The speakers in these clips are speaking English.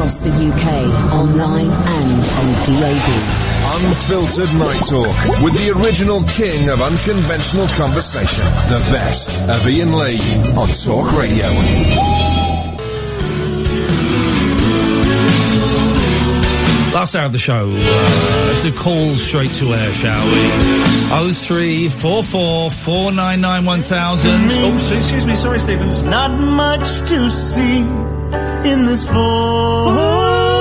across the UK, online and on DAB. Unfiltered Night Talk with the original king of unconventional conversation. The best of Ian Lee on Talk Radio. Last hour of the show. Let's do calls straight to air, shall we? 0344 499 1000. Oh, excuse me. Sorry, Stephen. There's not much to see in this voice.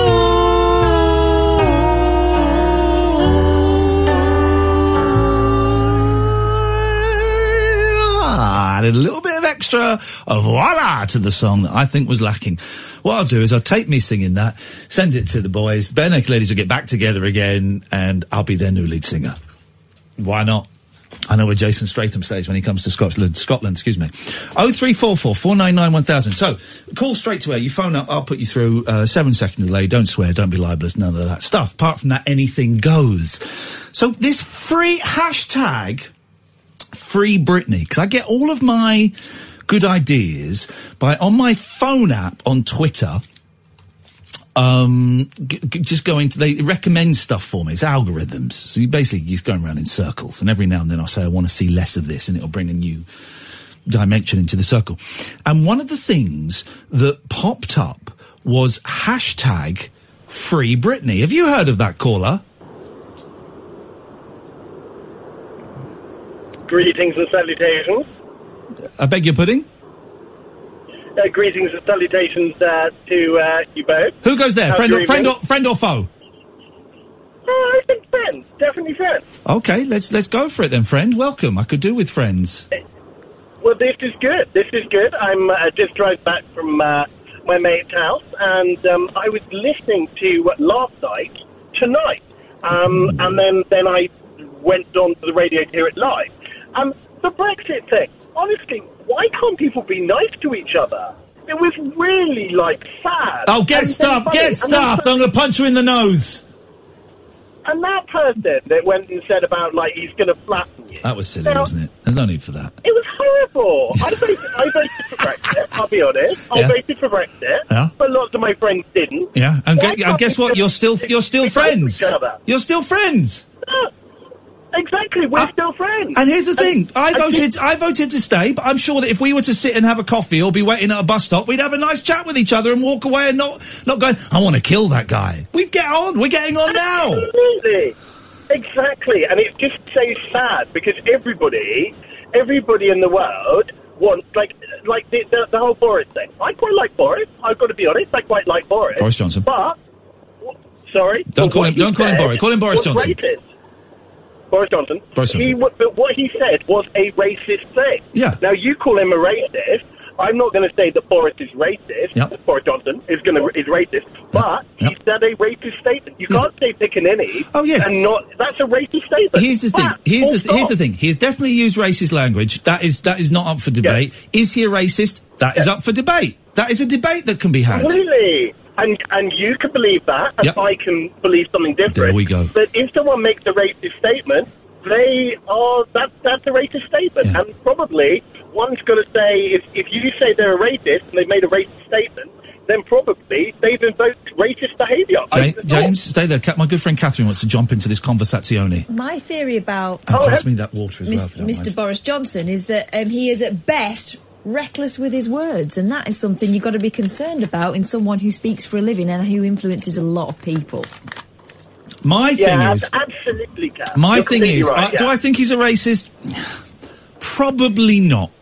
Added a little bit of extra voila to the song that I think was lacking. What I'll do is I'll tape me singing that, send it to the boys. Bare Naked Ladies will get back together again, and I'll be their new lead singer. Why not? I know where Jason Stratham stays when he comes to Scotland, excuse me. 0344 499 1000. So, call straight to air. You phone up, I'll put you through, 7-second delay. Don't swear, don't be libelous, none of that stuff. Apart from that, anything goes. So, this free hashtag, Free Britney, because I get all of my good ideas on my phone app on Twitter. Just going to, they recommend stuff for me. It's algorithms. So you basically just going around in circles, and every now and then I'll say I want to see less of this, and it'll bring a new dimension into the circle. And one of the things that popped up was hashtag Free Britney. Have you heard of that, caller? Greetings and salutations. I beg your pudding? Greetings and salutations to you both. Who goes there? Friend or foe? Oh, I think friends. Definitely friends. Okay, let's go for it then, friend. Welcome. I could do with friends. Well, this is good. I'm just drove back from my mate's house, and I was listening to Last Night tonight, and then I went on to the radio to hear it live. The Brexit thing. Honestly, why can't people be nice to each other? It was really, sad. Oh, get stuffed! I'm going to punch you in the nose. And that person that went and said about, he's going to flatten you. That was silly, wasn't it? There's no need for that. It was horrible. I voted for Brexit, I'll be honest. I voted for Brexit, but lots of my friends didn't. Yeah, and guess what? You're still friends. You're still friends. Exactly, we're still friends. And here's the thing, I voted to stay, but I'm sure that if we were to sit and have a coffee or be waiting at a bus stop, we'd have a nice chat with each other and walk away and not going, I want to kill that guy. We'd get on, we're getting on now. Absolutely. Exactly, and it's just so sad because everybody in the world wants, the whole Boris thing. I quite like Boris, I've got to be honest, I quite like Boris. Boris Johnson. But, sorry? Don't call him Boris, call him Boris Johnson. Racist. Boris Johnson. But what he said was a racist thing. Yeah. Now, you call him a racist. I'm not going to say that Boris is racist. Yep. Boris Johnson is racist. But he said a racist statement. You can't say pickaninny. Oh, yes. And that's a racist statement. Here's the thing. Here's the thing. He has definitely used racist language. That is not up for debate. Yes. Is he a racist? That is up for debate. That is a debate that can be had. Really? And you can believe that, and I can believe something different. There we go. But if someone makes a racist statement, that's a racist statement. Yeah. And probably one's going to say, if you say they're a racist and they've made a racist statement, then probably they've invoked racist behaviour. James, stay there. My good friend Catherine wants to jump into this conversazione. My theory about pass me that water as well, Mr. Boris Johnson is that he is at best reckless with his words, and that is something you've got to be concerned about in someone who speaks for a living and who influences a lot of people. My thing is... absolutely, Kat. My thing is, right, do I think he's a racist? Probably not.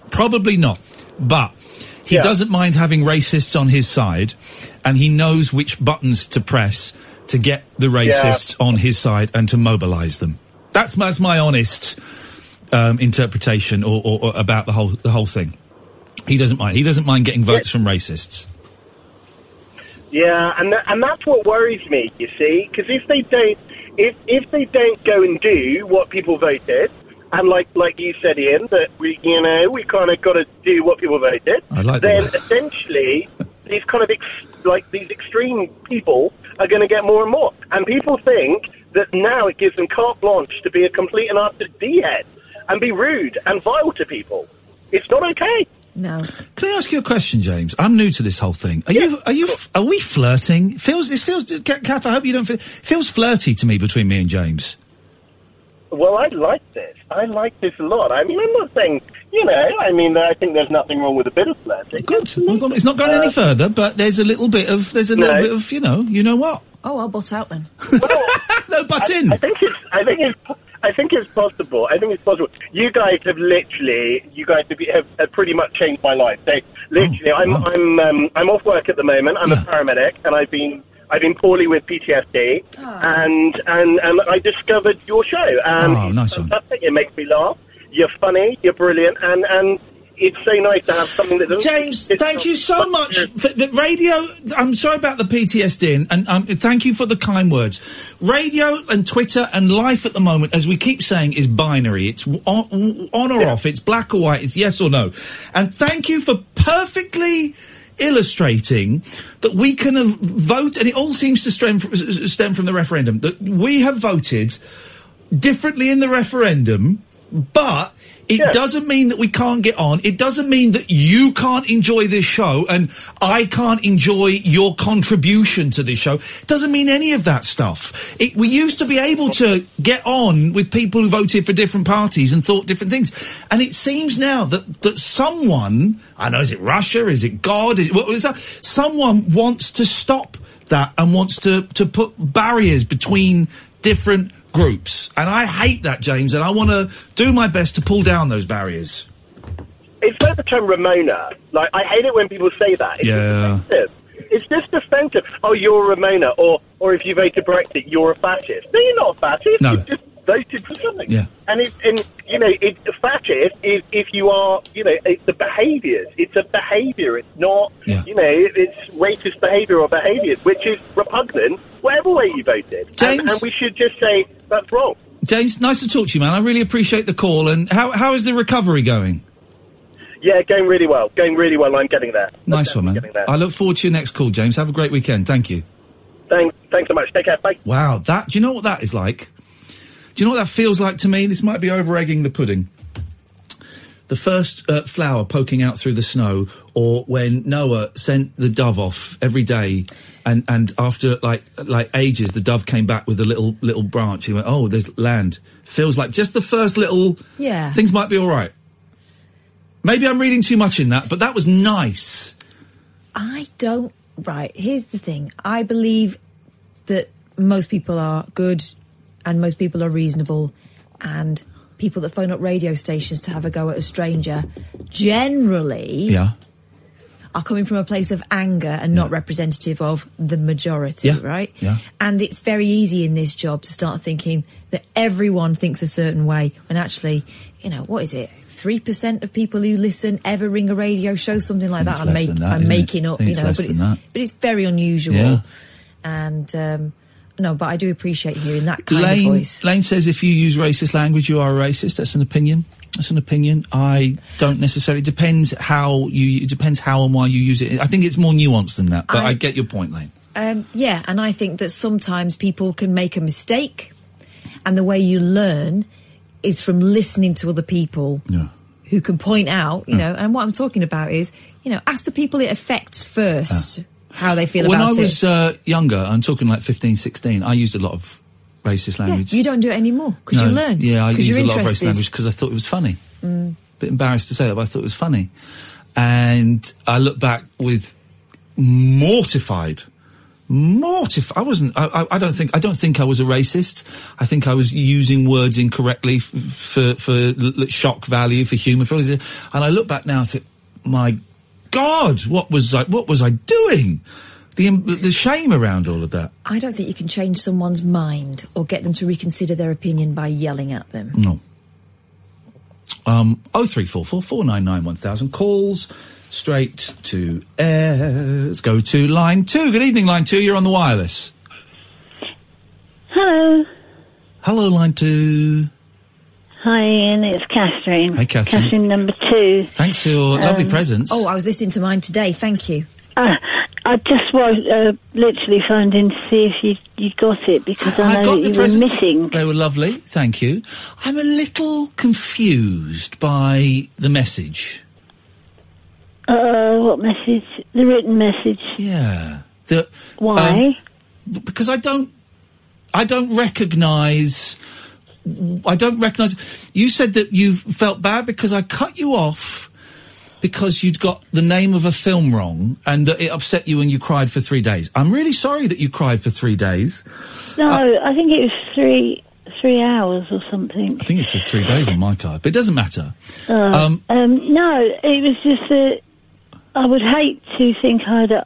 But he doesn't mind having racists on his side, and he knows which buttons to press to get the racists on his side and to mobilise them. That's my honest interpretation or about the whole thing. He doesn't mind. He doesn't mind getting votes from racists. Yeah, and that's what worries me. You see, because if they don't go and do what people voted, and like you said, Ian, that we kind of got to do what people voted. Then essentially, these kind of these extreme people are going to get more and more, and people think that now it gives them carte blanche to be a complete and utter d-head and be rude and vile to people. It's not okay. No. Can I ask you a question, James? I'm new to this whole thing. Are we flirting? Kath, I hope you don't feel, feels flirty to me between me and James. Well, I like this. I like this a lot. I mean, I'm not saying, I think there's nothing wrong with a bit of flirting. Good. Well, it's not going any further, but there's a little bit of, you know what? Oh, I'll butt out then. No, butt in. I think it's possible. I think it's possible. You guys have pretty much changed my life. So literally, I'm off work at the moment. I'm a paramedic, and I've been poorly with PTSD, and I discovered your show. And nice it's fantastic. It makes me laugh. You're funny. You're brilliant, and it's so nice to have something that doesn't... James, thank you so much for the radio. I'm sorry about the PTSD, and thank you for the kind words. Radio and Twitter and life at the moment, as we keep saying, is binary. It's on or off. It's black or white. It's yes or no. And thank you for perfectly illustrating that we can vote, and it all seems to stem from the referendum, that we have voted differently in the referendum, but it doesn't mean that we can't get on. It doesn't mean that you can't enjoy this show and I can't enjoy your contribution to this show. It doesn't mean any of that stuff. We used to be able to get on with people who voted for different parties and thought different things. And it seems now that someone, I don't know, is it Russia? Is it God? What was that? Someone wants to stop that and wants to put barriers between different groups, and I hate that, James, and I want to do my best to pull down those barriers. It's like the term Ramona. Like, I hate it when people say that. It's offensive. It's just offensive. Oh, you're a Ramona, or if you voted Brexit, you're a fascist. No, you're not a fascist. No. You just voted for something. Yeah. And fascist is if you are, it's the behaviours. It's a behaviour. It's not, it's racist behaviour or behaviours, which is repugnant, whatever way you voted. James, and we should just say that's wrong. James, nice to talk to you, man. I really appreciate the call. And how is the recovery going? Yeah, going really well. I'm getting there. Nice one, man. I look forward to your next call, James. Have a great weekend. Thank you. Thanks so much. Take care. Bye. Wow, do you know what that is like? Do you know what that feels like to me? This might be over-egging the pudding. The first flower poking out through the snow, or when Noah sent the dove off every day, and after like ages, the dove came back with a little branch. He went, "Oh, there's land." Feels like just the first little. Yeah. Things might be all right. Maybe I'm reading too much in that, but that was nice. Right, here's the thing. I believe that most people are good and most people are reasonable, and people that phone up radio stations to have a go at a stranger generally are coming from a place of anger and not representative of the majority, right? Yeah. And it's very easy in this job to start thinking that everyone thinks a certain way, when actually, what is it? 3% of people who listen ever ring a radio show, something like that. I'm making up, but it's very unusual. Yeah. And no, but I do appreciate hearing that kind of voice. Lane says if you use racist language, you are a racist. That's an opinion. I don't necessarily. It depends how and why you use it. I think it's more nuanced than that, but I get your point, Lane. Yeah, and I think that sometimes people can make a mistake, and the way you learn is from listening to other people who can point out, and what I'm talking about is, ask the people it affects first how they feel about it. When I was younger, I'm talking like 15, 16, I used a lot of racist language. Yeah, you don't do it anymore because you learn. Yeah, I used a lot of racist language because I thought it was funny. Bit embarrassed to say that, but I thought it was funny. And I look back with mortified. I wasn't. I don't think I was a racist. I think I was using words incorrectly for shock value, for humour. And I look back now and think, my God, what was I doing? The shame around all of that. I don't think you can change someone's mind or get them to reconsider their opinion by yelling at them. No. 0344 499 1000 calls. Straight to air. Let's go to line 2. Good evening, line 2. You're on the wireless. Hello. Hello, line 2. Hi, Ian. It's Catherine. Hey, Catherine. Catherine number 2. Thanks for your lovely presents. Oh, I was listening to mine today. Thank you. I just was literally phoned in to see if you'd got it, because I know that you were missing. They were lovely. Thank you. I'm a little confused by the message. What message? The written message. Yeah. Why? Because I don't recognise. You said that you felt bad because I cut you off because you'd got the name of a film wrong and that it upset you and you cried for 3 days. I'm really sorry that you cried for 3 days. No, I think it was 3 hours or something. I think it said 3 days on my card, but it doesn't matter. No, it was just that I would hate to think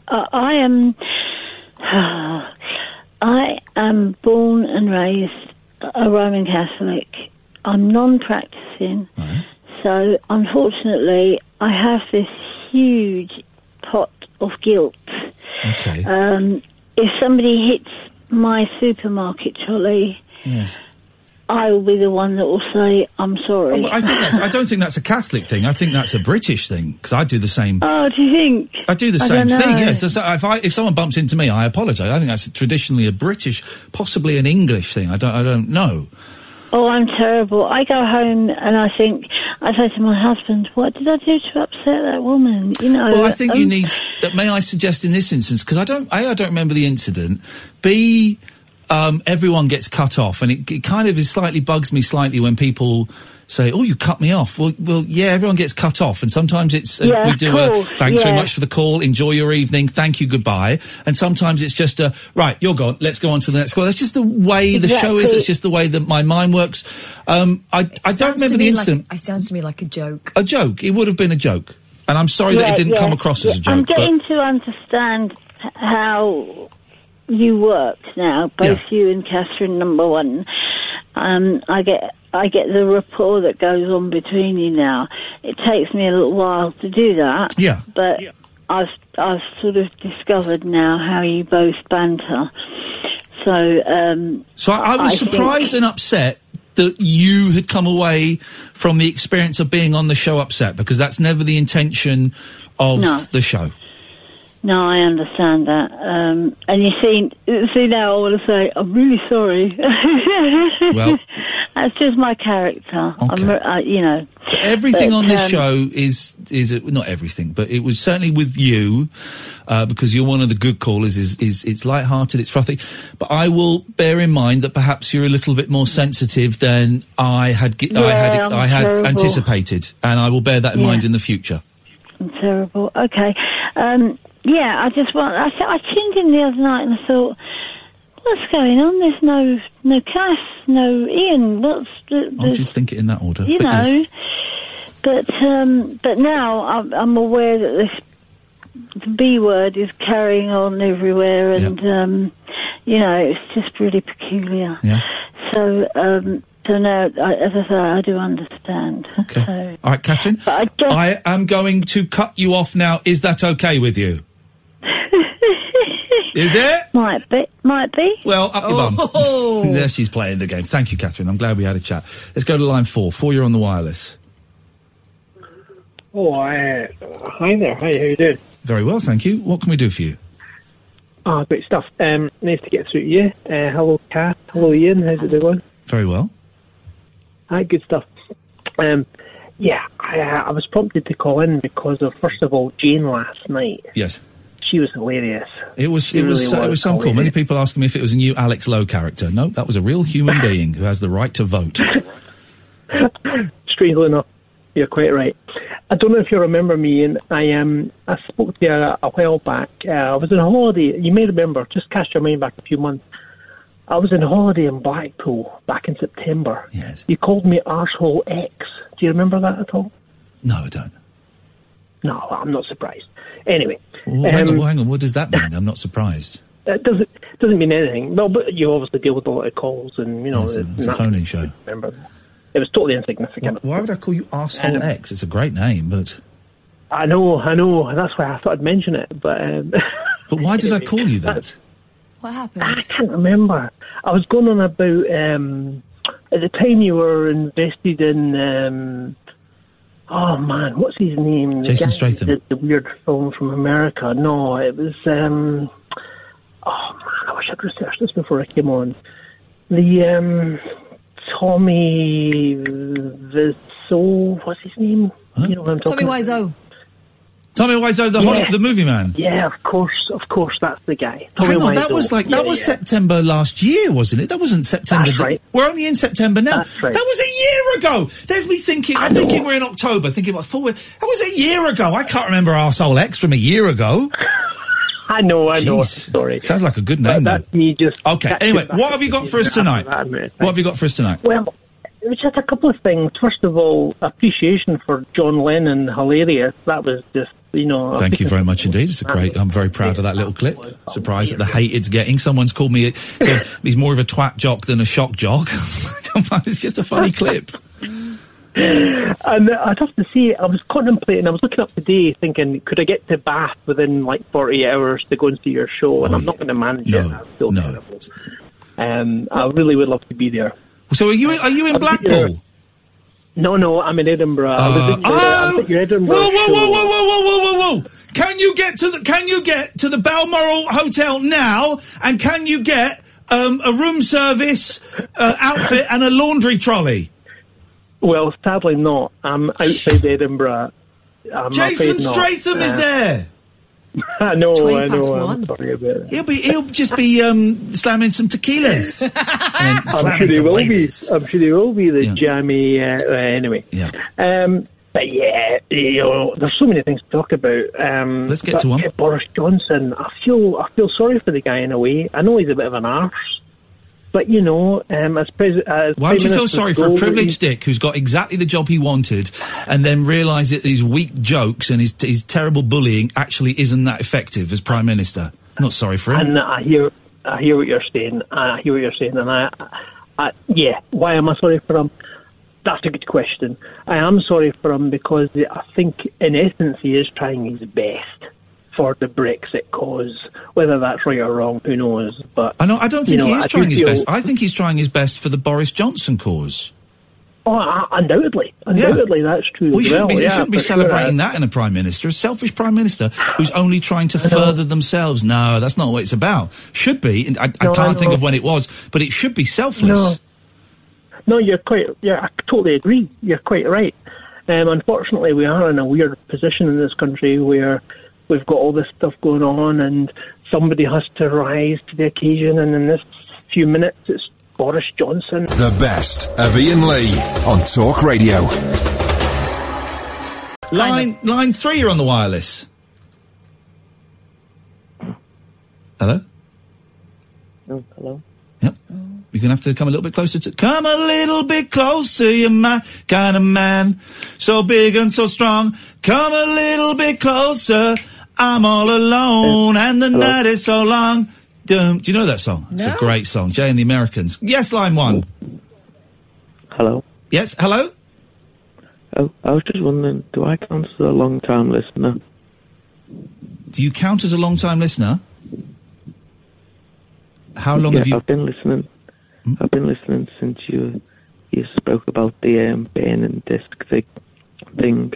I am born and raised a Roman Catholic. I'm non-practicing, right. So unfortunately I have this huge pot of guilt. Okay. If somebody hits my supermarket trolley, yes. I will be the one that will say, I'm sorry. Well, I don't think that's a Catholic thing. I think that's a British thing, because I do the same. Oh, do you think? I do the same thing, yes. So if someone bumps into me, I apologise. I think that's traditionally a British, possibly an English thing. I don't know. Oh, I'm terrible. I go home and I say to my husband, what did I do to upset that woman? You know. Well, I think you need, may I suggest in this instance, because I don't remember the incident, B, everyone gets cut off, and it kind of bugs me slightly when people say, oh, you cut me off. Well, yeah, everyone gets cut off, and sometimes it's, we do thanks very much for the call, enjoy your evening, thank you, goodbye, and sometimes it's just right, you're gone, let's go on to the next call. That's just the way the show is, it's just the way that my mind works. I don't remember the incident. It sounds to me like a joke. A joke, it would have been a joke, and I'm sorry that it didn't come across as a joke. I'm getting to understand how you work now, both you and Catherine, number one. I get the rapport that goes on between you now. It takes me a little while to do that. Yeah. But I've sort of discovered now how you both banter. So I was surprised and upset that you had come away from the experience of being on the show upset, because that's never the intention of the show. No, I understand that. And you see now I want to say, I'm really sorry. Well, that's just my character. Okay. Everything on this show is not everything, but it was certainly with you, because you're one of the good callers, it's light-hearted, it's frothy. But I will bear in mind that perhaps you're a little bit more sensitive than I had anticipated, and I will bear that in mind in the future. I'm terrible. Okay. I tuned in the other night and I thought, what's going on? There's no Cass, no Ian. Why did you think it in that order? Yes. But now I'm aware that the B word is carrying on everywhere, and it's just really peculiar. Yeah. So now, as I say, I do understand. Okay. So, all right, Catherine. I am going to cut you off now. Is that okay with you? Is it? Might be. Well, up your bum. There she's playing the game. Thank you, Catherine. I'm glad we had a chat. Let's go to line 4. 4, you're on the wireless. Oh, hi there. Hi, how you doing? Very well, thank you. What can we do for you? Great stuff. Nice to get through to you. Hello, Kath. Hello, Ian. How's it going? Very well. Hi, good stuff. I was prompted to call in because of, first of all, Jane last night. Yes. She was hilarious. It was some call. Many people asking me if it was a new Alex Lowe character. No, that was a real human being who has the right to vote. Strangely enough, you're quite right. I don't know if you remember me, and I spoke to you a while back. I was on holiday. You may remember. Just cast your mind back a few months. I was on holiday in Blackpool back in September. Yes. You called me Arsehole X. Do you remember that at all? No, I don't. No, I'm not surprised. Anyway. Well, hang on. What does that mean? I'm not surprised. It doesn't mean anything. Well, but you obviously deal with a lot of calls, and, Yes, it's a phone-in show. Remember that. It was totally insignificant. Why would I call you Arsehole X? It's a great name, but... I know. That's why I thought I'd mention it, but... But why did I call you that? What happened? I can't remember. I was going on about... at the time you were invested in... oh, man, what's his name? Jason Statham. The weird film from America. No, it was... oh, man, I wish I'd researched this before I came on. The... Tommy Wiseau, what's his name? Huh? You know what I'm talking Tommy Wiseau. Tommy Wiseau, the movie man. Yeah, of course, that's the guy. Tommy Hang on, Wiseau. that was September last year, wasn't it? That wasn't September. That's right. We're only in September now. That's right. That was a year ago. There's me thinking. I'm thinking we're in October. Thinking what? That was a year ago. I can't remember Arsehole X from a year ago. I know. Jeez. Sorry. Sounds like a good name. That's me just. Okay. Anyway, what have you got for us tonight? What have you got for us tonight? Well, it was just a couple of things. First of all, appreciation for John Lennon, hilarious. That was just, Thank you very much indeed. It's a great. I'm very proud of that little clip. Surprised at the hate it's getting. Someone's called me. Said he's more of a twat jock than a shock jock. It's just a funny clip. And I'd have to say, I was contemplating. I was looking up today, thinking, could I get to Bath within like 40 hours to go and see your show? And I'm not going to manage it. That's still terrible. I really would love to be there. So are you in Blackpool? No, I'm in Edinburgh. I was at your Edinburgh Whoa! Can you get to the Balmoral Hotel now? And can you get a room service outfit and a laundry trolley? Well, sadly not. I'm outside Edinburgh. Jason Stratham is there. I know. I'm sorry about it. He'll just be slamming some tequilas. I'm sure he will be. The jammy. Anyway. Yeah. But yeah, there's so many things to talk about. Let's get to one. Boris Johnson. I feel sorry for the guy in a way. I know he's a bit of an arse. But, as president... Why would you feel sorry for a privileged dick who's got exactly the job he wanted and then realise that his weak jokes and his terrible bullying actually isn't that effective as Prime Minister? I'm not sorry for him. And I hear what you're saying. And why am I sorry for him? That's a good question. I am sorry for him because I think, in essence, he is trying his best for the Brexit cause. Whether that's right or wrong, who knows? But I don't think he is trying his best. I think he's trying his best for the Boris Johnson cause. Oh, undoubtedly, that's true. Well, you as shouldn't be celebrating that in a Prime Minister. A selfish Prime Minister who's only trying to further themselves. No, that's not what it's about. Should be. I can't think of when it was, but it should be selfless. No, I totally agree. You're quite right. Unfortunately, we are in a weird position in this country where we've got all this stuff going on and somebody has to rise to the occasion, and in this few minutes it's Boris Johnson. The best of Ian Lee on Talk Radio. Line 3, you're on the wireless. Hello? Oh, hello? Yep. You're going to have to come a little bit closer to... Come a little bit closer, you're my kind of man. So big and so strong. Come a little bit closer. I'm all alone and the night is so long. Do you know that song? No. It's a great song. Jay and the Americans. Yes, line 1. Hello? Yes, hello? Oh, I was just wondering, do I count as a long-time listener? Do you count as a long-time listener? How long have you... I've been listening. I've been listening since you spoke about the burning disc thing.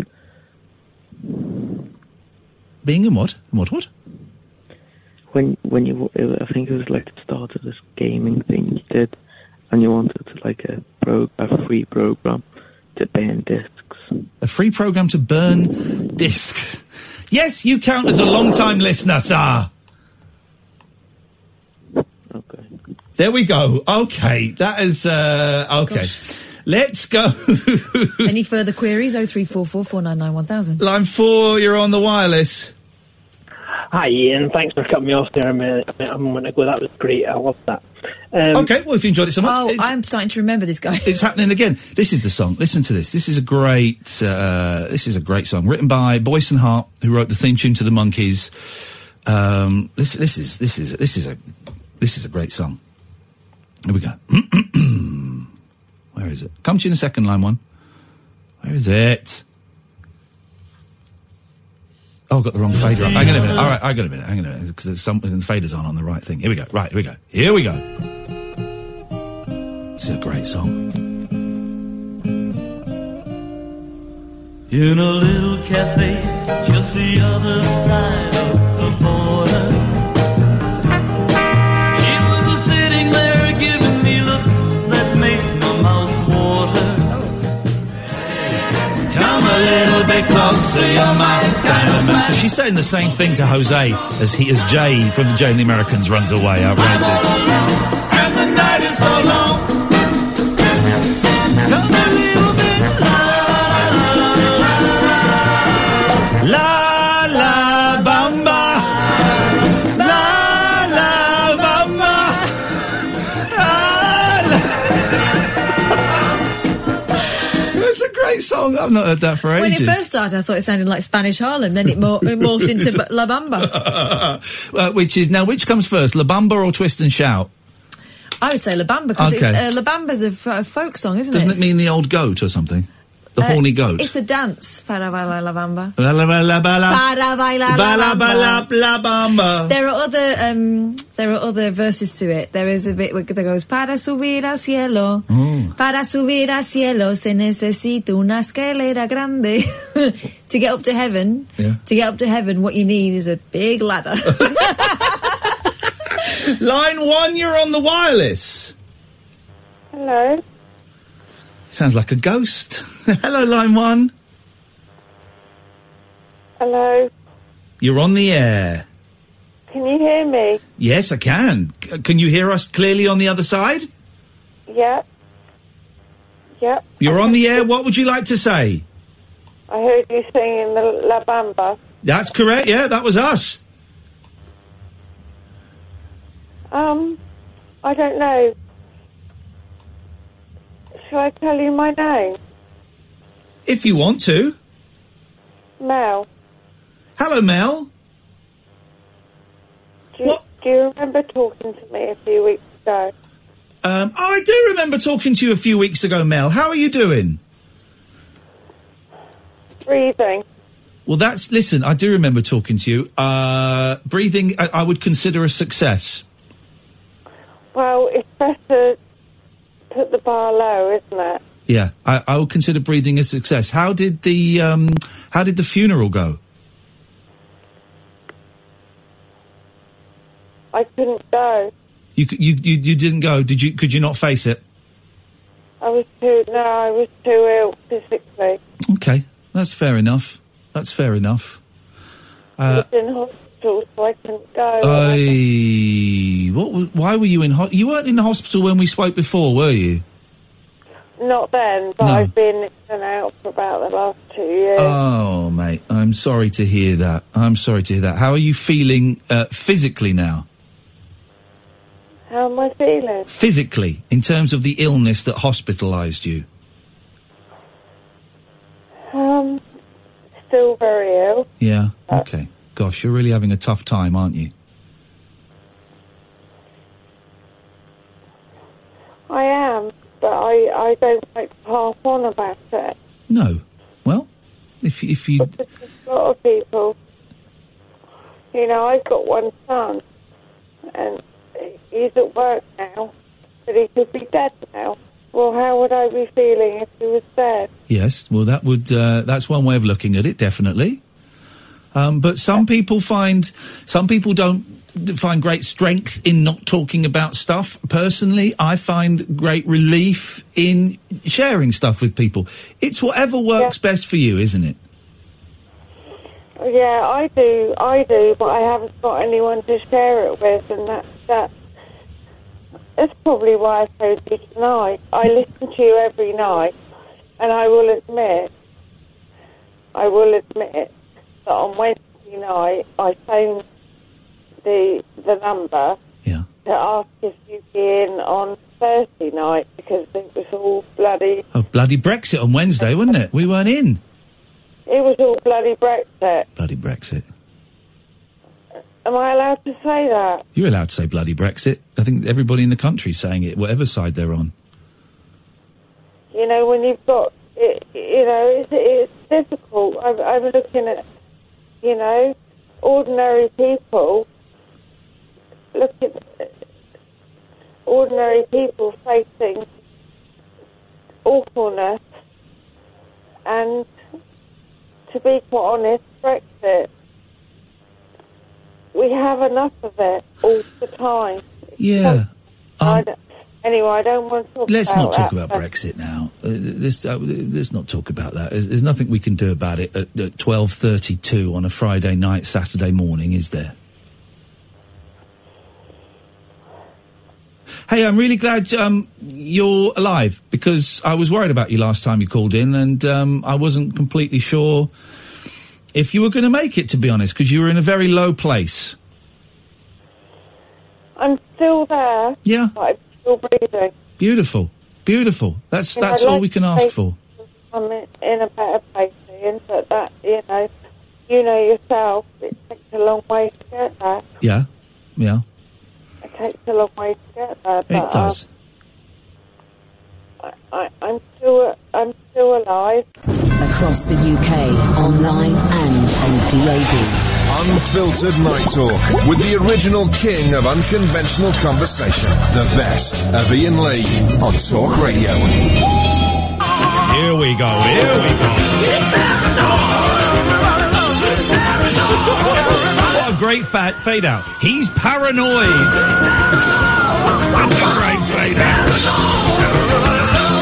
Being in what? What? When you, I think it was like the start of this gaming thing you did, and you wanted to a free program to burn discs. A free program to burn discs. Yes, you count as a long-time listener, sir. Okay. There we go. Okay, that is okay. Gosh. Let's go. Any further queries? 0344 499 1000. Line 4, you're on the wireless. Hi, Ian. Thanks for cutting me off there a minute. I'm going to go. That was great. I love that. Okay, well, if you enjoyed it so much... I'm starting to remember this guy. It's happening again. This is the song. Listen to this. This is a great song. Written by Boyce and Hart, who wrote the theme tune to the Monkees. This is a great song. Here we go. Where is it? Come to you in a second, line 1. Where is it? Oh, I got the wrong fader up. Hang on a minute. All right, hang on a minute. Because there's something, the fader's on the right thing. Here we go. Right, here we go. It's a great song. In a little cafe, just the other side of the border, she was sitting there giving me looks that make my mouth water. Come a little bit closer. say you're my kind of man. So she's saying the same thing to Jose as Jay from the Jay and the Americans runs away. Outrageous. And the night is so long. Come a little bit. La la bamba. La la bamba. It's a great song. I've not heard that for ages. When it first started, I thought it sounded like Spanish Harlem. Then it morphed into La Bamba. Which comes first, La Bamba or Twist and Shout? I would say La Bamba, because La Bamba's a folk song, isn't Doesn't it mean the old goat or something? The horny goat? It's a dance. Para bailar la bamba. Para bailar la bamba. There are other verses to it. There is a bit that goes, para subir al cielo, para subir al cielo se necesita una escalera grande. To get up to heaven, what you need is a big ladder. Line 1, you're on the wireless. Hello. Sounds like a ghost. Hello, line 1. Hello. You're on the air. Can you hear me? Yes, I can. Can you hear us clearly on the other side? Yep. Yep. You're on the air. What would you like to say? I heard you singing the La Bamba. That's correct. Yeah, that was us. I don't know. Shall I tell you my name? If you want to. Mel. Hello, Mel. Do you remember talking to me a few weeks ago? I do remember talking to you a few weeks ago, Mel. How are you doing? Breathing. Well, listen, I do remember talking to you. Breathing, I would consider a success. Well, it's better put the bar low, isn't it? Yeah, I would consider breathing a success. How did the funeral go? I couldn't go. You didn't go. Could you not face it? I was too ill physically. Okay, that's fair enough. I was in hospital, so I couldn't go. Why were you in hospital? You weren't in the hospital when we spoke before, were you? Not then, but No. I've been in and out for about the last 2 years. Oh, mate, I'm sorry to hear that. How are you feeling physically now? How am I feeling? Physically, in terms of the illness that hospitalised you? Still very ill. Yeah, okay. Gosh, you're really having a tough time, aren't you? I am, but I don't like to harp on about it. No. Well, if you... But there's a lot of people. You know, I've got one son, and he's at work now, but he could be dead now. Well, how would I be feeling if he was dead? Yes, well, that's one way of looking at it, definitely. But some people don't find great strength in not talking about stuff. Personally, I find great relief in sharing stuff with people. It's whatever works best for you, isn't it? Yeah, I do, but I haven't got anyone to share it with, and that's probably why I phoned you tonight. I listen to you every night, and I will admit that on Wednesday night I phoned the number to ask if you'd be in on Thursday night, because it was all bloody... Oh, bloody Brexit on Wednesday, wasn't it? We weren't in. It was all bloody Brexit. Bloody Brexit. Am I allowed to say that? You're allowed to say bloody Brexit. I think everybody in the country's saying it, whatever side they're on. You know, when you've got... it's difficult. I'm looking at, ordinary people... ordinary people facing awfulness, and to be quite honest, Brexit, we have enough of it all the time. Yeah. Anyway, I don't want to talk Let's about not talk that, about Brexit now. Let's not talk about that. There's nothing we can do about it at 12:32 on a Friday night, Saturday morning, is there? Hey, I'm really glad you're alive, because I was worried about you last time you called in, and I wasn't completely sure if you were going to make it, to be honest, because you were in a very low place. I'm still there. Yeah. But I'm still breathing. Beautiful. Beautiful. That's all we can ask for. I'm in a better place, Ian, but that, you know yourself, it takes a long way to get there. Yeah. Yeah. It takes a long way to get there. But, it does. I'm still alive. Across the UK, online and on DAB. Unfiltered Night Talk with the original king of unconventional conversation. The best of Ian Lee on Talk Radio. Here we go. What a great fade out. He's paranoid. Such a great fade out.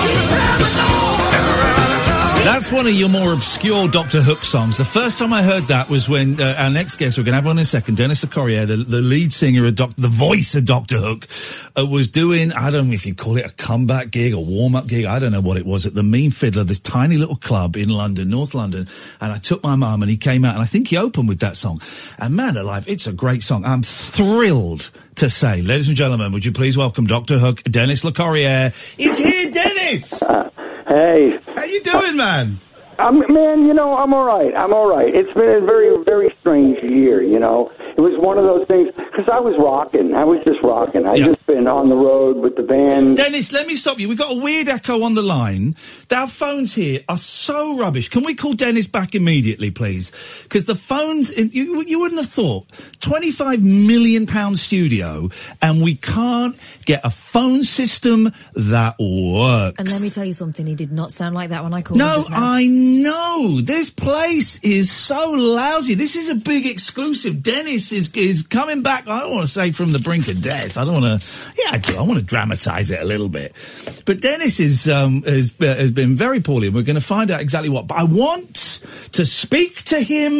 That's one of your more obscure Doctor Hook songs. The first time I heard that was when our next guest, we're going to have one in a second, Dennis Le Corrier, the lead singer of the voice of Doctor Hook, was doing, I don't know if you call it a comeback gig, a warm-up gig, I don't know what it was, at the Mean Fiddler, this tiny little club in London, North London, and I took my mum and he came out, and I think he opened with that song. And man alive, it's a great song. I'm thrilled to say, ladies and gentlemen, would you please welcome Doctor Hook, Dennis Le Corrier. He's here, Dennis! Hey. How you doing, man? Man, I'm all right. It's been a very, very strange year, It was one of those things, because I was just rocking. I've just been on the road with the band. Dennis, let me stop you. We've got a weird echo on the line. Our phones here are so rubbish. Can we call Dennis back immediately, please? Because the phones, you wouldn't have thought, £25 million studio, and we can't get a phone system that works. And let me tell you something, he did not sound like that when I called him just now. I know. This place is so lousy. This is a big exclusive. Dennis is coming back, I don't want to say from the brink of death. I don't want to, I do. I want to dramatise it a little bit. But Dennis has been very poorly, and we're going to find out exactly what. But I want to speak to him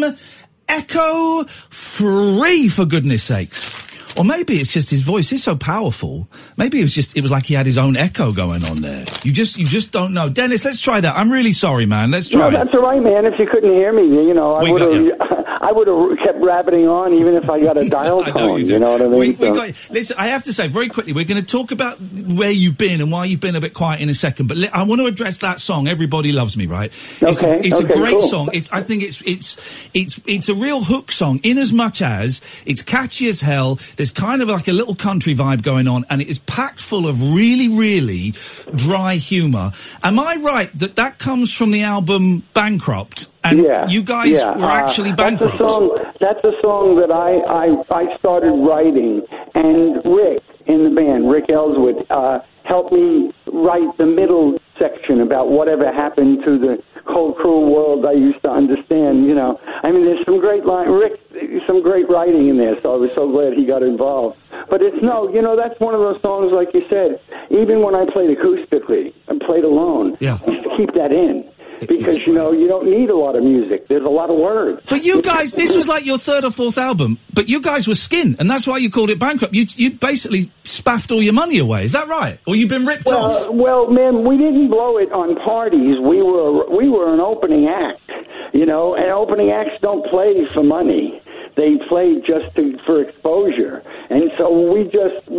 echo-free, for goodness sakes. Or maybe it's just his voice is so powerful. Maybe it was like he had his own echo going on there. You just don't know. Dennis, let's try that. I'm really sorry, man. Let's try it. No, that's all right, man. If you couldn't hear me, I would have kept rabbiting on even if I got a dial tone. You know what I mean? Listen, I have to say very quickly, we're going to talk about where you've been and why you've been a bit quiet in a second. But I want to address that song, "Everybody Loves Me," right? It's a great song. I think it's a real hook song, in as much as it's catchy as hell. There's kind of like a little country vibe going on, and it is packed full of really, really dry humour. Am I right that comes from the album Bankrupt? And you guys were actually bankrupt. That's a song that I started writing, and Rick in the band, Rick Ellswood, helped me write the middle section about whatever happened to the cold, cruel world I used to understand, there's some great some great writing in there, so I was so glad he got involved. But that's one of those songs, like you said, even when I played acoustically, I played alone, I used to keep that in. Because, you don't need a lot of music. There's a lot of words. But you guys, this was like your third or fourth album, but you guys were Skin, and that's why you called it Bankrupt. You basically spaffed all your money away. Is that right? Or you've been ripped off? Well, man, we didn't blow it on parties. We were an opening act, and opening acts don't play for money. They play just for exposure. And so we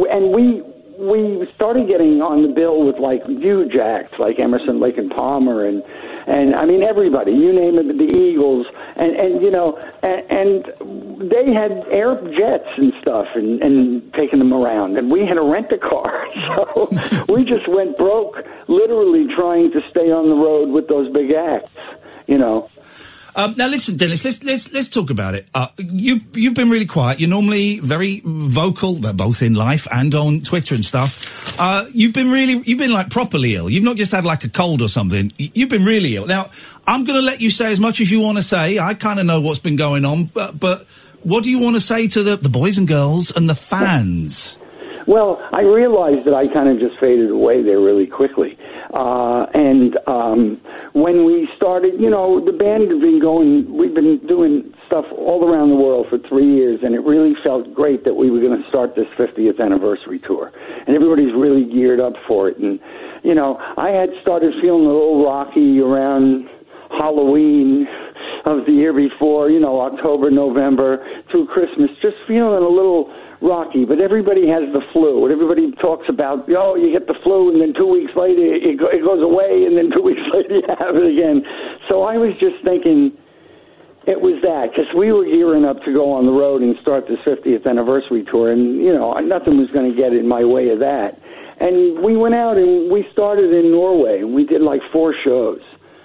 started getting on the bill with like huge acts like Emerson, Lake and Palmer and everybody, you name it, the Eagles, and they had air jets and stuff and taking them around, and we had to rent a car, so we just went broke, literally trying to stay on the road with those big acts, Now listen, Dennis, let's talk about it. You've been really quiet. You're normally very vocal, both in life and on Twitter and stuff. You've been like properly ill. You've not just had like a cold or something. You've been really ill. Now, I'm going to let you say as much as you want to say. I kind of know what's been going on, but what do you want to say to the boys and girls and the fans? Well, I realized that I kind of just faded away there really quickly. When we started, you know, the band had been going, we've been doing stuff all around the world for 3 years, and it really felt great that we were going to start this 50th anniversary tour. And everybody's really geared up for it. And, you know, I had started feeling a little rocky around Halloween of the year before, you know, October, November, through Christmas, just feeling a little rocky. But everybody has the flu, and everybody talks about, oh, you get the flu, and then 2 weeks later it goes away, and then 2 weeks later you have it again. So I was just thinking it was that, because we were gearing up to go on the road and start this 50th anniversary tour, and, you know, nothing was going to get in my way of that. And we went out and we started in Norway, and we did like 4 shows.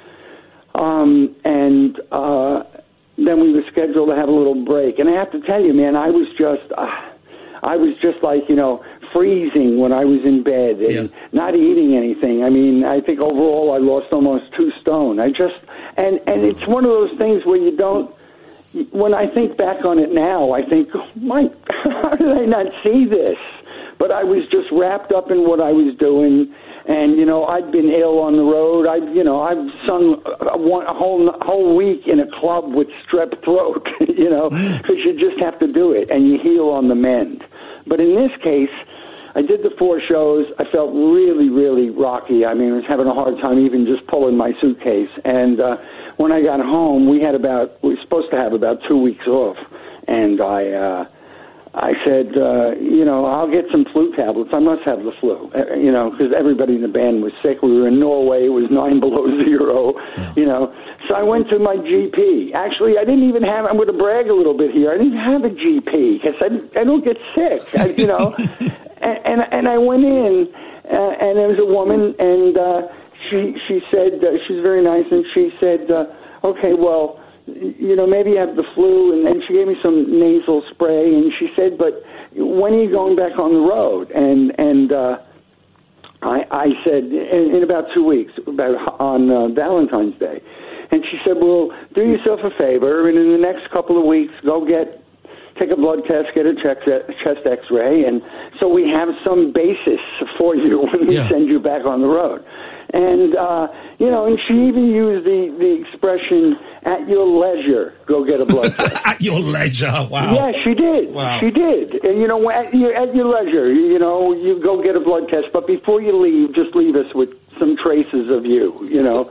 Then we were scheduled to have a little break. And I have to tell you, man, I was just like, you know, freezing when I was in bed and not eating anything. I mean, I think overall I lost almost 2 stone. And it's one of those things where you don't, when I think back on it now, I think, oh, Mike, how did I not see this? But I was just wrapped up in what I was doing. And, you know, I'd been ill on the road. I've sung a whole week in a club with strep throat, you know, because you just have to do it, and you heal on the mend. But in this case, I did the 4 shows. I felt really, really rocky. I mean, I was having a hard time even just pulling my suitcase. And when I got home, we were supposed to have about 2 weeks off. And I said, you know, I'll get some flu tablets. I must have the flu, you know, because everybody in the band was sick. We were in Norway. It was 9 below zero, you know. So I went to my GP. Actually, I didn't even have, I'm going to brag a little bit here, I didn't have a GP because I don't get sick, you know. and I went in, and there was a woman, and she said, she's very nice, and she said, okay, well, you know, maybe you have the flu, and then she gave me some nasal spray, and she said, but when are you going back on the road? And I said, in about 2 weeks, on Valentine's Day. And she said, well, do yourself a favor, and in the next couple of weeks, take a blood test, get a chest x-ray, and so we have some basis for you when we send you back on the road. And, you know, and she even used the expression, at your leisure, go get a blood test. At your leisure, wow. Yeah, she did. Wow. She did. And, you know, at your leisure, you know, you go get a blood test. But before you leave, just leave us with some traces of you, you know.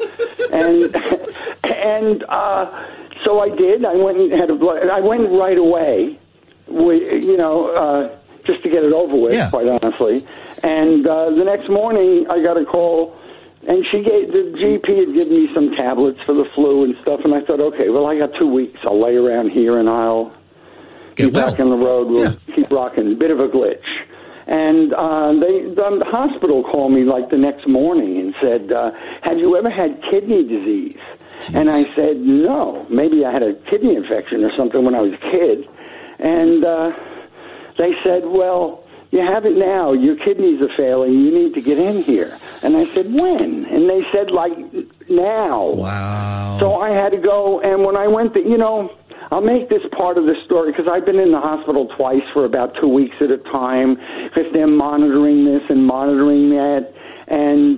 and so I did. I went and had a blood. I went right away, you know, just to get it over with, quite honestly. And the next morning, I got a call. And the GP had given me some tablets for the flu and stuff, and I thought, okay, well, I got 2 weeks. I'll lay around here, and I'll get back on the road. We'll keep rocking. Bit of a glitch. And the hospital called me, like, the next morning and said, have you ever had kidney disease? Jeez. And I said, no. Maybe I had a kidney infection or something when I was a kid. And they said, well, you have it now. Your kidneys are failing. You need to get in here. And I said, when? And they said, like, now. Wow. So I had to go, and when I went you know, I'll make this part of the story, because I've been in the hospital twice for about 2 weeks at a time, because they're monitoring this and monitoring that. And,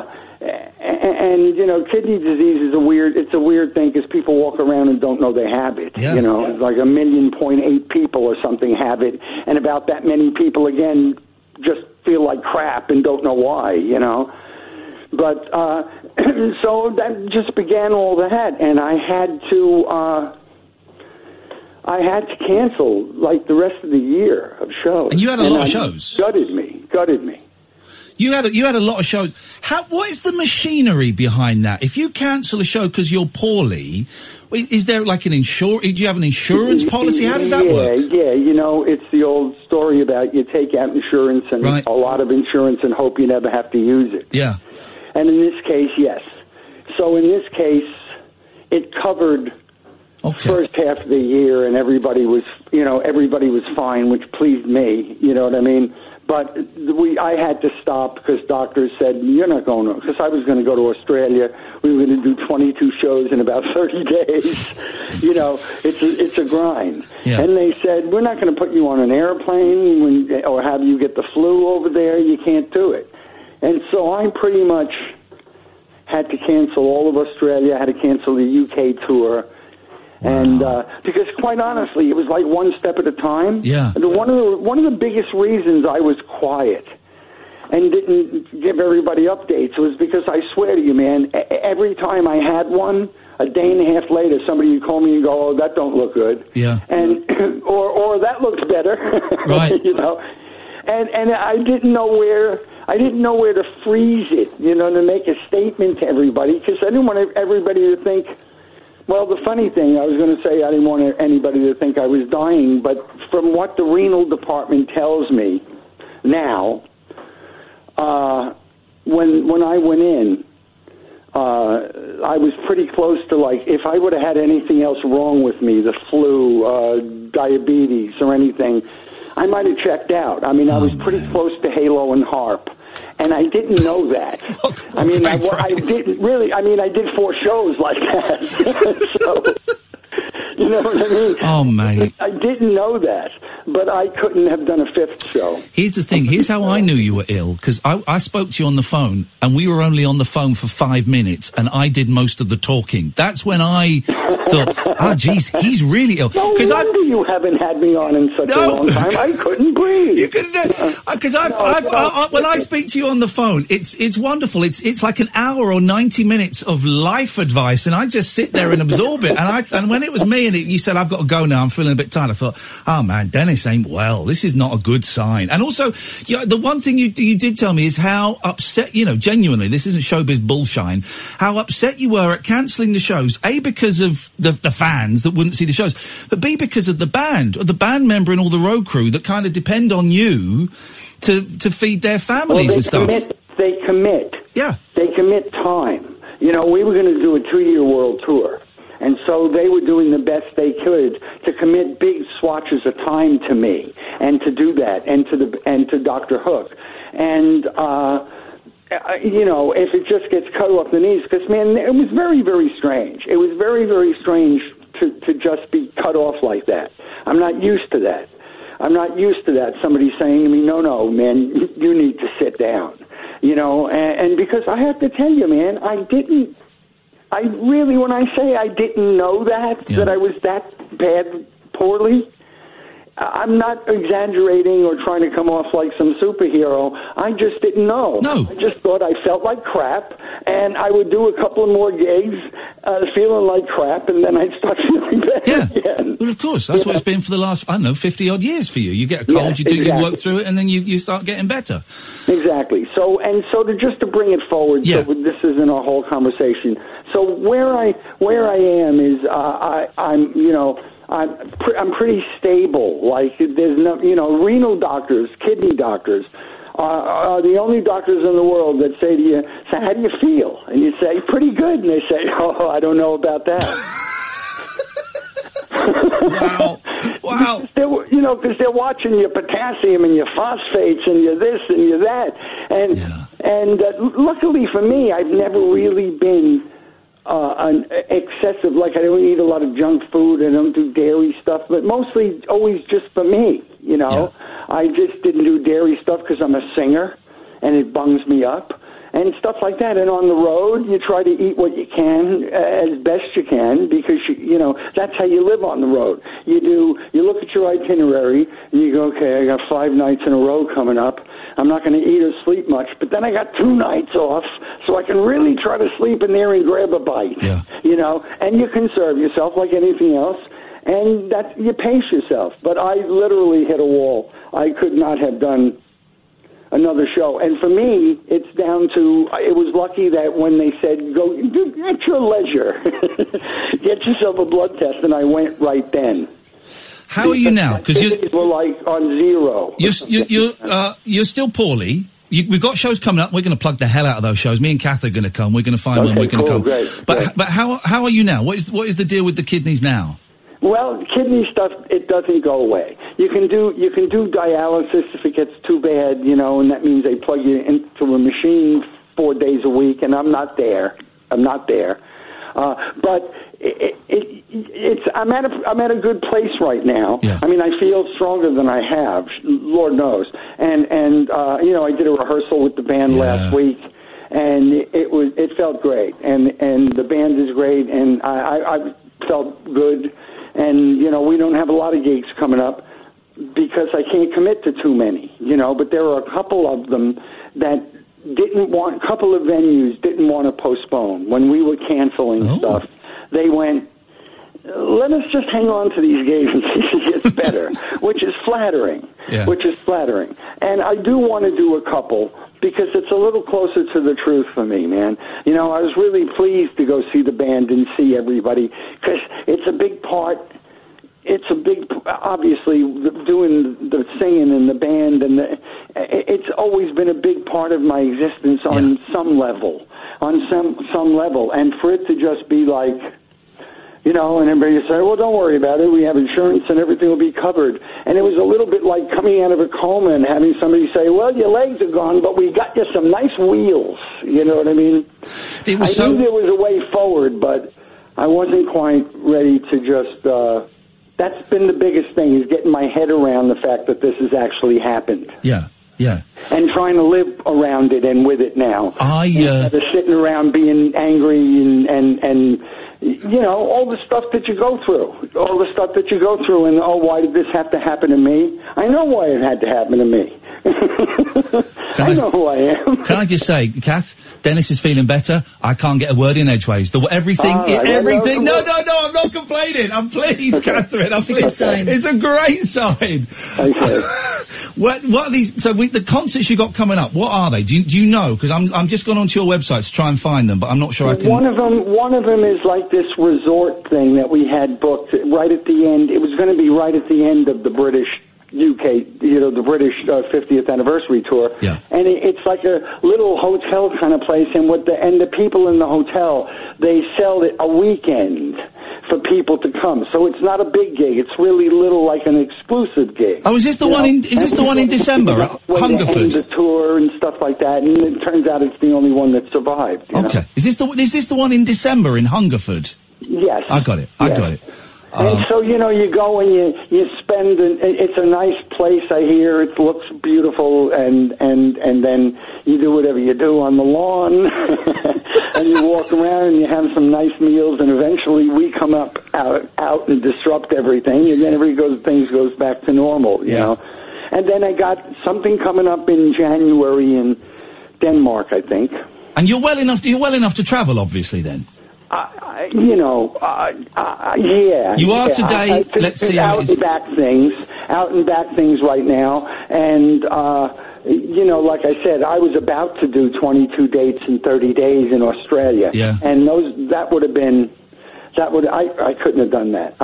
you know, kidney disease is it's a weird thing, because people walk around and don't know they have it. Yeah. You know, it's like 1.8 million people or something have it, and about that many people, again, just feel like crap and don't know why, you know. But so that just began all that, and I had to cancel like the rest of the year of shows. And you had a lot of shows. Gutted me. You had a lot of shows. What is the machinery behind that? If you cancel a show because you're poorly, is there like do you have an insurance policy? How does that work? Yeah, you know, it's the old story about you take out insurance and a lot of insurance and hope you never have to use it. Yeah. And in this case, yes. So in this case, it covered first half of the year, and everybody was fine, which pleased me, you know what I mean? But I had to stop because doctors said, you're not going to, because I was going to go to Australia. We were going to do 22 shows in about 30 days. You know, it's a grind. Yeah. And they said, we're not going to put you on an airplane or have you get the flu over there. You can't do it. And so I pretty much had to cancel all of Australia. I had to cancel the UK tour. And because quite honestly, it was like one step at a time. Yeah. And one of the biggest reasons I was quiet and didn't give everybody updates was because I swear to you, man, every time I had one, a day and a half later, somebody would call me and go, "Oh, that don't look good," yeah, and or that looks better, right? You know, and I didn't know where. I didn't know where to freeze it, you know, to make a statement to everybody because I didn't want everybody to think. Well, the funny thing, I was going to say I didn't want anybody to think I was dying, but from what the renal department tells me now, when I went in, I was pretty close to, like, if I would have had anything else wrong with me, the flu, diabetes, or anything, I might have checked out. I mean, I was pretty close to Halo and HARP. And I didn't know that. I mean, I didn't really. I mean, I did 4 shows like that. So, you know what I mean? Oh, mate. I didn't know that, but I couldn't have done a 5th show. Here's the thing. Here's how I knew you were ill, because I spoke to you on the phone, and we were only on the phone for 5 minutes, and I did most of the talking. That's when I thought, geez, he's really ill. No wonder you haven't had me on in such a long time. I couldn't breathe. You couldn't, because when I speak to you on the phone, it's wonderful. It's like an hour or 90 minutes of life advice, and I just sit there and absorb it. And when it was me and you said, I've got to go now, I'm feeling a bit tired, I thought, oh man, Dennis ain't well. This is not a good sign. And also, the one thing you did tell me is how upset, genuinely, this isn't showbiz bullshine, how upset you were at cancelling the shows, A, because of the fans that wouldn't see the shows, but B, because of the band member and all the road crew that kind of depend on you to feed their families and stuff. They commit. Yeah. They commit time. We were going to do a 2-year world tour. And so they were doing the best they could to commit big swatches of time to me and to do that and to Dr. Hook. And, if it just gets cut off the knees, because, man, it was very, very strange. It was very, very strange to just be cut off like that. I'm not used to that. I'm not used to that. Somebody saying to me, no, man, you need to sit down. And because I have to tell you, man, I really, when I say I didn't know that I was that bad, poorly, I'm not exaggerating or trying to come off like some superhero. I just didn't know. No. I just thought I felt like crap, and I would do a couple of more gigs feeling like crap, and then I'd start feeling bad again. Well, of course. That's what it's been for the last, 50-odd years for you. You get a cold, you work through it, and then you start getting better. Exactly. So to bring it forward, so this isn't a whole conversation. So where I am is I'm pretty stable. Like, there's no, renal doctors, kidney doctors are the only doctors in the world that say to you, so how do you feel? And you say, pretty good. And they say, oh, I don't know about that. Wow. Because they're watching your potassium and your phosphates and your this and your that. And luckily for me, I've never really been an excessive, like I don't eat a lot of junk food, I don't do dairy stuff, but mostly always just for me, I just didn't do dairy stuff because I'm a singer and it bungs me up and stuff like that. And on the road, you try to eat what you can as best you can because, that's how you live on the road. You look at your itinerary and you go, okay, I got 5 nights in a row coming up. I'm not going to eat or sleep much, but then I got 2 nights off, so I can really try to sleep in there and grab a bite, and you can serve yourself like anything else, and that you pace yourself. But I literally hit a wall. I could not have done another show. And for me, it's down to, it was lucky that when they said, go at your leisure, get yourself a blood test, and I went right then. How are you now? Because you were like on zero. You're still poorly. We've got shows coming up. We're going to plug the hell out of those shows. Me and Kath are going to come. We're going to find when we're going to come. Great, but how are you now? What is the deal with the kidneys now? Well, kidney stuff, it doesn't go away. You can do dialysis if it gets too bad, you know, and that means they plug you into a machine 4 days a week, and I'm not there. But I'm at a good place right now. Yeah. I mean, I feel stronger than I have, Lord knows. And you know, I did a rehearsal with the band last week, and it felt great. And the band is great, and I felt good. And you know, we don't have a lot of gigs coming up because I can't commit to too many. You know, but there are a couple of them that a couple of venues didn't want to postpone when we were canceling stuff. They went, let us just hang on to these gigs and see if it gets better, which is flattering. And I do want to do a couple because it's a little closer to the truth for me, man. You know, I was really pleased to go see the band and see everybody because it's a big part. Obviously, doing the singing and the band, and it's always been a big part of my existence on some level. And for it to just be like, you know, and everybody say, well, don't worry about it. We have insurance and everything will be covered. And it was a little bit like coming out of a coma and having somebody say, well, your legs are gone, but we got you some nice wheels. You know what I mean? I knew there was a way forward, but I wasn't quite ready to just... that's been the biggest thing, is getting my head around the fact that this has actually happened. Yeah. And trying to live around it and with it now. Instead of sitting around being angry and you know, all the stuff that you go through. And, why did this have to happen to me? I know why it had to happen to me. I know who I am. Can I just say, Kath, Dennis is feeling better. I can't get a word in edgeways. Everything. No, I'm not complaining. I'm pleased, Catherine. I'm pleased. It's a great sign. Okay. What are these? So the concerts you got coming up, what are they? Do you know? Because I'm just gone onto your website to try and find them, but I'm not sure I can. One of them is like this resort thing that we had booked right at the end. It was going to be right at the end of the British UK, you know, the British 50th anniversary tour. Yeah. And it's like a little hotel kind of place, and the people in the hotel, they sell it a weekend for people to come. So it's not a big gig. It's really little like an exclusive gig. Oh, is this the one in December at Hungerford? The tour and stuff like that, and it turns out it's the only one that survived. You know? Is this the one in December in Hungerford? Yes. I got it. And so, you know, you go and you spend, it's a nice place, I hear. It looks beautiful, and then you do whatever you do on the lawn, and you walk around and you have some nice meals, and eventually we come out and disrupt everything, and then things goes back to normal, you know. And then I got something coming up in January in Denmark, I think. And you're well enough to travel, and then? Yeah. You are today. Let's see. Out and back things right now, and you know, like I said, I was about to do 22 dates in 30 days in Australia, and I couldn't have done that.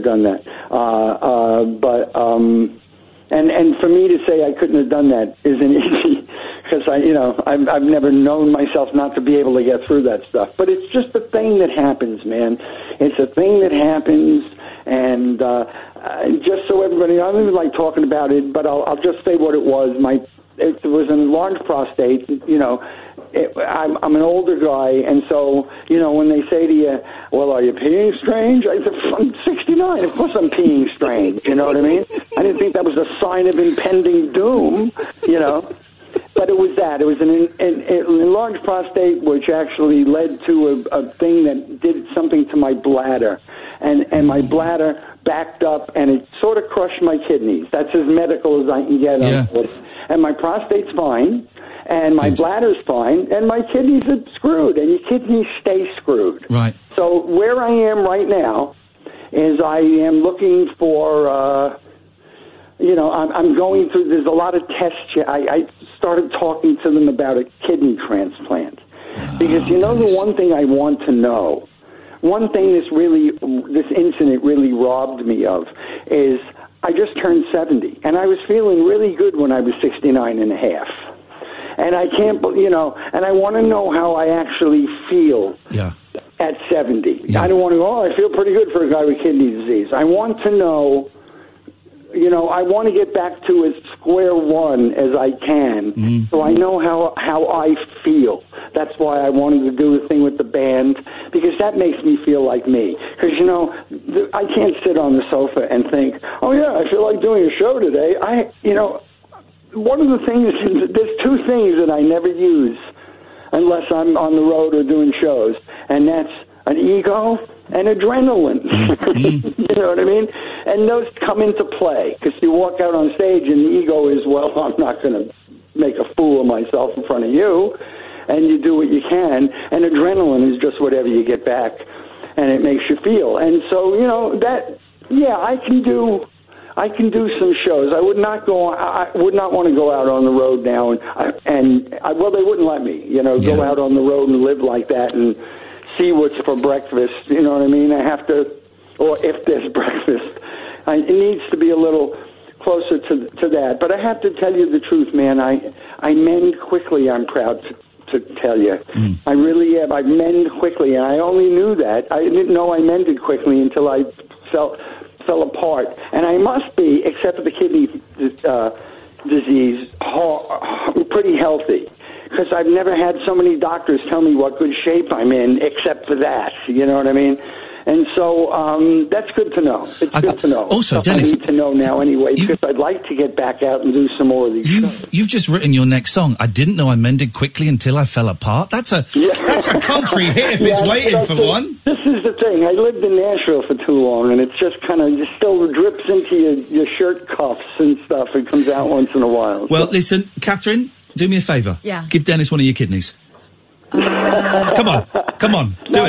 And for me to say I couldn't have done that isn't easy. Because I've never known myself not to be able to get through that stuff. But it's just a thing that happens, man. It's a thing that happens, and just so everybody, I don't even like talking about it, but I'll just say what it was. It was an enlarged prostate. You know, I'm an older guy, and so you know when they say to you, "Well, are you peeing strange?" I said, "I'm 69. Of course I'm peeing strange." You know what I mean? I didn't think that was a sign of impending doom. You know. But it was that. It was an enlarged prostate, which actually led to a thing that did something to my bladder. And my bladder backed up, and it sort of crushed my kidneys. That's as medical as I can get on this. And my prostate's fine, and my bladder's fine, and my kidneys are screwed, and your kidneys stay screwed. Right. So where I am right now is I am looking for... you know, I'm going through, there's a lot of tests. I started talking to them about a kidney transplant. Because, you know, the one thing I want to know, one thing this incident really robbed me of, is I just turned 70. And I was feeling really good when I was 69 and a half. And I can't, you know, and I want to know how I actually feel. Yeah. at 70. Yeah. I don't want to go, I feel pretty good for a guy with kidney disease. I want to know, I want to get back to as square one as I can, so I know how I feel. That's why I wanted to do the thing with the band, because that makes me feel like me. Because, I can't sit on the sofa and think, oh, yeah, I feel like doing a show today. One of the things, there's two things that I never use unless I'm on the road or doing shows, and that's an ego and adrenaline. You know what I mean? And those come into play, because you walk out on stage and the ego is, well, I'm not going to make a fool of myself in front of you, and you do what you can, and adrenaline is just whatever you get back, and it makes you feel. And so, I can do some shows. I would not want to go out on the road now, well, they wouldn't let me, go out on the road and live like that and see what's for breakfast. You know what I mean? I have to, or if there's breakfast, it needs to be a little closer to that. But I have to tell you the truth, man. I mend quickly. I'm proud to tell you. I really am. I mend quickly, and I only knew that. I didn't know I mended quickly until I fell apart. And I must be, except for the kidney disease, pretty healthy, because I've never had so many doctors tell me what good shape I'm in, except for that. You know what I mean? And so that's good to know. It's good to know. Also, Dennis, I need to know now anyway, because I'd like to get back out and do some more of these shows. You've just written your next song. I didn't know I mended quickly until I fell apart. That's a country hit if it's waiting for one. This is the thing. I lived in Nashville for too long, and it's just kind of still drips into your shirt cuffs and stuff. It comes out once in a while. Well, listen, Catherine, do me a favour. Yeah. Give Dennis one of your kidneys. Come on, do it.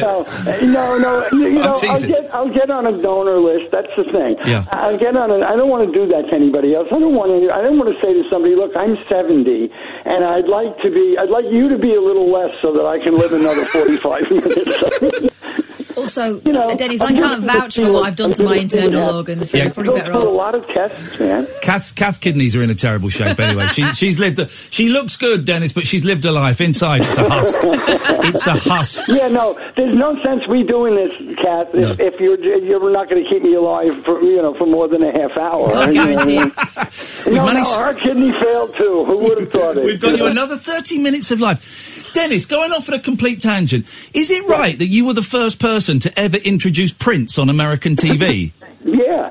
No. I'll get on a donor list. That's the thing. Yeah. I'll get on. I don't want to do that to anybody else. I don't want to say to somebody, look, I'm 70, and I'd like you to be a little less so that I can live another 45 minutes. Also, Dennis, I can't vouch for what I've done to my internal organs, so you're probably better off. A lot of tests, man. Kath's kidneys are in a terrible shape anyway. She looks good, Dennis, but she's lived a life. Inside, it's a husk. It's a husk. Yeah, no, there's no sense we doing this, Kath, if you're not going to keep me alive for more than a half hour. I guarantee you. Her kidney failed too. Who would have thought it? We've got you another 30 minutes of life. Dennis, going off on a complete tangent, is it right that you were the first person to ever introduce Prince on American TV? Yeah.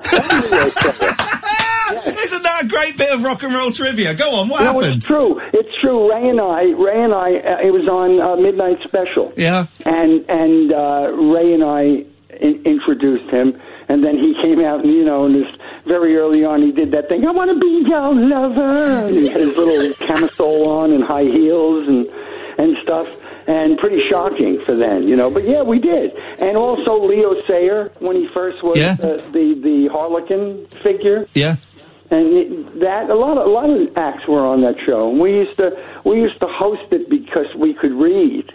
Isn't that a great bit of rock and roll trivia? Go on, what happened? It's true. Ray and I, it was on Midnight Special. Yeah. And Ray and I introduced him, and then he came out, and this very early on, he did that thing, I want to be your lover. And he had his little camisole on and high heels and stuff, and pretty shocking for then, But yeah, we did. And also Leo Sayer, when he first was the Harlequin figure. Yeah. And that a lot of acts were on that show. And we used to host it because we could read.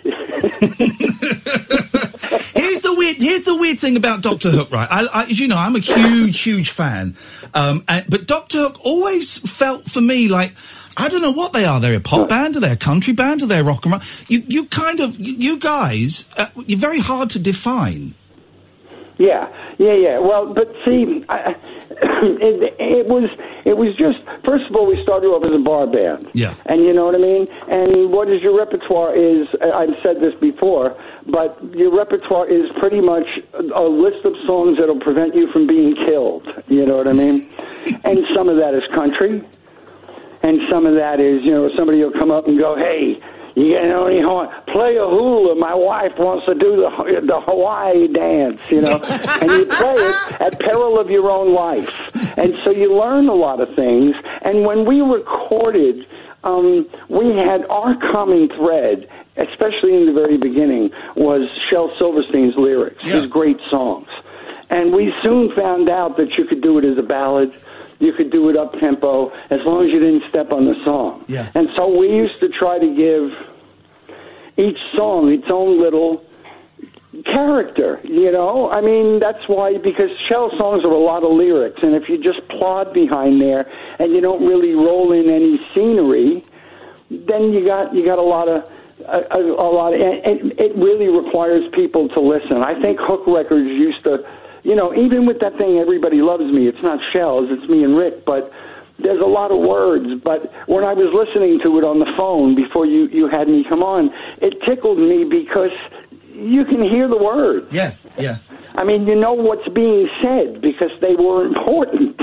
Here's the weird thing about Dr. Hook, right? As you know, I'm a huge fan. But Dr. Hook always felt for me like, I don't know what they are. They're a pop band, or they're a country band, or they're rock and roll. You guys, you're very hard to define. Yeah. Well, but see, it was just, first of all, we started off as a bar band. Yeah. And you know what I mean? And what is your repertoire is, I've said this before, but your repertoire is pretty much a list of songs that'll prevent you from being killed. You know what I mean? And some of that is country. And some of that is, somebody will come up and go, hey, play a hula. My wife wants to do the Hawaii dance, and you play it at peril of your own life. And so you learn a lot of things. And when we recorded, we had our common thread, especially in the very beginning, was Shel Silverstein's lyrics, his great songs. And we soon found out that you could do it as a ballad. You could do it up-tempo, as long as you didn't step on the song. Yeah. And so we used to try to give each song its own little character, I mean, that's why, because Shell songs are a lot of lyrics, and if you just plod behind there and you don't really roll in any scenery, then you got a lot of a lot, and it really requires people to listen. I think Hook Records used to, even with that thing, Everybody Loves Me, it's not Shells, it's me and Rick, but there's a lot of words. But when I was listening to it on the phone before you had me come on, it tickled me because you can hear the words. Yeah. I mean, you know what's being said because they were important,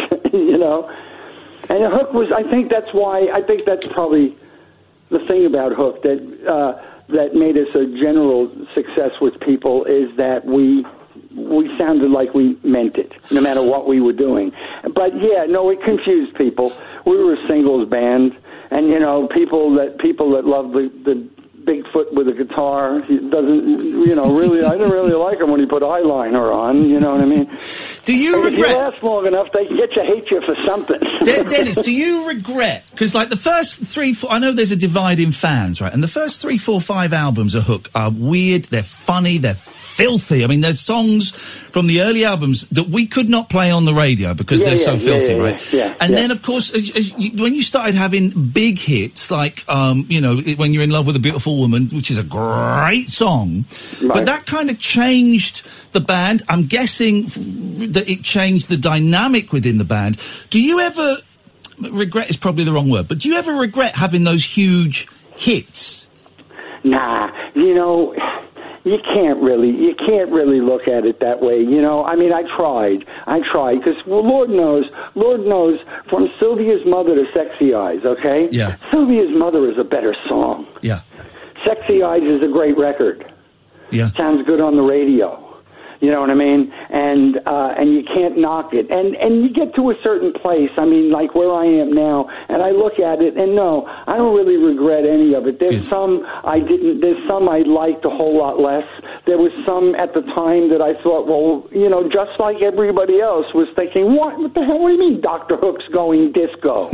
And Hook was, I think that's probably the thing about Hook that made us a general success with people is that we sounded like we meant it, no matter what we were doing. But it confused people. We were a singles band, and people that love the Bigfoot with a guitar, he doesn't, really, I didn't really like him when he put eyeliner on, you know what I mean? Do you regret... If you last long enough, they can hate you for something. Dennis, do you regret... Because, the first 3-4... I know there's a divide in fans, right? And the first 3, 4, 5 albums of Hook are weird, they're funny, they're filthy. I mean, there's songs from the early albums that we could not play on the radio because they're so filthy, right? Yeah. Then, of course, when you started having big hits, like, When You're in Love with a Beautiful Woman, which is a great song, right. But that kind of changed the band. I'm guessing that it changed the dynamic within the band. Do you ever... Regret is probably the wrong word, but do you ever regret having those huge hits? Nah, you can't really look at it that way, I mean, I tried, because Lord knows, from Sylvia's Mother to Sexy Eyes, okay? Yeah. Sylvia's Mother is a better song. Yeah. Sexy Eyes is a great record. Yeah. Sounds good on the radio. You know what I mean? And you can't knock it. And you get to a certain place, I mean, like where I am now, and I look at it, and no, I don't really regret any of it. There's some I liked a whole lot less. There was some at the time that I thought, well, just like everybody else was thinking, what the hell, what do you mean Dr. Hook's going disco?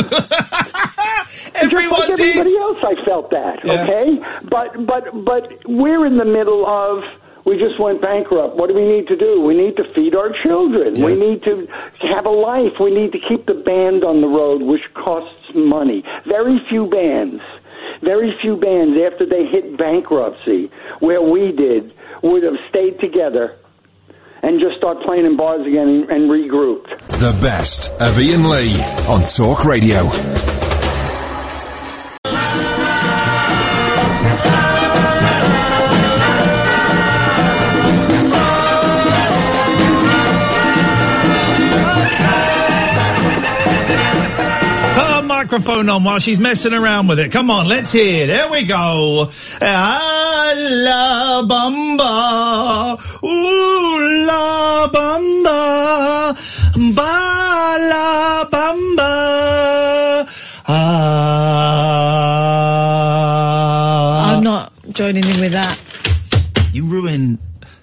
Everybody else, I felt that, okay? But we're in the middle of... We just went bankrupt. What do we need to do? We need to feed our children. Yeah. We need to have a life. We need to keep the band on the road, which costs money. Very few bands, after they hit bankruptcy, where we did, would have stayed together and just start playing in bars again and regrouped. The best of Ian Lee on Talk Radio. Microphone on while she's messing around with it. Come on, let's hear. There we go. La bamba, ooh la bamba, ba la bamba. I'm not joining in with that. You ruin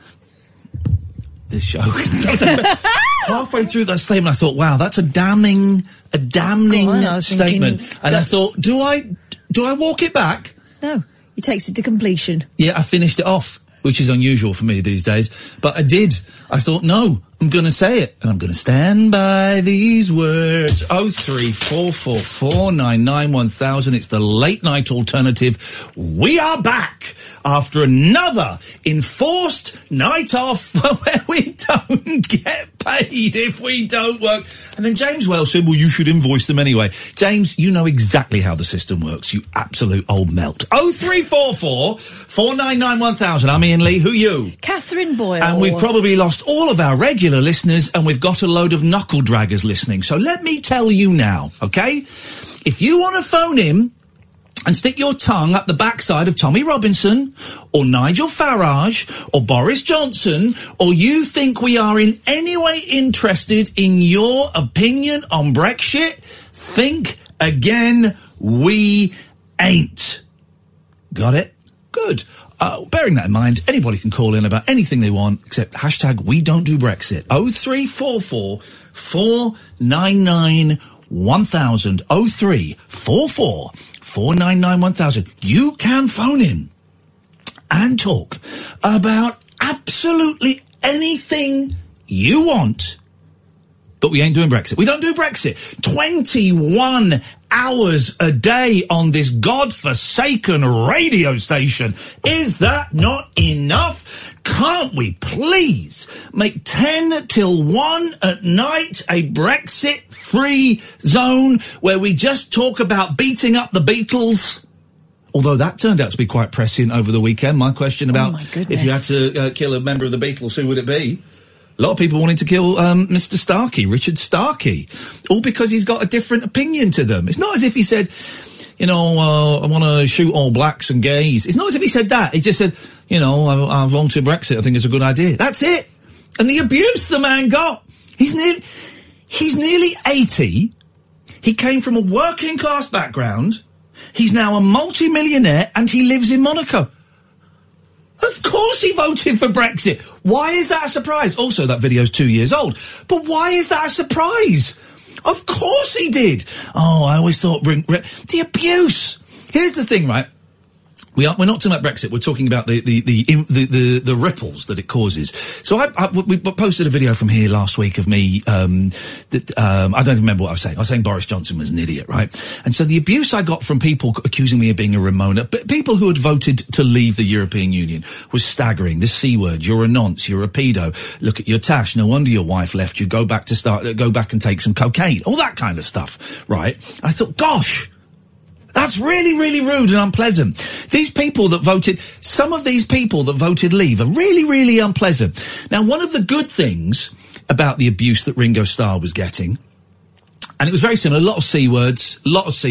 this show. Halfway through that statement, I thought, wow, that's a damning statement. And I thought, do I walk it back? No, he takes it to completion. Yeah, I finished it off, which is unusual for me these days. But I did. I thought, no, I'm going to say it. And I'm going to stand by these words. 03444991000. It's the late night alternative. We are back after another enforced night off where we don't get paid if we don't work. And then James Wells said, well, you should invoice them anyway. James, you know exactly how the system works, you absolute old melt. 03444991000. I'm Ian Lee. Who you? Catherine Boyle. And we've probably lost all of our regular listeners, and we've got a load of knuckle draggers listening. So let me tell you now, okay? If you want to phone in and stick your tongue up the backside of Tommy Robinson or Nigel Farage or Boris Johnson, or you think we are in any way interested in your opinion on Brexit, think again. We ain't. Got it? Good. Bearing that in mind, anybody can call in about anything they want, except hashtag we don't do Brexit. 0344 499 1000. 0344 499 1000. You can phone in and talk about absolutely anything you want But we ain't doing Brexit. We don't do Brexit. 21 hours a day on this godforsaken radio station. Is that not enough? Can't we please make 10 till 1 at night a Brexit-free zone where we just talk about beating up the Beatles? Although that turned out to be quite prescient over the weekend. My question about if you had to kill a member of the Beatles, who would it be? A lot of people wanted to kill Mr. Starkey, Richard Starkey, all because he's got a different opinion to them. It's not as if he said, I want to shoot all blacks and gays. It's not as if he said that. He just said, I voted Brexit. I think it's a good idea. That's it. And the abuse the man got. He's nearly 80. He came from a working class background. He's now a multi-millionaire and he lives in Monaco. Of course he voted for Brexit. Why is that a surprise? Also, that video's 2 years old. But why is that a surprise? Of course he did. Oh, I always thought the abuse. Here's the thing, right? We're not talking about Brexit. We're talking about the ripples that it causes. So we posted a video from here last week of me. I don't even remember what I was saying. I was saying Boris Johnson was an idiot, right? And so the abuse I got from people accusing me of being a Ramona, but people who had voted to leave the European Union, was staggering. The C word. You're a nonce. You're a pedo. Look at your tash. No wonder your wife left you. Go back and take some cocaine. All that kind of stuff, right? And I thought, gosh. That's really, really rude and unpleasant. Some of these people that voted leave are really, really unpleasant. Now, one of the good things about the abuse that Ringo Starr was getting, and it was very similar, a lot of C words.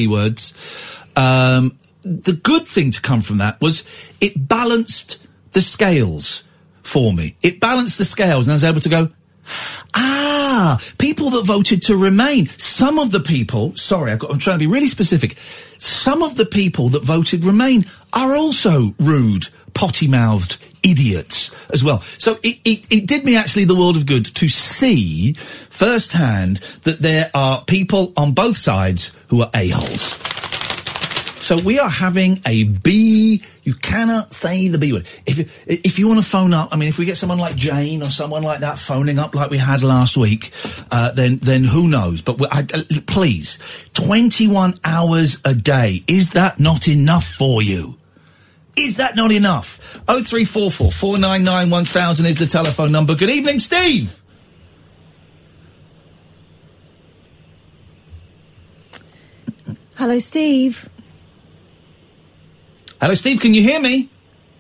The good thing to come from that was it balanced the scales for me. It balanced the scales, and I was able to go, people that voted to remain. Some of the people, I'm trying to be really specific. Some of the people that voted remain are also rude, potty-mouthed idiots as well. So it did me actually the world of good to see firsthand that there are people on both sides who are a-holes. So we are having a B. You cannot say the B word. If you want to phone up, if we get someone like Jane or someone like that phoning up like we had last week, then who knows? But please, 21 hours a day. Is that not enough for you? Is that not enough? 0344 499 1000 is the telephone number. Good evening, Steve. Hello, Steve. Hello, Steve, can you hear me?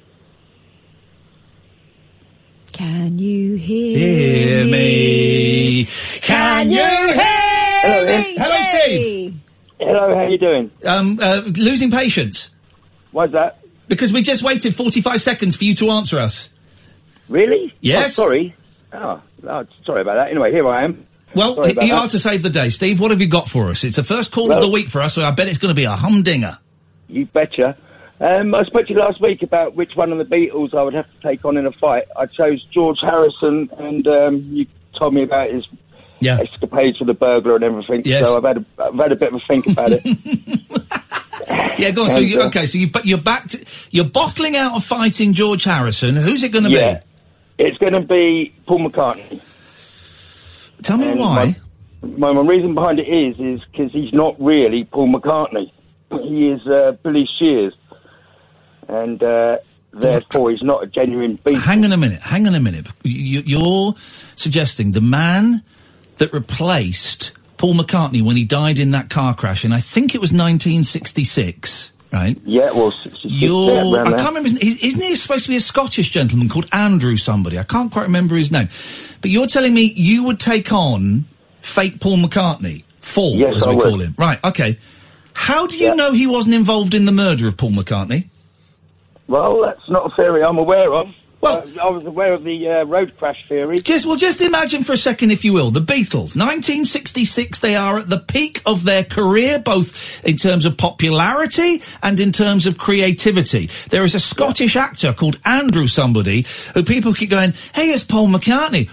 Can you hear me? Can you hear me? Hello, Steve. Hello, how you doing? Losing patience. Why's that? Because we just waited 45 seconds for you to answer us. Really? Yes. Oh, sorry. Oh, sorry about that. Anyway, here I am. Well, you are to save the day. Steve, what have you got for us? It's the first call of the week for us, so I bet it's going to be a humdinger. You betcha. I spoke to you last week about which one of the Beatles I would have to take on in a fight. I chose George Harrison, and you told me about his escapades with the burglar and everything. Yes. So I've had a bit of a think about it. Yeah, go on. You're bottling out of fighting George Harrison. Who's it going to be? It's going to be Paul McCartney. Tell me why. My reason behind it is because he's not really Paul McCartney. He is Billy Shears. And therefore he's not a genuine Beatle. Hang on a minute. You're suggesting the man that replaced Paul McCartney when he died in that car crash, and I think it was 1966, right? Yeah, well, 66. I can't remember. Isn't he supposed to be a Scottish gentleman called Andrew somebody? I can't quite remember his name. But you're telling me you would take on fake Paul McCartney? Yes, as we call him. Right, okay. How do you know he wasn't involved in the murder of Paul McCartney? Well, that's not a theory I'm aware of. Well, I was aware of the road crash theory. Just imagine for a second, if you will, the Beatles. 1966, they are at the peak of their career, both in terms of popularity and in terms of creativity. There is a Scottish actor called Andrew somebody, who people keep going, hey, it's Paul McCartney.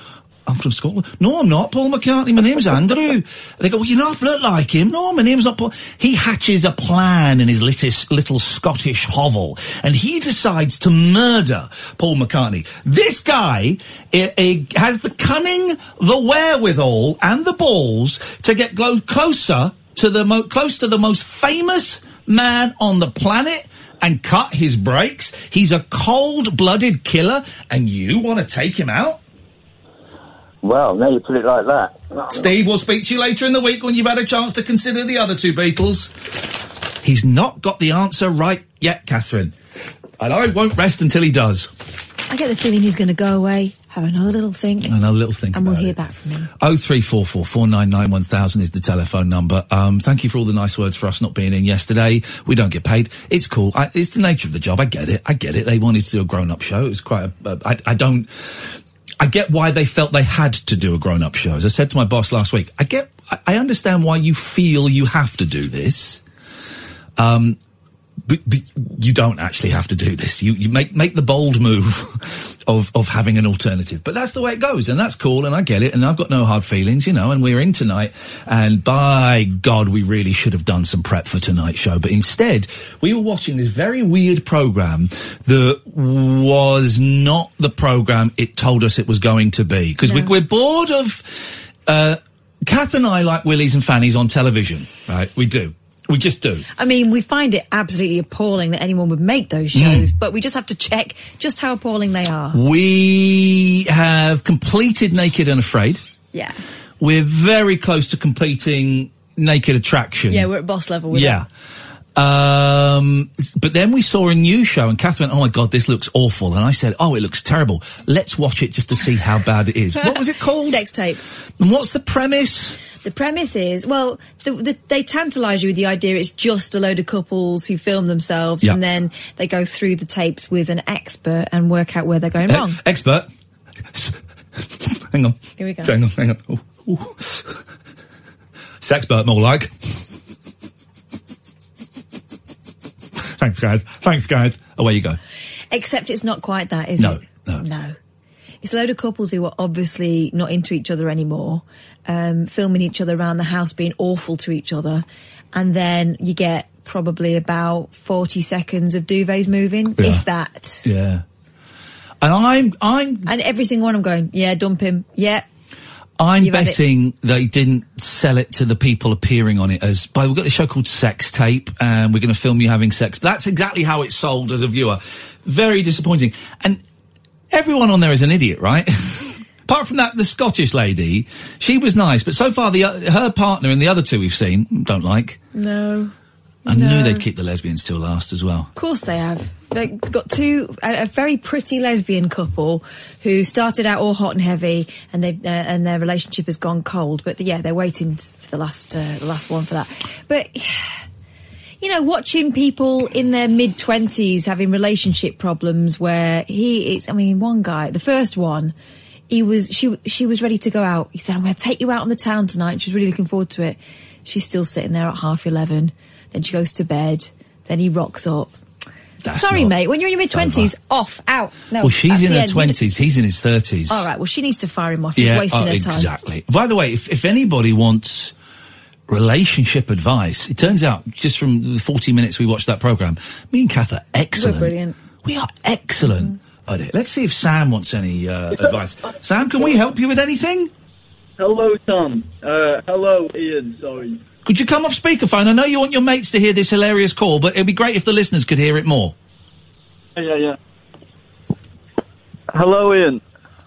I'm from Scotland. No, I'm not Paul McCartney. My name's Andrew. They go, well, you not look like him. No, my name's not Paul. He hatches a plan in his little Scottish hovel, and he decides to murder Paul McCartney. This guy has the cunning, the wherewithal, and the balls to get closer to the most famous man on the planet and cut his brakes. He's a cold-blooded killer, and you want to take him out? Well, now you put it like that. Steve, we'll speak to you later in the week when you've had a chance to consider the other two Beatles. He's not got the answer right yet, Catherine. And I won't rest until he does. I get the feeling he's going to go away, have another little think. And we'll hear back from him. 0344 499 1000 is the telephone number. Thank you for all the nice words for us not being in yesterday. We don't get paid. It's cool. It's the nature of the job. I get it. They wanted to do a grown-up show. It was quite I get why they felt they had to do a grown-up show. As I said to my boss last week, I understand why you feel you have to do this. But you don't actually have to do this. You make the bold move of having an alternative. But that's the way it goes, and that's cool, and I get it, and I've got no hard feelings, and we're in tonight, and by God, we really should have done some prep for tonight's show. But instead, we were watching this very weird programme that was not the programme it told us it was going to be. Because we're bored of... Kath and I like Willies and Fannies on television, right? We do. We just do. I mean, we find it absolutely appalling that anyone would make those shows, but we just have to check just how appalling they are. We have completed Naked and Afraid. Yeah. We're very close to completing Naked Attraction. Yeah, we're at boss level with it. But then we saw a new show, and Kath went, oh my God, this looks awful. And I said, oh, it looks terrible. Let's watch it just to see how bad it is. What was it called? Sex Tape. And what's the premise? The premise is, well, they tantalise you with the idea it's just a load of couples who film themselves and then they go through the tapes with an expert and work out where they're going wrong. Expert? Hang on. Here we go. Hang on. Ooh. Sexpert, more like. Thanks, guys. Away you go. Except it's not quite that, is it? No. It's a load of couples who are obviously not into each other anymore, filming each other around the house being awful to each other, and then you get probably about 40 seconds of duvets moving, if that. Yeah. And And every single one I'm going, yeah, dump him, yeah. I'm betting they didn't sell it to the people appearing on it as, we've got this show called Sex Tape, and we're going to film you having sex. But that's exactly how it's sold as a viewer. Very disappointing. And everyone on there is an idiot, right? Apart from that, the Scottish lady, she was nice, but so far her partner and the other two we've seen, don't like. No. I knew they'd keep the lesbians till last as well. Of course they have. They've got a very pretty lesbian couple who started out all hot and heavy, and and their relationship has gone cold. But they're waiting for the last one for that. But watching people in their mid-20s having relationship problems where one guy, the first one, she was ready to go out. He said, I'm going to take you out on the town tonight. She's really looking forward to it. She's still sitting there at 11:30. Then she goes to bed. Then he rocks up. Sorry, mate. When you're in your mid-20s, off, out. No. Well, she's in her 20s. He's in his 30s. All right. Well, she needs to fire him off. He's wasting her time. Exactly. By the way, if anybody wants relationship advice, it turns out, just from the 40 minutes we watched that programme, me and Kath are excellent. We're brilliant. We are excellent at it. Let's see if Sam wants any advice. Sam, can we help you with anything? Hello, Tom. Hello, Ian. Sorry. Could you come off speakerphone? I know you want your mates to hear this hilarious call, but it'd be great if the listeners could hear it more. Yeah. Hello, Ian.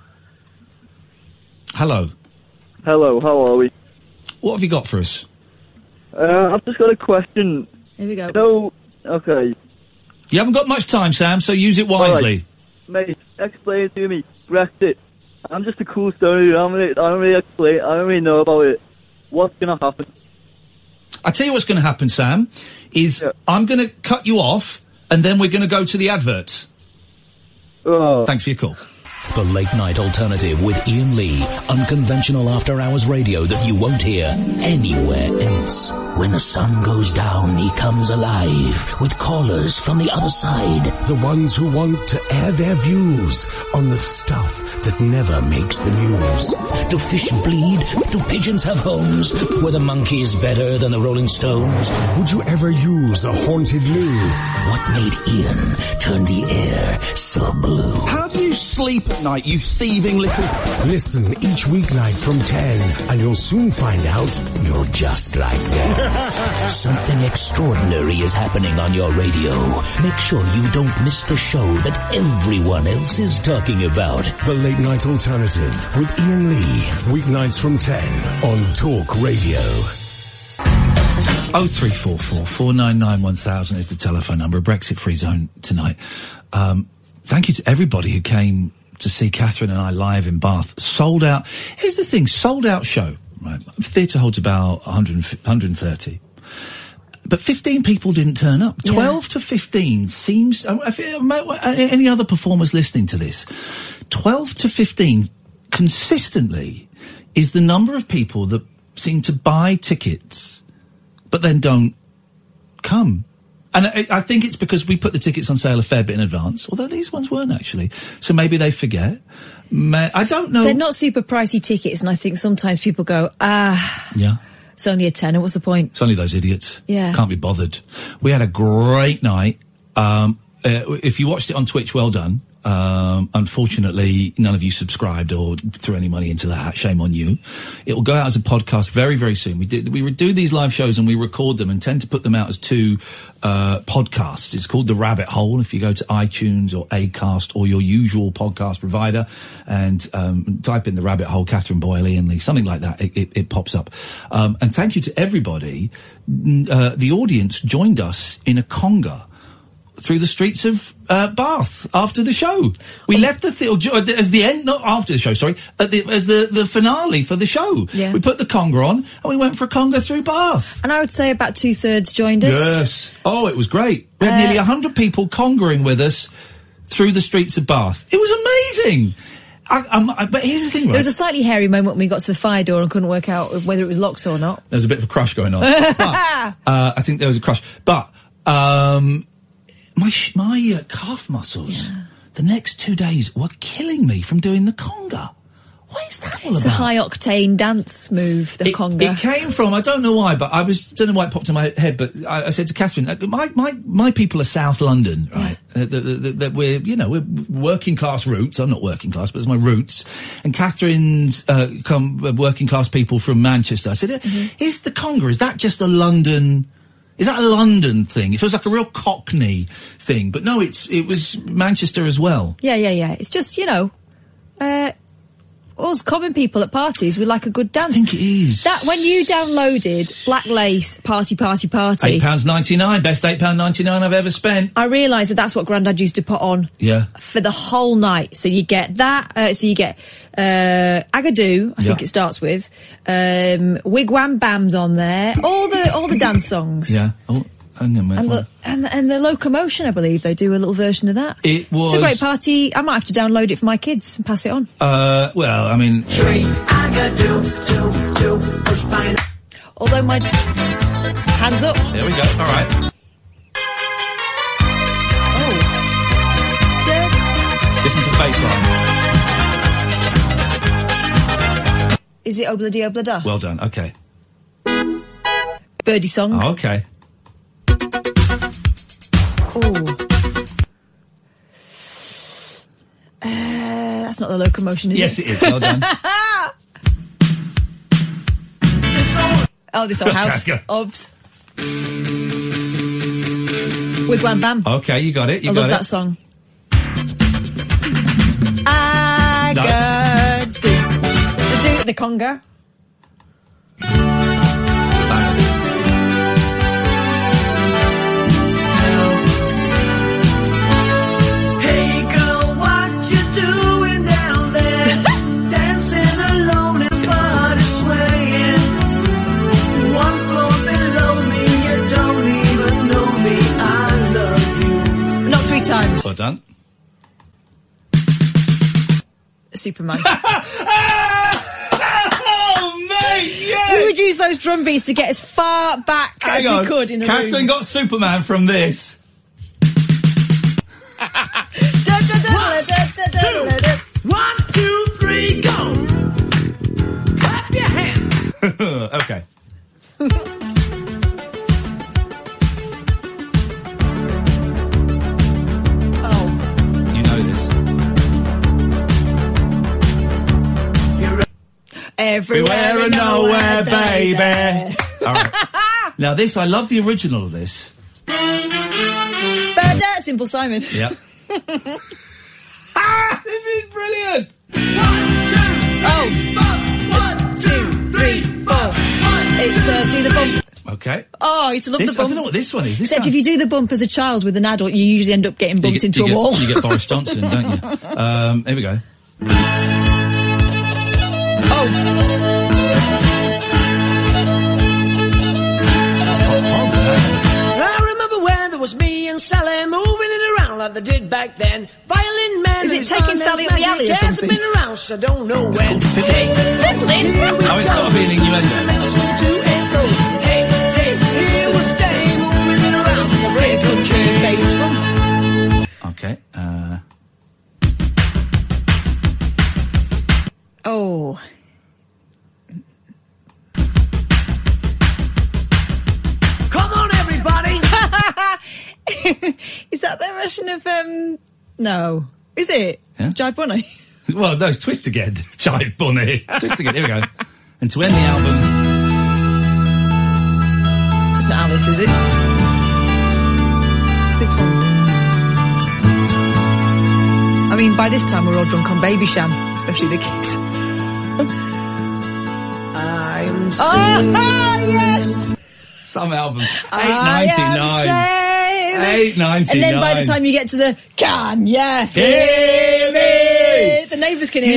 Hello. Hello, how are we? What have you got for us? I've just got a question. Here we go. Okay. You haven't got much time, Sam, so use it wisely. Right. Mate, explain to me. Brexit. I'm just a cool story. I don't really know about it. What's going to happen? I tell you what's going to happen, Sam, is I'm going to cut you off, and then we're going to go to the adverts. Oh. Thanks for your call. The Late Night Alternative with Ian Lee. Unconventional after-hours radio that you won't hear anywhere else. When the sun goes down, he comes alive with callers from the other side. The ones who want to air their views on the stuff that never makes the news. Do fish bleed? Do pigeons have homes? Were the monkeys better than the Rolling Stones? Would you ever use a haunted loo? What made Ian turn the air so blue? How do you sleep at night, you thieving little... Listen each weeknight from 10 and you'll soon find out you're just like that. Something extraordinary is happening on your radio. Make sure you don't miss the show that everyone else is talking about. The Late Night Alternative with Ian Lee. Weeknights from 10 on Talk Radio. 0344 499 1000 is the telephone number. A Brexit-free zone tonight. Thank you to everybody who came to see Catherine and I live in Bath. Sold out. Here's the thing, sold out show. Right, theatre holds about 130. But 15 people didn't turn up. 12 to 15 seems... any other performers listening to this, 12 to 15 consistently is the number of people that seem to buy tickets but then don't come. And I think it's because we put the tickets on sale a fair bit in advance, although these ones weren't actually. So maybe they forget. I don't know. They're not super pricey tickets, and I think sometimes people go, yeah, it's only a tenner, what's the point? It's only those idiots. Yeah. Can't be bothered. We had a great night. If you watched it on Twitch, well done. Unfortunately, none of you subscribed or threw any money into that. Shame on you. It will go out as a podcast very, very soon. We do these live shows and we record them and tend to put them out as two podcasts. It's called The Rabbit Hole. If you go to iTunes or Acast or your usual podcast provider and type in The Rabbit Hole, Catherine Boyle, Ian Lee, something like that, it pops up. And thank you to everybody. The audience joined us in a conga through the streets of Bath after the show. We left the as the end, not after the show, sorry, as the finale for the show. Yeah. We put the conga on and we went for a conga through Bath. And I would say about 2/3 joined us. Yes. Oh, it was great. We had nearly 100 people congaing with us through the streets of Bath. It was amazing. But here's the thing, right? There was a slightly hairy moment when we got to the fire door and couldn't work out whether it was locked or not. There was a bit of a crush going on. But, I think there was a crush. But, my calf muscles, the next 2 days were killing me from doing the conga. What is that all about? It's a high-octane dance move, the conga. It came from, I don't know why, but don't know why it popped in my head, but I said to Catherine, my people are South London, right? That we're working class roots. I'm not working class, but it's my roots. And Catherine's, working class people from Manchester. I said, is the conga, is that just a London... Is that a London thing? It feels like a real Cockney thing, but no, it was Manchester as well. Yeah. It's just, us common people at parties, we like a good dance. I think it is. That when you downloaded Black Lace Party, £8.99, best £8.99 I've ever spent. I realised that's what Grandad used to put on. Yeah. For the whole night. So you get that. So you get Agadoo, I think it starts with. Wigwam Bam's on there. All the dance songs. Yeah. Oh, hang on a minute. And the Locomotion, I believe, they do a little version of that. It was... It's a great party. I might have to download it for my kids and pass it on. Well, I mean... Although my... Hands up. There we go. All right. Oh. Listen to the bass line. Is it Obladi Oblada? Well done. Okay. Birdie song. Oh, okay. That's not the Locomotion, is it? Yes, it is. Well done. This old house. Obs. Wigwam Bam. Okay, you got it. I love that song. Agadoo. The conga. Well done. Superman. Oh, mate, yes! We would use those drum beats to get as far back as we could in the room. Catherine got Superman from this. 1, 2, 3, go! Clap your hands! Okay. You know this. Everywhere and nowhere, baby. All right. Now this, I love the original of this. Simple Simon. Yep. This is brilliant. 1, 2, 3, 4. It's do the bump. Okay. Oh, I used to love This, the bump. I don't know what this one is. This Except one- if you do the bump as a child with an adult, you usually end up getting bumped into a wall. You get Boris Johnson, don't you? Here we go. I remember when there was me and Sally moving it around like they did back then. Violin man, Is it taking Sally up the alley or something? Been around, so don't know when. Hey, Oh, it's got to be an innuendo. Hey, here we stay moving it around. It's pretty country-based one. Okay. Oh. Come on, everybody! Is that their version of, no. Is it? Yeah. Jive Bunny? Well, no, it's Twist again. Jive Bunny. Twist again. Here we go. And to end the album. It's not Alice, is it? It's this one. I mean, by this time we're all drunk on Baby Sham, especially the kids. I'm yes! Some album. $8.99. $8.99. And then by the time you get to the can ya hear me? The neighbours can hear.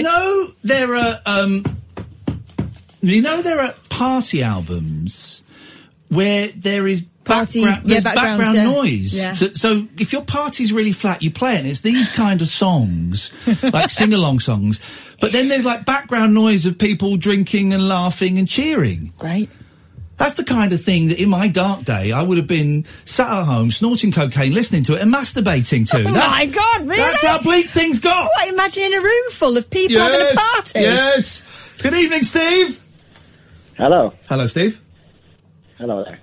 There are party albums where there is background noise. Yeah. So if your party's really flat, you play it, and it's these kind of songs, like sing-along songs. But then there's like background noise of people drinking and laughing and cheering. Great. That's the kind of thing that in my dark day I would have been sat at home snorting cocaine, listening to it and masturbating to. Oh my God, really? That's how bleak things got. What, imagine in a room full of people having a party? Yes. Good evening, Steve. Hello. Hello, Steve. Hello there.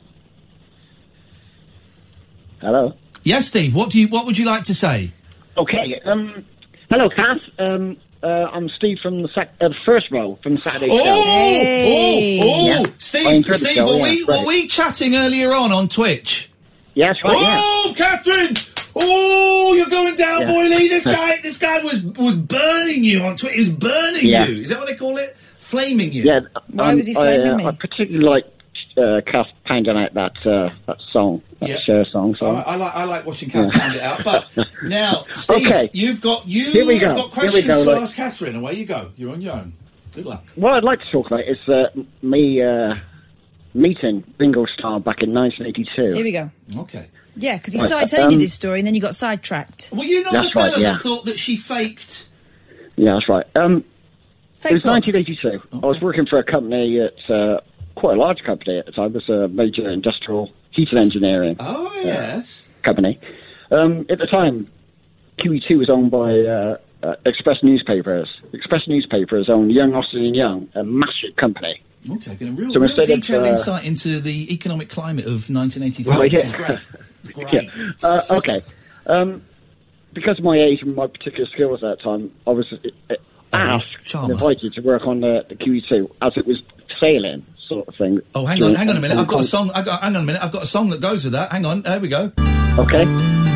Hello. Yes, Steve. What would you like to say? Okay. Hello, Kath. I'm Steve from the first row from Saturday Show. Yeah. Steve, show, were we chatting earlier on Twitch? Yes, right. Oh, Catherine! Oh, you're going down, boy, This guy was burning you on Twitch. He was burning you. Is that what they call it? Flaming you. Yeah. Why was he flaming me? I particularly like Kath pounding out that song, that Cher song. So I like watching Kath pound it out. But now, Steve, okay. you've got questions to ask Catherine. Away you go. You're on your own. Good luck. What I'd like to talk about is me meeting Ringo Starr back in 1982. Here we go. Okay. Yeah, because he started telling you this story and then you got sidetracked. Well, you're not the fella that thought that she faked. Yeah, that's right. It was 1982. Okay. I was working for a company at quite a large company at the time. It was a major industrial heating engineering company. At the time, QE2 was owned by Express Newspapers. Express Newspapers owned Young Austin and Young, a massive company. Okay, getting a real detailed insight into the economic climate of 1983. Well, yeah. It's great. It's great. Okay. Because of my age and my particular skills at that time, I was asked and invited to work on the QE2 as it was sailing, sort of thing. Oh, hang on a minute. I've got a song. Hang on a minute. I've got a song that goes with that. Hang on. There we go. Okay.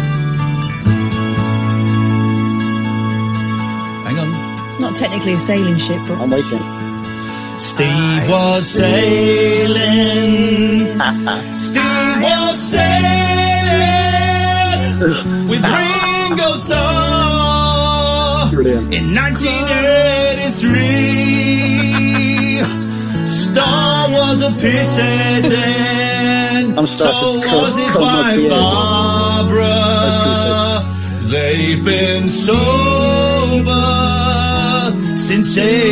Hang on. It's not technically a sailing ship, but I'm waiting. Steve was sailing. Steve was sailing with Ringo Starr. Brilliant. In 1983. Starr was a pisshead then. So was his wife Barbara. They've been sober since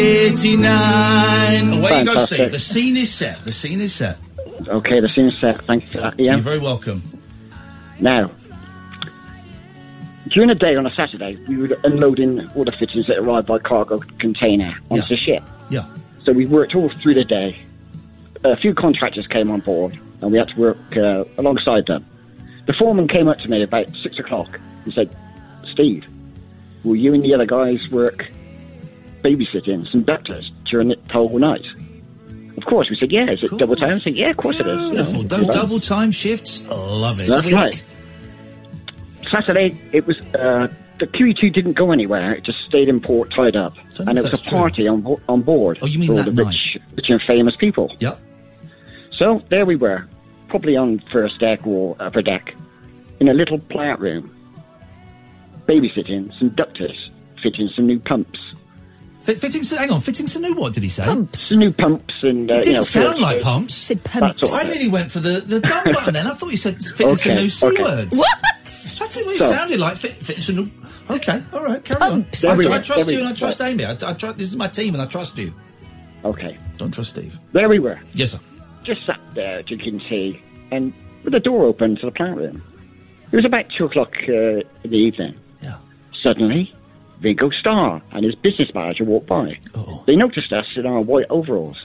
89. Away you go, Fantastic. Steve. The scene is set. The scene is set. Okay, the scene is set. Thank you for that, Ian. You're very welcome. Now, during the day on a Saturday, we were unloading all the fittings that arrived by cargo container onto the ship. Yeah. So we worked all through the day. A few contractors came on board, and we had to work alongside them. The foreman came up to me about 6 o'clock and said, "Steve, will you and the other guys work babysitting some doctors during the whole night?" Of course, we said, "Yeah." Is it double time? I said, "Yeah, of course it is." Beautiful. Those double time shifts, love it. That's right. Saturday, it was the QE2 didn't go anywhere; it just stayed in port, tied up, and it was a party on board. Oh, you mean for all that the night? rich and famous people. Yep. So there we were, probably on first deck or upper deck, in a little plant room, babysitting some ductors, fitting some new pumps. Fitting some new what did he say? Pumps. Some new pumps and It didn't sound filters. like pumps. Said That's pumps. all I right. nearly went for the dumb button then. I thought you said fitting some Okay, new C okay. words. What? That's what it So- sounded like. Fitting some new. Okay, all right, carry Pumps. on. I There we trust go. you and I trust Amy. I trust. This is my team and I trust you. Okay, Don't trust Steve. there we were, Yes, sir. just sat there drinking tea, and with the door open to the plant room. It was about 2 o'clock in the evening. Yeah. Suddenly, Ringo Starr and his business manager walked by. Uh-oh. They noticed us in our white overalls.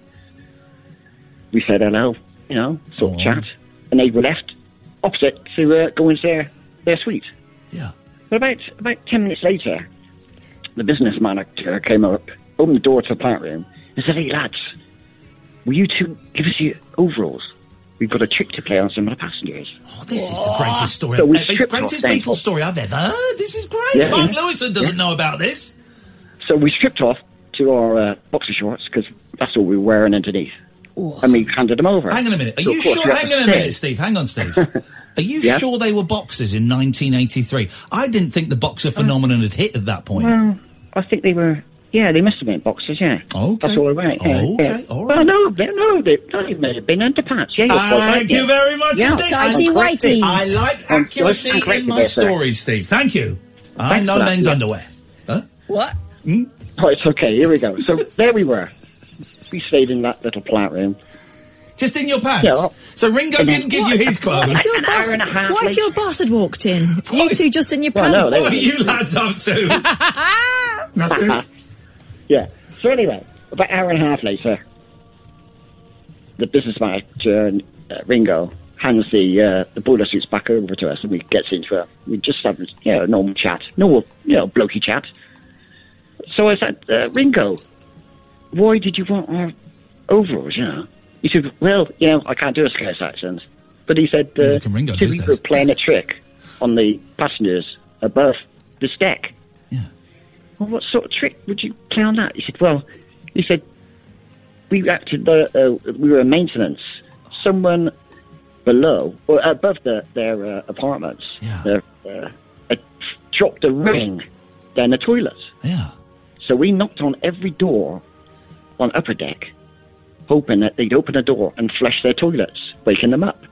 We said hello, sort of chat, and they were left opposite to go into their suite. Yeah. But about 10 minutes later, the business manager came up, opened the door to the plant room, and said, "Hey lads, will you two give us your overalls? We've got a trick to play on some of the passengers." Oh, this is the greatest story. So we the stripped greatest off then. Beatles story I've ever heard. This is great. Yeah, Mark yeah. Lewison doesn't know about this. So we stripped off to our boxer shorts, because that's all we were wearing underneath. And we handed them over. Hang on a minute. Are So, you of course, sure? we had Hang to on a stay. minute, Steve. Hang on, Steve. Are you Yeah? sure they were boxers in 1983? I didn't think the boxer phenomenon had hit at that point. Well, I think they were. Yeah, they must have been boxers. Yeah. Okay. That's all right. Yeah, Okay, yeah. all Well, right. they may have been underpants. Yeah. You're quite right, Thank yeah. you very much Yeah. indeed. Tidy I'm corrected. whities. I like I'm accuracy in corrected my there, sir. stories, Steve. Thank you. I Thanks know for that, men's yeah. underwear. Huh? What? Right, okay, here we go. So there we were. We stayed in that little plant room. Just in your pants? Yeah, well- So Ringo And then- didn't give you his clothes? What if your An hour boss, and a half what if later. your boss had walked in? You two just in your Well, pants? no, they What were- are you lads up to? Nothing. Yeah. So anyway, about an hour and a half later, the business manager, Ringo, hands the boiler suits back over to us, and we get into it. We just have a normal chat, normal blokey chat. So I said, Ringo, why did you want our overalls? He said, well, I can't do a Scouse accent, but he said, can Ringo he said these we were days. playing a trick on the passengers above this deck. Yeah. Well, what sort of trick would you play on that? He said, we acted, we were in maintenance. Someone below, or above their apartments, had dropped a ring down the toilet. Yeah. So we knocked on every door on upper deck, hoping that they'd open the door and flush their toilets, waking them up.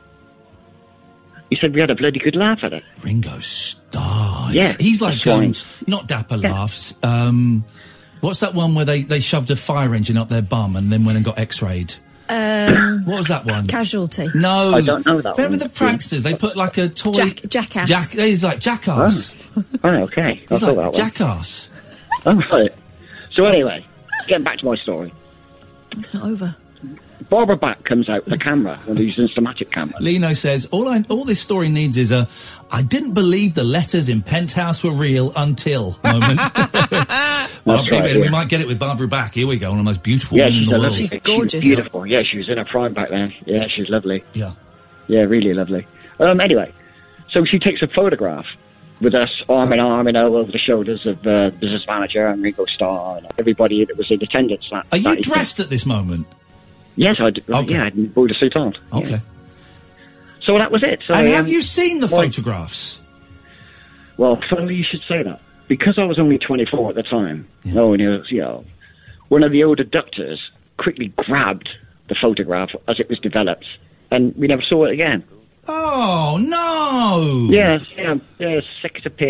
He said we had a bloody good laugh at it. Ringo Starr. Yeah, He's like, swines. not Dapper Laughs. What's that one where they shoved a fire engine up their bum and then went and got x-rayed? What was that one? Casualty. No. I don't know that Remember one. the pranksters? They put like a toy... Jackass. He's like Jackass. Oh, okay. I He's saw like that one. Jackass. Oh, right. So anyway, getting back to my story. It's not over. Barbara Back comes out with a camera, one of these Instamatic cameras. Lino says, all this story needs is a, I didn't believe the letters in Penthouse were real until moment. Well, That's right, we yeah. might get it with Barbara Back. Here we go, one of the most beautiful Yeah, women in she's the a world. lovely. She was beautiful. Yeah, she was in her prime back then. Yeah, she's lovely. Yeah. Yeah, really lovely. Anyway, so she takes a photograph with us arm in arm, over the shoulders of the business manager and Ringo Starr and everybody that was in attendance. Are you dressed at this moment? Yes, I do. Okay. Yeah, I had bought a suit on. Okay. Yeah. So that was it. So, And have you seen the photographs? Well, funny you should say that. Because I was only 24 at the time, one of the older doctors quickly grabbed the photograph as it was developed, and we never saw it again. Oh, no! Yes, sick as a pig.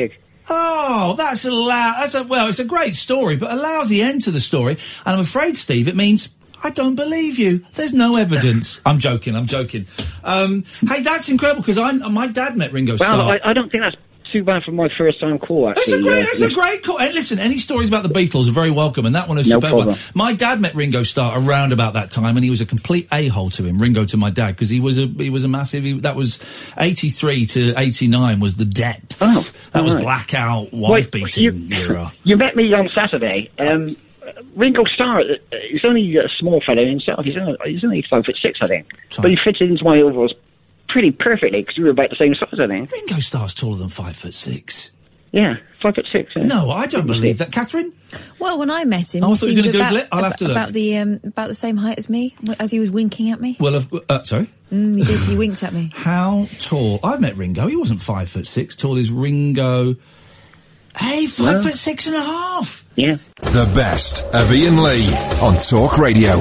Oh, that's it's a great story, but a lousy end to the story. And I'm afraid, Steve, it means I don't believe you. There's no evidence. I'm joking. Hey, that's incredible, because my dad met Ringo Starr. Well, I don't think that's too bad for my first time call, actually. It's a great call. And listen, any stories about the Beatles are very welcome, and that one is no superb. problem. My dad met Ringo Starr around about that time, and he was a complete a-hole to him, Ringo to my dad, because he was a massive, that was 83 to 89 was the depth. Oh, that was blackout, wife-beating era. You met me on Saturday. Ringo Starr, he's only a small fellow himself. He's only 5'6", I think. But he fits into my overalls pretty perfectly, because we were about the same size, I think. Ringo Starr's taller than 5'6". Yeah, 5'6". Yeah. No, I don't believe that. Catherine? Well, when I met him, I he thought you were seemed going to Google it. I'll have to look. About the same height as me, as he was winking at me. Well, sorry? He did, he winked at me. How tall? I met Ringo, he wasn't 5'6". Tall is Ringo... Hey, 5'6.5". Yeah. The best of Ian Lee on Talk Radio.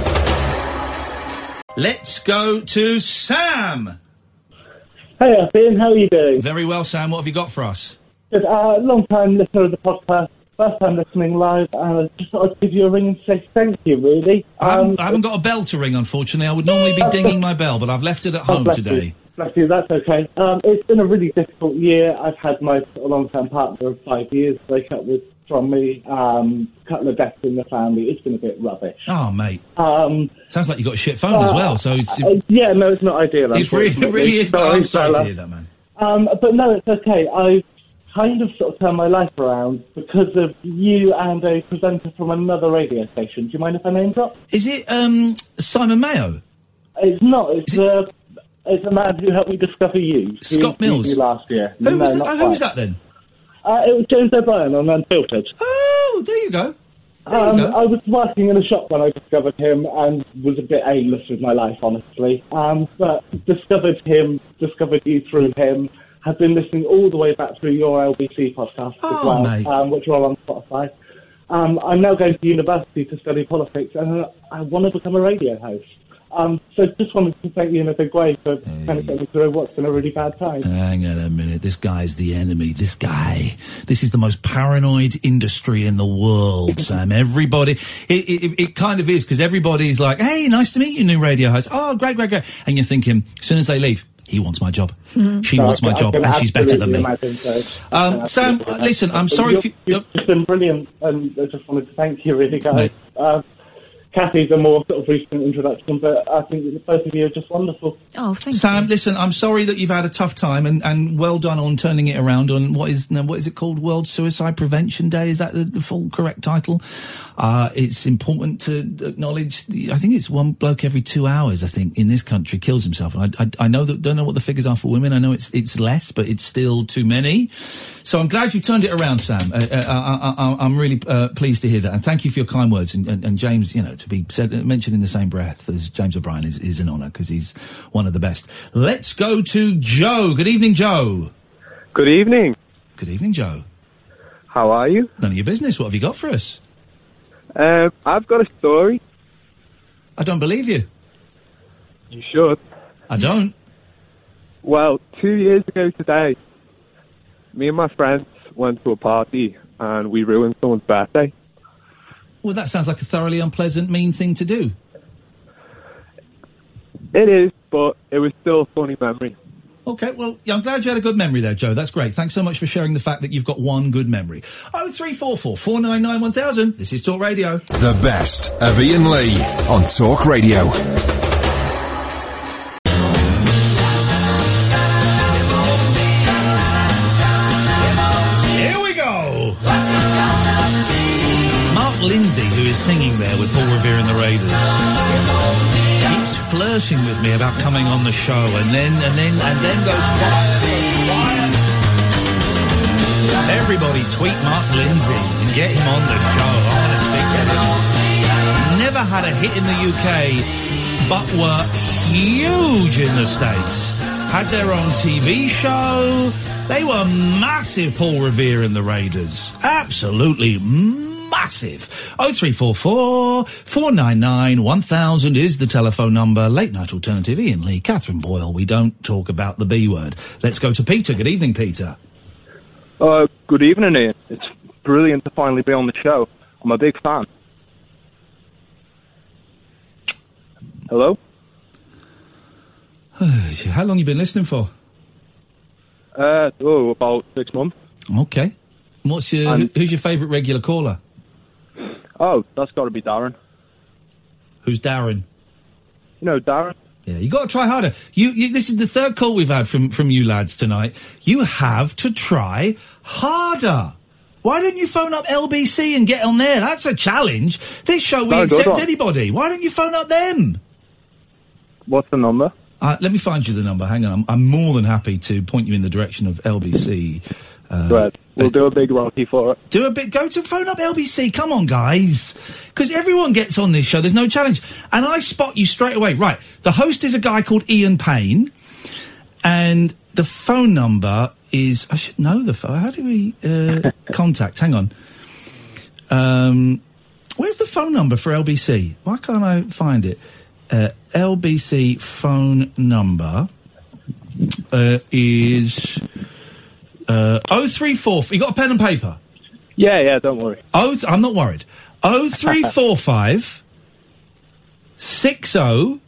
Let's go to Sam. Hey, Ian, how are you doing? Very well, Sam. What have you got for us? Good. Long-time listener of the podcast, first-time listening live, and I just thought I'd give you a ring and say thank you, really. I haven't got a bell to ring, unfortunately. I would normally be dinging my bell, but I've left it at home today. Bless you, that's okay. It's been a really difficult year. I've had my long-term partner of 5 years break up from me, couple of deaths in the family. It's been a bit rubbish. Oh, mate. Sounds like you got a shit phone as well. So yeah, no, it's not ideal. It really is. I'm sorry to hear that, man. But no, it's okay. I've kind of sort of turned my life around because of you and a presenter from another radio station. Do you mind if I name drop? Is it Simon Mayo? It's not. It's a man who helped me discover you. Scott Mills? Last year. Who was that then? It was James O'Brien on Unfiltered. Oh, there you go. I was working in a shop when I discovered him and was a bit aimless with my life, honestly. But discovered him, discovered you through him, have been listening all the way back through your LBC podcast as well, mate. Which are all on Spotify. I'm now going to university to study politics, and I want to become a radio host. So just wanted to thank you in a big way for kind of getting me through what's been a really bad time. Hang on a minute. This guy's the enemy. This is the most paranoid industry in the world, Sam. Everybody, it kind of is, because everybody's like, hey, nice to meet you, new radio host. Oh, great. And you're thinking, as soon as they leave, he wants my job. She wants my job, and she's better than me. Sam, listen, I'm sorry if you... You've just been brilliant, and I just wanted to thank you, really, guys. Kathy's a more sort of recent introduction, but I think that both of you are just wonderful. Oh, thank you. Sam, listen, I'm sorry that you've had a tough time, and well done on turning it around on what is it called? World Suicide Prevention Day? Is that the full correct title? It's important to acknowledge, I think it's one bloke every 2 hours, I think, in this country kills himself. And I know that, don't know what the figures are for women. I know it's less, but it's still too many. So I'm glad you turned it around, Sam. I'm really pleased to hear that. And thank you for your kind words. And James, to be mentioned in the same breath as James O'Brien is an honour, because he's one of the best. Let's go to Joe. Good evening, Joe. Good evening. Good evening, Joe. How are you? None of your business. What have you got for us? I've got a story. I don't believe you. You should. I don't. Well, 2 years ago today, me and my friends went to a party and we ruined someone's birthday. Well, that sounds like a thoroughly unpleasant, mean thing to do. It is, but it was still a funny memory. Okay, well, I'm glad you had a good memory there, Joe. That's great. Thanks so much for sharing the fact that you've got one good memory. 0344 499 1000. This is Talk Radio. The best of Ian Lee on Talk Radio. Here we go. Mark Lindsay, who is singing there with Paul Revere and the Raiders, keeps flirting with me about coming on the show, and then goes quiet. Everybody tweet Mark Lindsay and get him on the show. I want to speak to him. Never had a hit in the UK, but were huge in the States. Had their own TV show. They were massive, Paul Revere and the Raiders. Absolutely massive. 0344 499 1000 is the telephone number. Late Night Alternative, Ian Lee, Catherine Boyle. We don't talk about the B word. Let's go to Peter. Good evening, Peter. Good evening, Ian. It's brilliant to finally be on the show. I'm a big fan. Hello? How long you been listening for? About 6 months. Okay. And who's your favourite regular caller? Oh, that's got to be Darren. Who's Darren? You know Darren? Yeah, you got to try harder. You this is the third call we've had from you lads tonight. You have to try harder. Why don't you phone up LBC and get on there? That's a challenge. This show, we accept anybody. Why don't you phone up them? What's the number? Let me find you the number. Hang on. I'm more than happy to point you in the direction of LBC. Right. We'll do a big Rocky for it. Go to phone up LBC. Come on, guys. Because everyone gets on this show. There's no challenge. And I spot you straight away. Right. The host is a guy called Ian Payne. And the phone number is... I should know the phone. How do we contact? Hang on. Where's the phone number for LBC? Why can't I find it? LBC phone number is 034. You got a pen and paper? Yeah, don't worry. I'm not worried. 0345 60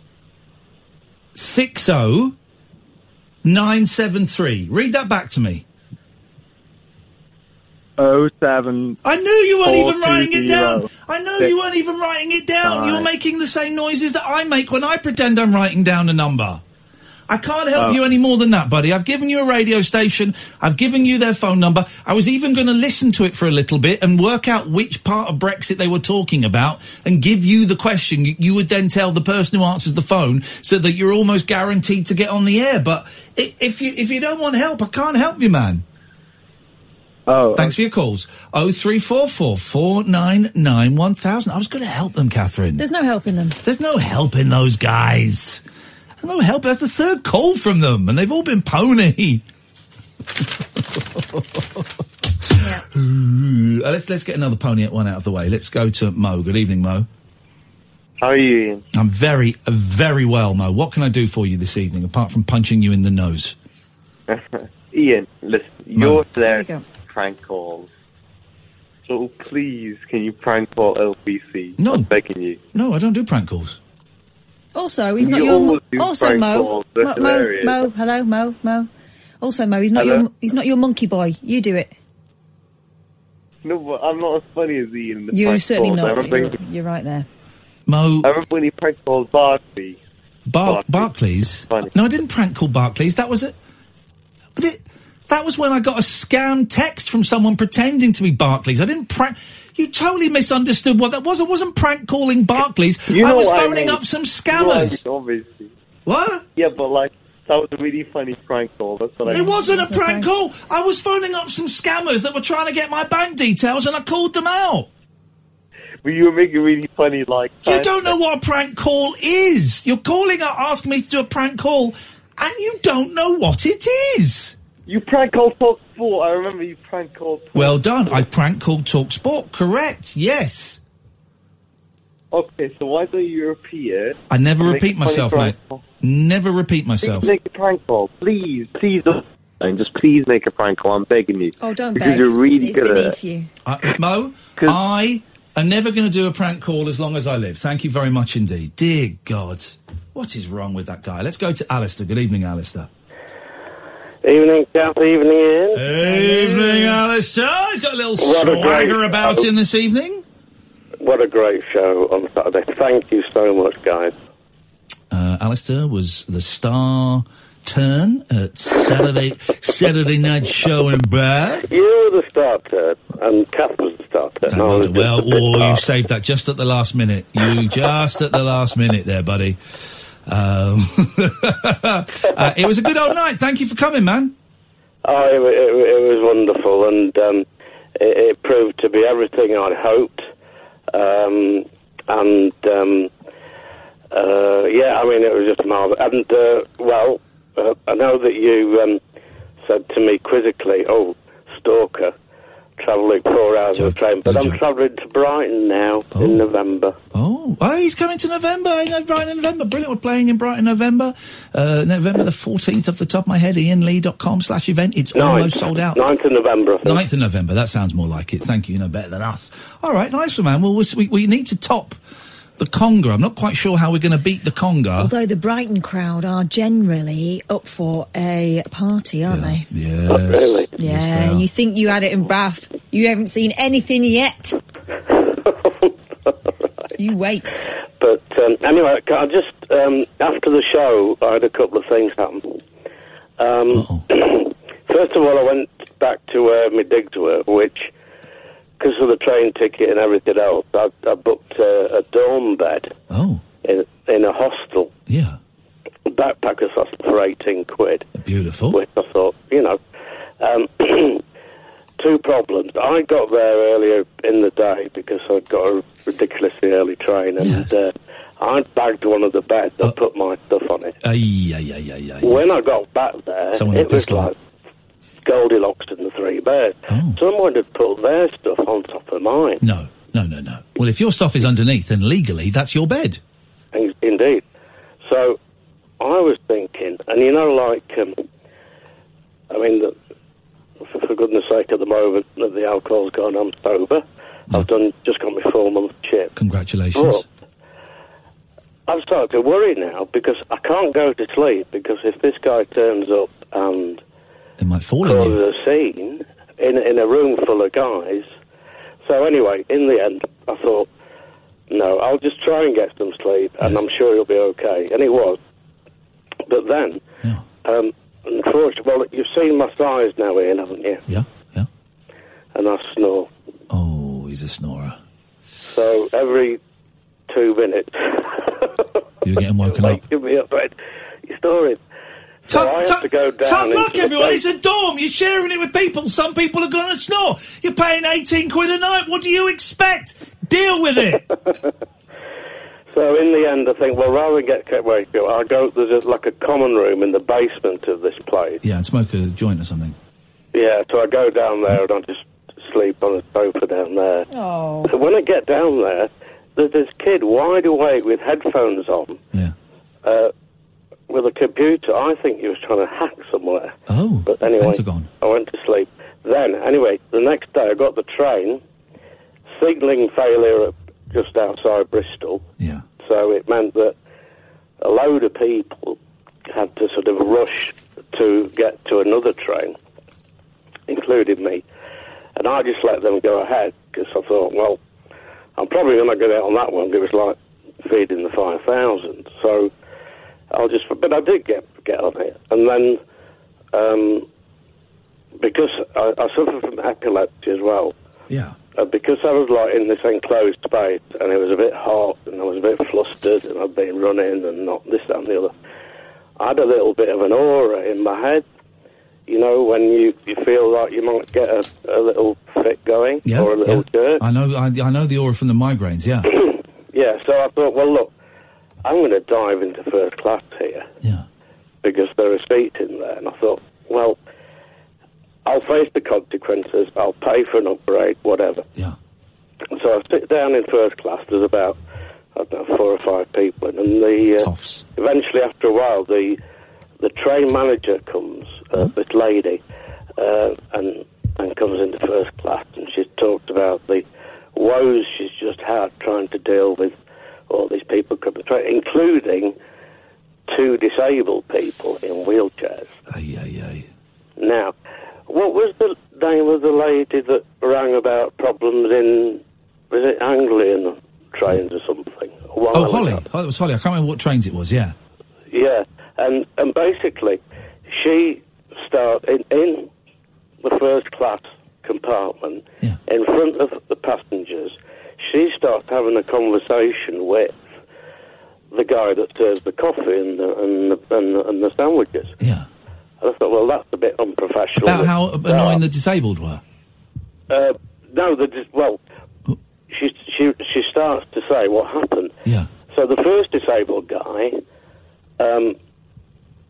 973. Read that back to me. 07. I knew you weren't even writing it down. You weren't even writing it down. You're making the same noises that I make when I pretend I'm writing down a number. I can't help you any more than that, buddy. I've given you a radio station. I've given you their phone number. I was even going to listen to it for a little bit and work out which part of Brexit they were talking about and give you the question. You would then tell the person who answers the phone so that you're almost guaranteed to get on the air. But if you don't want help, I can't help you, man. Thanks for your calls. 0344 499 1000. I was going to help them, Catherine. There's no helping them. There's no helping those guys. There's no help. That's the third call from them, and they've all been pony. Let's get another pony one out of the way. Let's go to Mo. Good evening, Mo. How are you, Ian? I'm very, very well, Mo. What can I do for you this evening, apart from punching you in the nose? Ian, listen, you're there to prank calls. So please, can you prank call LBC? No. I'm begging you. No, I don't do prank calls. Also, he's not your... Also, Mo. Mo. Hello, Mo. Also, Mo, he's not your monkey boy. You do it. No, but I'm not as funny as Ian in the You're prank certainly calls. not. You're right there. Mo... I remember when he prank called Barclays. Barclays? No, I didn't prank call Barclays. That was it. That was when I got a scam text from someone pretending to be Barclays. I didn't prank... You totally misunderstood what that was. I wasn't prank calling Barclays. I was phoning up some scammers. Obviously. What? Yeah, but that was a really funny prank call. That's what It wasn't a prank call. I was phoning up some scammers that were trying to get my bank details, and I called them out. But you were making really funny, You don't know what a prank call is. You're calling up asking me to do a prank call, and you don't know what it is. You prank called TalkSport. I remember you prank called TalkSport. Well done. I prank called TalkSport. Correct. Yes. Okay, so why don't you repeat it? I never repeat myself, mate. Never repeat myself. Please make a prank call. Please don't. And just please make a prank call. I'm begging you. Oh, don't because beg. You're really good at it. Mo, I am never going to do a prank call as long as I live. Thank you very much indeed. Dear God. What is wrong with that guy? Let's go to Alistair. Good evening, Alistair. Evening, Kath. Evening, Ian. Evening, Alistair. He's got a little swagger about him this evening. What a great show on Saturday. Thank you so much, guys. Alistair was the star turn at Saturday night show in Bath. You were the star turn, and Kath was the star turn. You saved that just at the last minute. You just at the last minute there, buddy. It was a good old night. Thank you for coming, man. Oh, it was wonderful, and it proved to be everything I'd hoped. I mean, it was just marvellous. And, I know that you said to me quizzically, stalker, travelling 4 hours on the train, but I'm travelling to Brighton now in November. Oh, Oh, he's coming to November, Brighton in November. Brilliant, we're playing in Brighton November. November the 14th, off the top of my head, ianlee.com/event. It's almost sold out. 9th of November, I think. 9th of November, that sounds more like it. Thank you, you know better than us. All right, nice one, man. Well, we need to top the Conga. I'm not quite sure how we're going to beat the Conga. Although the Brighton crowd are generally up for a party, aren't they? Yes. Oh, really? Yeah, you think you had it in Bath. You haven't seen anything yet. You wait. But anyway, I just, after the show, I had a couple of things happen. First of all, I went back to where my digs were, which, because of the train ticket and everything else, I booked a dorm bed in a hostel. Yeah. A backpacker's hostel for 18 quid. Beautiful. Which I thought, two problems. I got there earlier in the day because I'd got a ridiculously early train, and I'd bagged one of the beds and put my stuff on it. When I got back there, it was like Goldilocks and the Three Bears. Someone had put their stuff on top of mine. No. Well, if your stuff is underneath, then legally that's your bed. Indeed. So I was thinking, and for goodness sake, at the moment that the alcohol's gone, I'm sober. I've just got my 4-month chip. Congratulations. But I've started to worry now because I can't go to sleep because if this guy turns up and it might fall on you. Causes a scene in a room full of guys. So anyway, in the end, I thought, no, I'll just try and get some sleep, and I'm sure he'll be okay. And it was. But then, unfortunately, well, you've seen my size now, Ian, haven't you? Yeah. And I snore. Oh, he's a snorer. So every 2 minutes... You're getting woken up. Give me up, right? You're snoring. So I have to go down. Tough luck, everyone. It's a dorm. You're sharing it with people. Some people are going to snore. You're paying 18 quid a night. What do you expect? Deal with it. So in the end, I think, well, rather than get I'll go. There's like a common room in the basement of this place. Yeah, and smoke a joint or something. Yeah, so I go down there and I just sleep on a sofa down there. Oh. So when I get down there, there's this kid wide awake with headphones on. Yeah. With a computer. I think he was trying to hack somewhere. Oh, but anyway, Pentagon. I went to sleep. Then, anyway, the next day I got the train, signalling failure just outside Bristol. Yeah. So it meant that a load of people had to sort of rush to get to another train, including me. And I just let them go ahead because I thought, well, I'm probably going to get out on that one. It was like feeding the 5,000. So but I did get on it. And then, because I suffer from epilepsy as well. Yeah. Because I was like in this enclosed space and it was a bit hot and I was a bit flustered and I'd been running and not this, that and the other. I had a little bit of an aura in my head. You know, when you feel like you might get a little fit going or a little jerk. I know the aura from the migraines, yeah. Yeah, so I thought, well, look, I'm going to dive into first class here. Yeah. Because there are seats in there. And I thought, well, I'll face the consequences. I'll pay for an upgrade, whatever. Yeah. So I sit down in first class. There's about, I don't know, 4 or 5 people. And eventually, after a while, the train manager comes, this lady, and comes into first class. And she's talked about the woes she's just had trying to deal with all these people coming, including 2 disabled people in wheelchairs. Now, what was the name of the lady that rang about problems in, was it Anglian trains or something? Holly. It was Holly. I can't remember what trains it was, yeah. Yeah, and basically, she started in the first class compartment, in front of the passengers. She starts having a conversation with the guy that serves the coffee and the sandwiches. Yeah. And I thought, well, that's a bit unprofessional. About how annoying the disabled were? No, she starts to say what happened. Yeah. So the first disabled guy,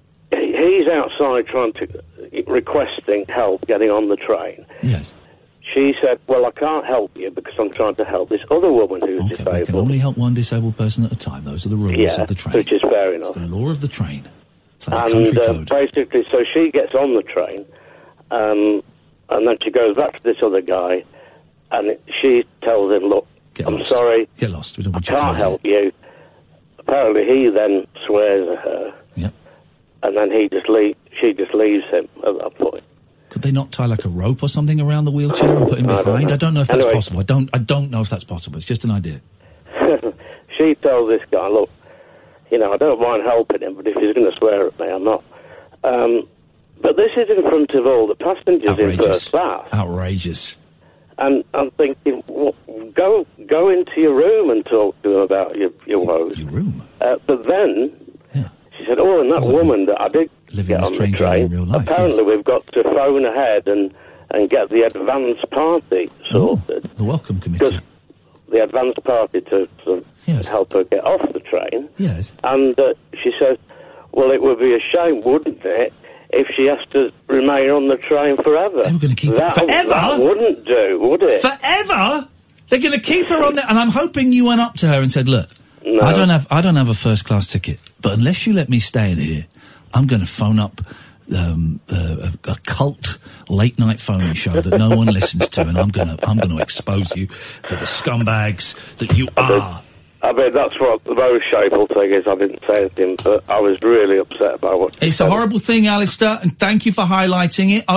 he's outside requesting help getting on the train. Yes. she said, well, I can't help you because I'm trying to help this other woman who's disabled. We can only help one disabled person at a time. Those are the rules of the train. Which is fair enough. It's the law of the train. It's like the country code. Basically, so she gets on the train, and then she goes back to this other guy, and she tells him, look, I'm sorry. Get lost. We don't I can't help you. Apparently, he then swears at her. Yep. And then she just leaves him at that point. Could they not tie like a rope or something around the wheelchair and put him behind? I don't know if that's possible. I don't know if that's possible. It's just an idea. She tells this guy, look, I don't mind helping him, but if he's going to swear at me, I'm not. But this is in front of all the passengers in first class. Outrageous. And I'm thinking, well, go into your room and talk to them about your woes. Your room? But then, she said, and that woman that I did get on the train, in real life, apparently we've got to phone ahead and get the advance party sorted. The welcome committee. The advance party to help her get off the train. Yes. And she says, well, it would be a shame, wouldn't it, if she has to remain on the train forever. They were going to keep her forever? That wouldn't do, would it? Forever? They're going to keep her on there, and I'm hoping you went up to her and said, look, no. I don't have a first class ticket, but unless you let me stay in here, I'm going to phone up a cult late night phoning show that no one listens to, and I'm going to expose you for the scumbags that you are. I mean, that's what the most shameful thing is. I didn't say anything, but I was really upset about what It's a horrible thing, Alistair, and thank you for highlighting it.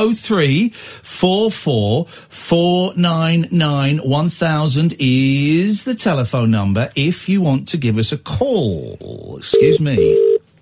0344 499 1000 is the telephone number if you want to give us a call. Excuse me.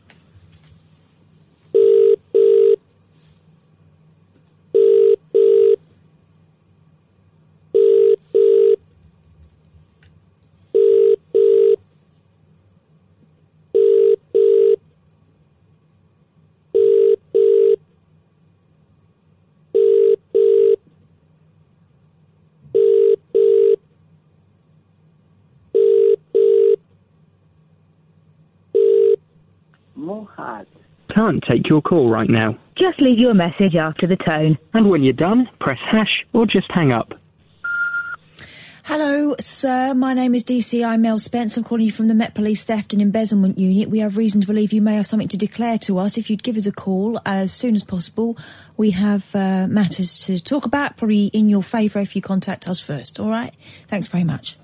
Can't take your call right now. Just leave your message after the tone. And when you're done, press hash or just hang up. Hello, sir. My name is DC. I'm Mel Spence. I'm calling you from the Met Police Theft and Embezzlement Unit. We have reason to believe you may have something to declare to us. If you'd give us a call as soon as possible, we have matters to talk about, probably in your favour if you contact us first. All right? Thanks very much.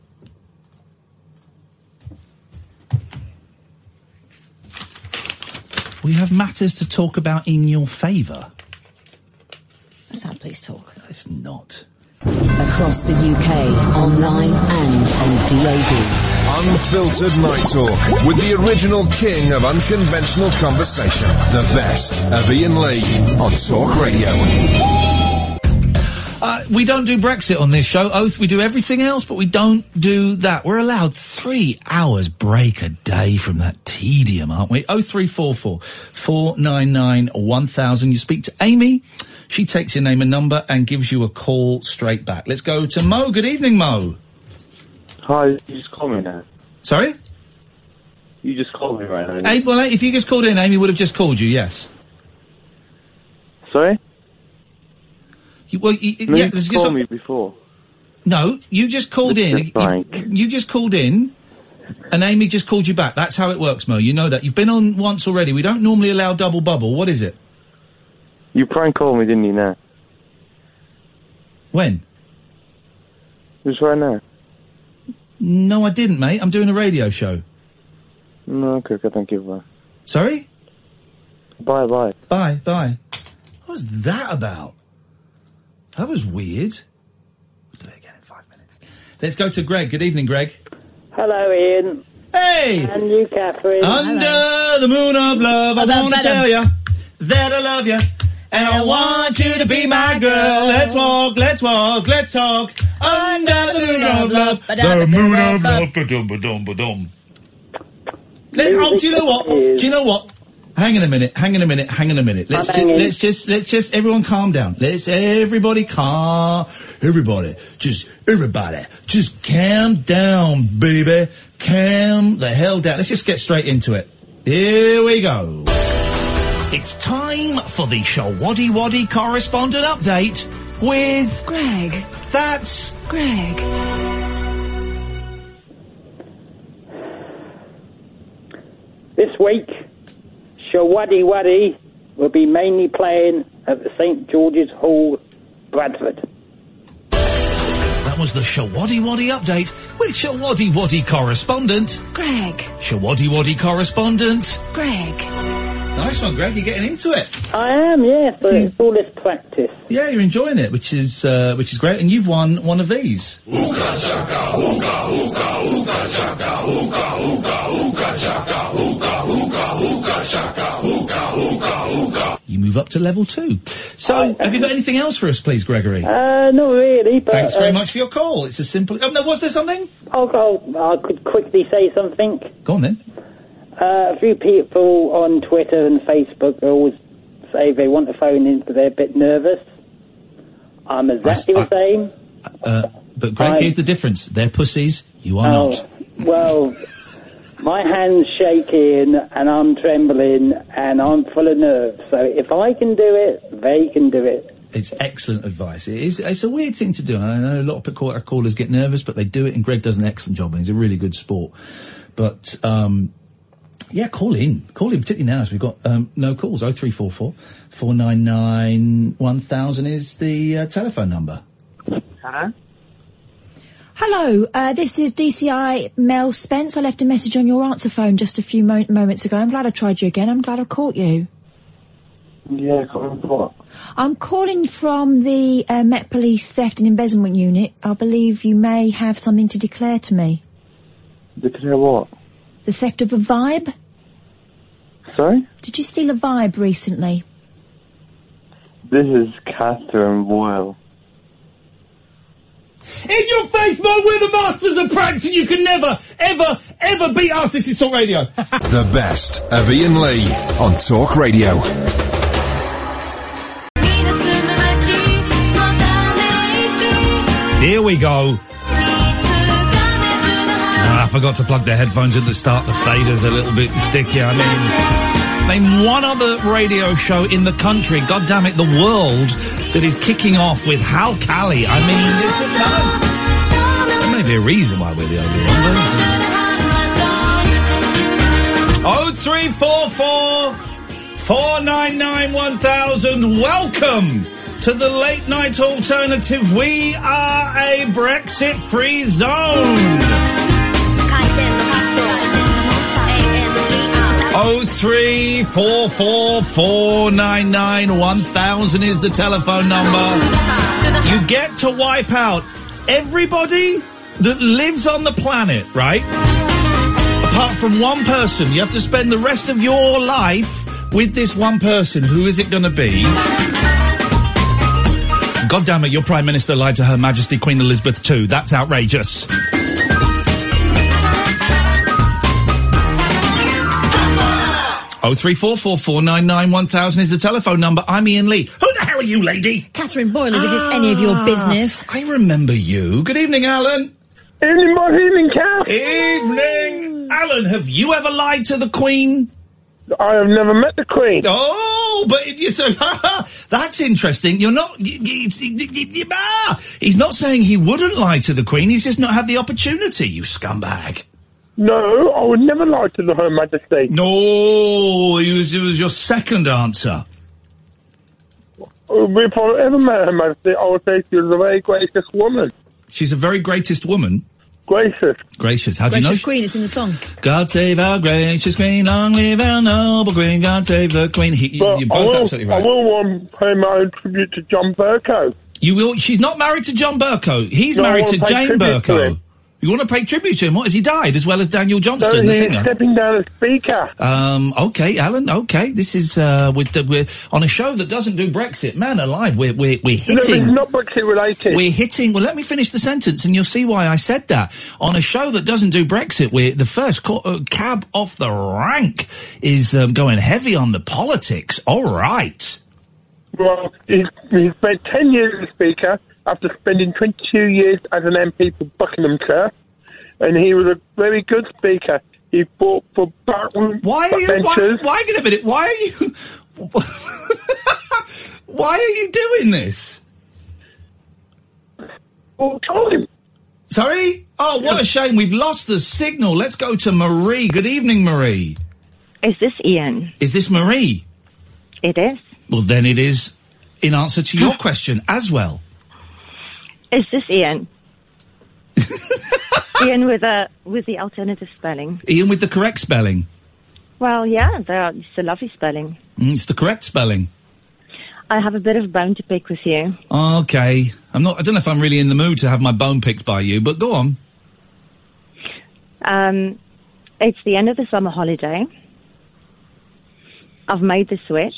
We have matters to talk about in your favour. That's how police talk. It's not. Across the UK, online and on DAB. Unfiltered Night Talk with the original king of unconventional conversation. The best of Ian Lee on Talk Radio. We don't do Brexit on this show, Oath. We do everything else, but we don't do that. We're allowed 3 hours break a day from that tedium, aren't we? 0344 499 1000. You speak to Amy. She takes your name and number and gives you a call straight back. Let's go to Mo. Good evening, Mo. Hi, you just called me now. Sorry? You just called me right now. Well, if you just called in, Amy would have just called you, yes. Sorry? You called me before. No, you just called in. You just called in, and Amy just called you back. That's how it works, Mo. You know that. You've been on once already. We don't normally allow double bubble. What is it? You prank called me, didn't you, now? When? Just right now. No, I didn't, mate. I'm doing a radio show. No, okay, thank you, bye. Sorry? Bye. Bye. What was that about? That was weird. We'll do it again in 5 minutes. Let's go to Greg. Good evening, Greg. Hello, Ian. Hey! And you, Catherine. Under the moon of love, I want to tell you that I love you. And I want you to be my girl. Let's walk, let's talk. Under the moon of love. The moon of love. Ba-dum. Do you know what? Hang on a minute. Let's just everyone calm down. Everybody just calm down, baby. Calm the hell down. Let's just get straight into it. Here we go. It's time for the Shawaddy Waddy Correspondent Update with... Greg. That's... Greg. This week, Shawaddy Waddy will be mainly playing at the St George's Hall, Bradford. That was the Shawaddy Waddy update with Shawaddy Waddy correspondent... Greg. Shawaddy Waddy correspondent... Greg. Nice one, Greg. You're getting into it. I am, yes, but it's all this practice. Yeah, you're enjoying it, which is great. And you've won one of these. Ooga chaka, ooga, ooga, ooga chaka, ooga, ooga, ooga chaka, ooga, ooga, ooga chaka, ooga, ooga, ooga. You move up to level 2. So, have you got anything else for us, please, Gregory? Not really, but... Thanks very much for your call. It's a simple... Oh, no, was there something? I could quickly say something. Go on, then. A few people on Twitter and Facebook always say they want to phone in, but they're a bit nervous. I'm exactly the same. But Greg, here's the difference. They're pussies. You are not. Well, my hand's shaking and I'm trembling and I'm full of nerves. So if I can do it, they can do it. It's excellent advice. It's a weird thing to do. I know a lot of callers get nervous, but they do it, and Greg does an excellent job, and he's a really good sport. But, yeah, call in, particularly now as we've got no calls. 0344 499 1000 is the telephone number. Hello, this is DCI Mel Spence. I left a message on your answer phone just a few moments ago. I'm glad I tried you again. I'm glad I caught you. Yeah, calling for what? I'm calling from the Met Police Theft and Embezzlement Unit. I believe you may have something to declare to me. Declare what? The theft of a vibe? Sorry? Did you steal a vibe recently? This is Catherine Boyle. In your face, Mo, we're the masters of pranks, and you can never, ever, ever beat us. This is Talk Radio. The best of Ian Lee on Talk Radio. Here we go. I forgot to plug the headphones in the start. The fader's a little bit sticky. I mean, name one other radio show in the country, God damn it, the world, that is kicking off with Hal Cali. I mean, it's just there may be a reason why we're the only one. 0344 499 1000. Welcome to the late night alternative. We are a Brexit-free zone. 0344 499 1000 is the telephone number. You get to wipe out everybody that lives on the planet, right? Apart from one person. You have to spend the rest of your life with this one person. Who is it going to be? God damn it, your Prime Minister lied to Her Majesty Queen Elizabeth II. That's outrageous. 0344 499 1000 is the telephone number. I'm Ian Lee. Who the hell are you, lady? Catherine Boyle, as if it's any of your business. I remember you. Good evening, Alan. Evening, Kath. Evening. Alan, have you ever lied to the Queen? I have never met the Queen. Oh, but that's interesting. You're not... He's not saying he wouldn't lie to the Queen. He's just not had the opportunity, you scumbag. No, I would never lie to Her Majesty. No, it was your second answer. If I ever met Her Majesty, I would say she was a very gracious woman. She's a very greatest woman? Gracious. Gracious. How do you know? Gracious Queen, it's in the song. God save our gracious Queen, long live our noble Queen, God save the Queen. You're both absolutely right. I will pay my own tribute to John Bercow. You will? She's not married to John Bercow. He's married to Jane Bercow. You want to pay tribute to him? What, has he died as well as Daniel Johnston, the singer? He's stepping down as speaker. Okay, Alan, okay. This is, we're on a show that doesn't do Brexit. Man alive, we're hitting... No, it's not Brexit related. We're hitting... Well, let me finish the sentence and you'll see why I said that. On a show that doesn't do Brexit, the first cab off the rank is going heavy on the politics. All right. Well, he's spent 10 years as speaker, after spending 22 years as an MP for Buckinghamshire, and he was a very good speaker. He fought for backbenchers. Why are you doing this? all the time. Sorry? Oh, what a shame. We've lost the signal. Let's go to Marie. Good evening, Marie. Is this Ian? Is this Marie? It is. Well, then it is in answer to your question as well. Is this Ian? Ian with the alternative spelling. Ian with the correct spelling. Well, yeah, it's a lovely spelling. It's the correct spelling. I have a bit of a bone to pick with you. Okay. I don't know if I'm really in the mood to have my bone picked by you, but go on. It's the end of the summer holiday. I've made the switch.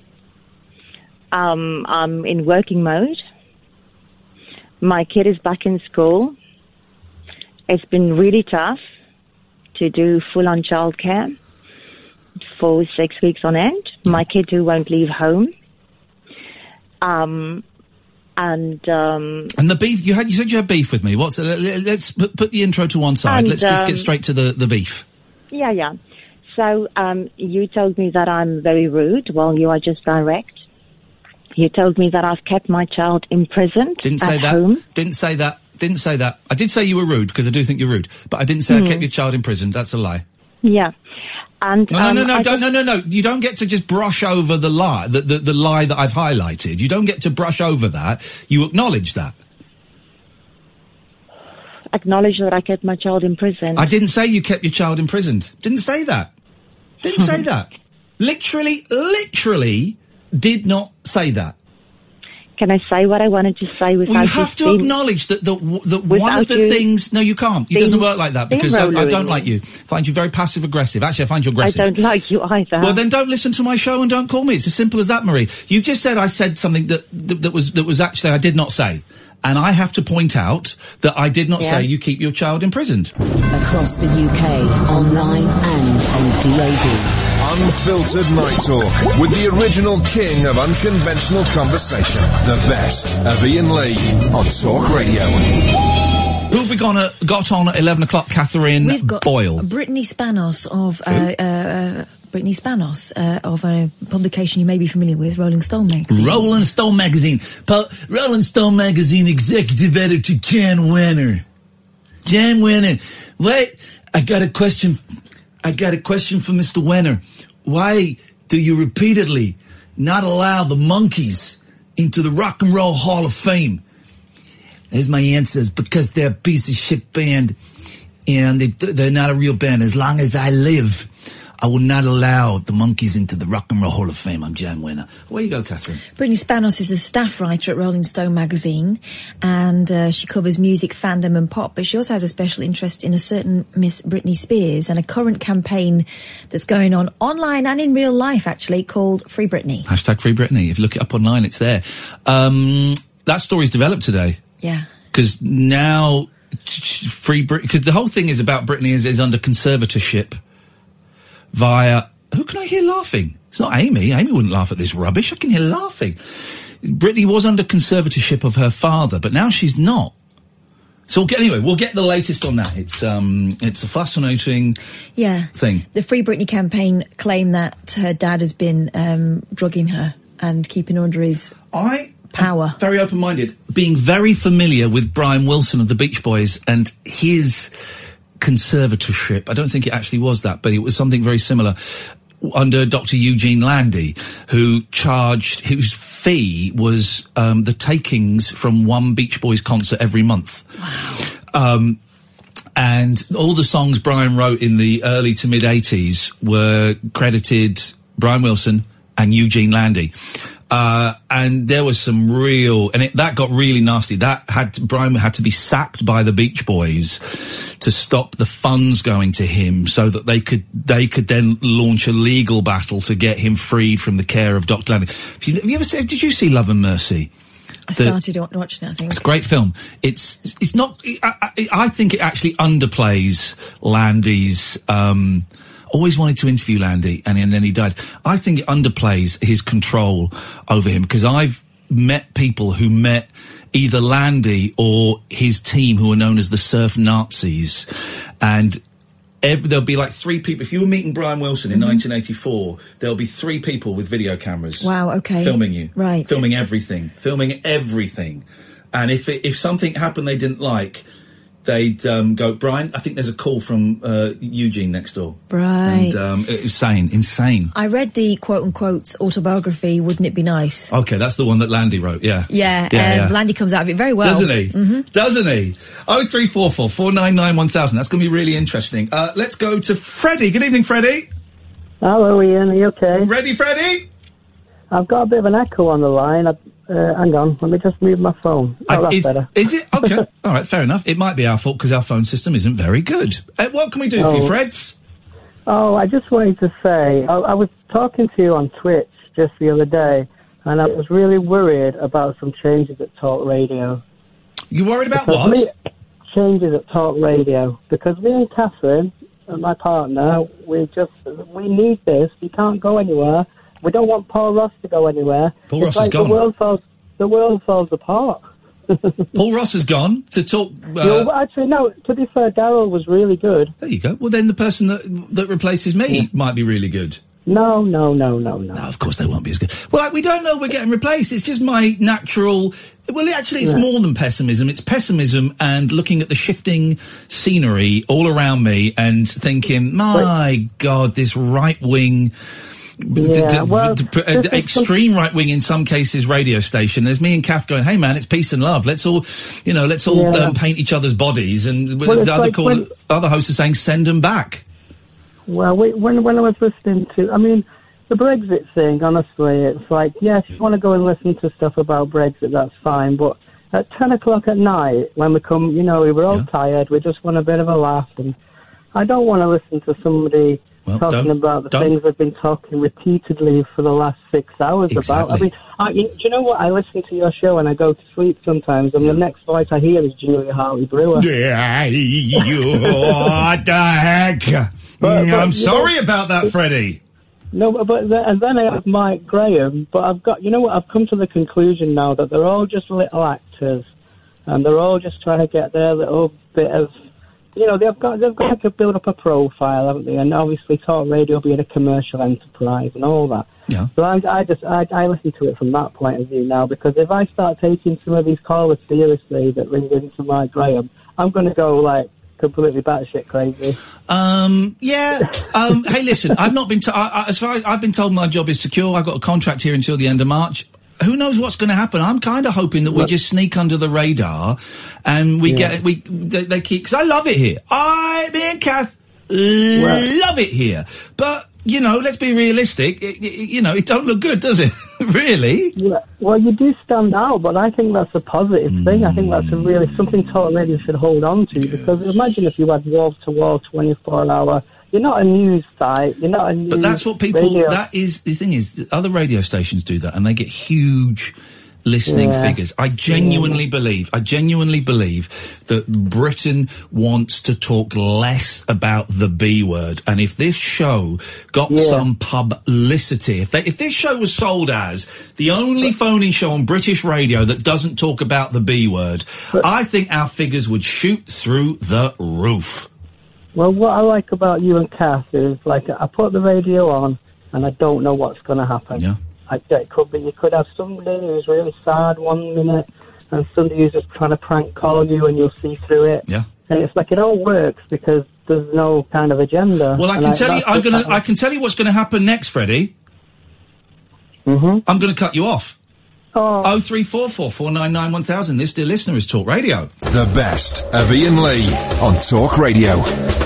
I'm in working mode. My kid is back in school. It's been really tough to do full-on childcare for 6 weeks on end. My kid who won't leave home. And the beef, you said you had beef with me. Let's put the intro to one side. Let's just get straight to the beef. Yeah. So, you told me that I'm very rude. Well, you are just direct. You told me that I've kept my child imprisoned Didn't say that. home. Didn't say that. I did say you were rude, because I do think you're rude. But I didn't say I kept your child imprisoned. That's a lie. Yeah. And, No. You don't get to just brush over the lie, the lie that I've highlighted. You don't get to brush over that. You acknowledge that. Acknowledge that I kept my child imprisoned. I didn't say you kept your child imprisoned. Didn't say that. Didn't say that. Literally did not say that. Can I say what I wanted to say without you have to acknowledge that one of the things... No, you can't. It doesn't work like that, because I don't like you. I find you very passive-aggressive. Actually, I find you aggressive. I don't like you either. Well, then don't listen to my show and don't call me. It's as simple as that, Marie. You just said I said something that was actually I did not say. And I have to point out that I did not say you keep your child imprisoned. Across the UK, online and on DAB. Unfiltered Night Talk with the original king of unconventional conversation. The best of Ian Lee on Talk Radio. Who have we got on at 11 o'clock? Catherine We've got Boyle. Brittany Spanos of a publication you may be familiar with, Rolling Stone magazine. Rolling Stone magazine. Rolling Stone magazine executive editor Jan Wenner. Jan Wenner. Wait, I got a question for Mr. Wenner. Why do you repeatedly not allow the Monkees into the Rock and Roll Hall of Fame? There's my answers. Because they're a piece of shit band, and they're not a real band. As long as I live, I will not allow the Monkees into the Rock and Roll Hall of Fame. I'm Jan Wenner. Where you go, Catherine? Brittany Spanos is a staff writer at Rolling Stone magazine, and she covers music, fandom and pop, but she also has a special interest in a certain Miss Britney Spears and a current campaign that's going on online and in real life, actually, called Free Britney. Hashtag Free Britney. If you look it up online, it's there. That story's developed today. Yeah. Because now, because the whole thing is about Britney is under conservatorship via... Who can I hear laughing? It's not Amy. Amy wouldn't laugh at this rubbish. I can hear laughing. Britney was under conservatorship of her father, but now she's not. So we'll get the latest on that. It's a fascinating thing. The Free Britney campaign claim that her dad has been drugging her and keeping her under his power. Very open-minded. Being very familiar with Brian Wilson of the Beach Boys and his conservatorship. I don't think it actually was that, but it was something very similar under Dr. Eugene Landy, whose fee was the takings from one Beach Boys concert every month. Wow. And all the songs Brian wrote in the early to mid-80s were credited Brian Wilson and Eugene Landy. And there was some that got really nasty. Brian had to be sacked by the Beach Boys to stop the funds going to him so that they could then launch a legal battle to get him freed from the care of Dr. Landy. Did you see Love and Mercy? I started watching it, I think. It's a great film. It's not, I think it actually underplays Landy's, always wanted to interview Landy, and then he died. I think it underplays his control over him, because I've met people who met either Landy or his team who are known as the Surf Nazis, and there'll be like 3 people. If you were meeting Brian Wilson in 1984, there'll be 3 people with video cameras. Wow, okay. Filming you. Right. Filming everything. And if something happened they didn't like, they'd go, Brian, I think there's a call from Eugene next door. Right. And it was insane. I read the quote-unquote autobiography, Wouldn't It Be Nice? Okay, that's the one that Landy wrote, yeah. Yeah, Landy comes out of it very well. Doesn't he? Mm-hmm. Doesn't he? 0344 499 1000. That's going to be really interesting. Let's go to Freddie. Good evening, Freddie. Hello, Ian. Are you okay? Ready, Freddie? I've got a bit of an echo on the line. Hang on, let me just move my phone. That's better. Is it? Okay. All right, fair enough. It might be our fault because our phone system isn't very good. What can we do for you, Freds? Oh, I just wanted to say, I was talking to you on Twitch just the other day, and I was really worried about some changes at Talk Radio. You worried about what? Changes at Talk Radio. Because me and Catherine, and my partner, we need this. You can't go anywhere. We don't want Paul Ross to go anywhere. Paul Ross is gone. The world falls apart. Paul Ross has gone to talk... actually, no, to be fair, Daryl was really good. There you go. Well, then the person that replaces me might be really good. No. No, of course they won't be as good. Well, we don't know we're getting replaced. It's just my natural... Well, actually, it's more than pessimism. It's pessimism and looking at the shifting scenery all around me and thinking, my God, this right-wing... extreme right wing in some cases radio station. There's me and Kath going, hey man, it's peace and love. Let's all paint each other's bodies. And the other hosts are saying send them back. Well, when I was listening to, the Brexit thing, honestly, it's like, yes, if you want to go and listen to stuff about Brexit, that's fine. But at 10 o'clock at night, when we come, we were all tired. We just want a bit of a laugh, and I don't want to listen to somebody talking about the things I've been talking repeatedly for the last 6 hours about. do you know what? I listen to your show and I go to sleep sometimes, and the next voice I hear is Julia Hartley-Brewer. Yeah, what the heck? I'm sorry about that, Freddie. No, and then I have Mike Graham, but I've come to the conclusion now that they're all just little actors, and they're all just trying to get their little bit of... they've got to build up a profile, haven't they? And obviously Talk Radio being a commercial enterprise and all that. Yeah. So I listen to it from that point of view now, because if I start taking some of these callers seriously that ring into Mike Graham, I'm going to go, completely batshit crazy. Hey, listen, I've not been... as far as I've been told my job is secure, I've got a contract here until the end of March. Who knows what's going to happen? I'm kind of hoping that we just sneak under the radar and they keep... Because I love it here. Me and Kath love it here. But, let's be realistic. It don't look good, does it? Really? Yeah. Well, you do stand out, but I think that's a positive thing. I think that's really something Talk Radio should hold on to, because imagine if you had wall-to-wall 24-hour... You're not a news site. You're not a news. But that's what people. Radio. That is the thing. Is other radio stations do that, and they get huge listening figures. I genuinely believe that Britain wants to talk less about the B word. And if this show got some publicity, if this show was sold as the only phone-in show on British radio that doesn't talk about the B word, I think our figures would shoot through the roof. Well, what I like about you and Kath is, I put the radio on and I don't know what's going to happen. Yeah. You could have somebody who's really sad 1 minute and somebody who's just trying to prank call you and you'll see through it. Yeah. And it's it all works because there's no kind of agenda. Well, I can tell you what's going to happen next, Freddie. Mm-hmm. I'm going to cut you off. 0344 499 1000. This, dear listener, is Talk Radio. The best of Ian Lee on Talk Radio.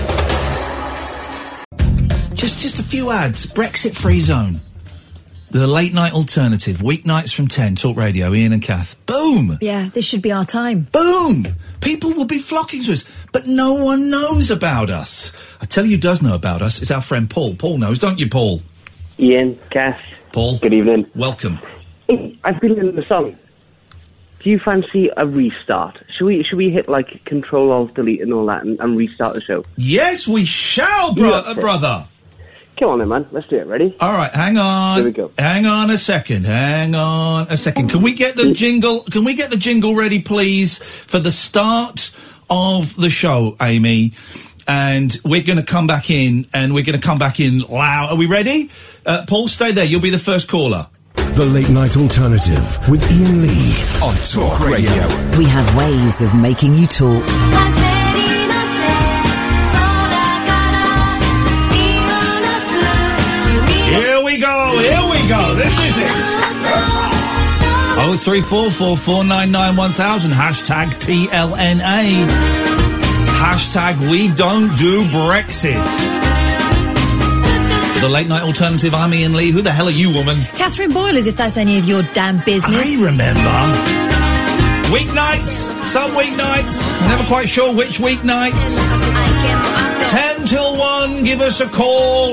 Just a few ads. Brexit Free Zone. The late night alternative. Weeknights from 10. Talk Radio. Ian and Kath. Boom! Yeah, this should be our time. Boom! People will be flocking to us, but no one knows about us. I tell you who does know about us. It's our friend Paul. Paul knows, don't you, Paul? Ian, Kath. Paul. Good evening. Welcome. I've been in the song. Do you fancy a restart? Should we hit Control-Alt-Delete and all that and restart the show? Yes, we shall, brother. Come on then, man. Let's do it. Ready? All right, hang on. Here we go. Hang on a second. Can we get the jingle? Can we get the jingle ready, please, for the start of the show, Amy? And we're going to come back in, loud. Are we ready? Paul, stay there. You'll be the first caller. The Late Night Alternative with Ian Lee on Talk Radio. We have ways of making you talk. Here we go. This is it. 03444991000. Hashtag TLNA. Hashtag we don't do Brexit. The late night alternative, I'm Ian Lee. Who the hell are you, woman? Catherine Boilers, if that's any of your damn business. I remember. Weeknights, some weeknights. I'm never quite sure which weeknights. 10 till 1, give us a call.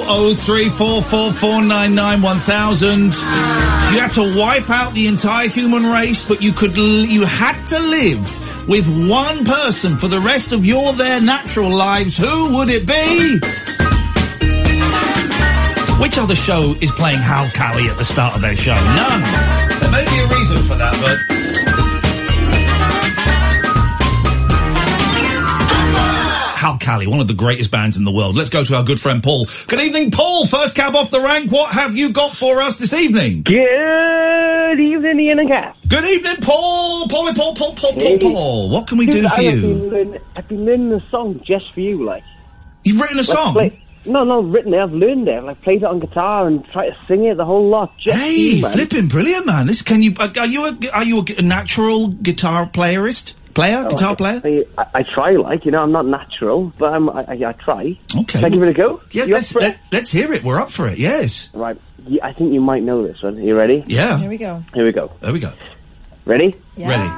03444991000. You had to wipe out the entire human race, but you had to live with one person for the rest of their natural lives. Who would it be? Which other show is playing Hal Cowie at the start of their show? None. There may be a reason for that, but... Hal Cowie, one of the greatest bands in the world. Let's go to our good friend Paul. Good evening, Paul. First cab off the rank. What have you got for us this evening? Good evening, Ian and Kath. Good evening, Paul. Paul. What can we do for you? I've been learning a song just for you, like. You've written a song? No, written it. I've learned it. I've played it on guitar and tried to sing it the whole lot. Just for you, man. Flipping brilliant, man. Are you a natural guitar playerist? Guitar player? I try, I'm not natural, but I try. Okay. Can I give it a go? Yeah, let's hear it. We're up for it, yes. Right. I think you might know this one. Are you ready? Yeah. Here we go. There we go. Ready? Yeah. Ready.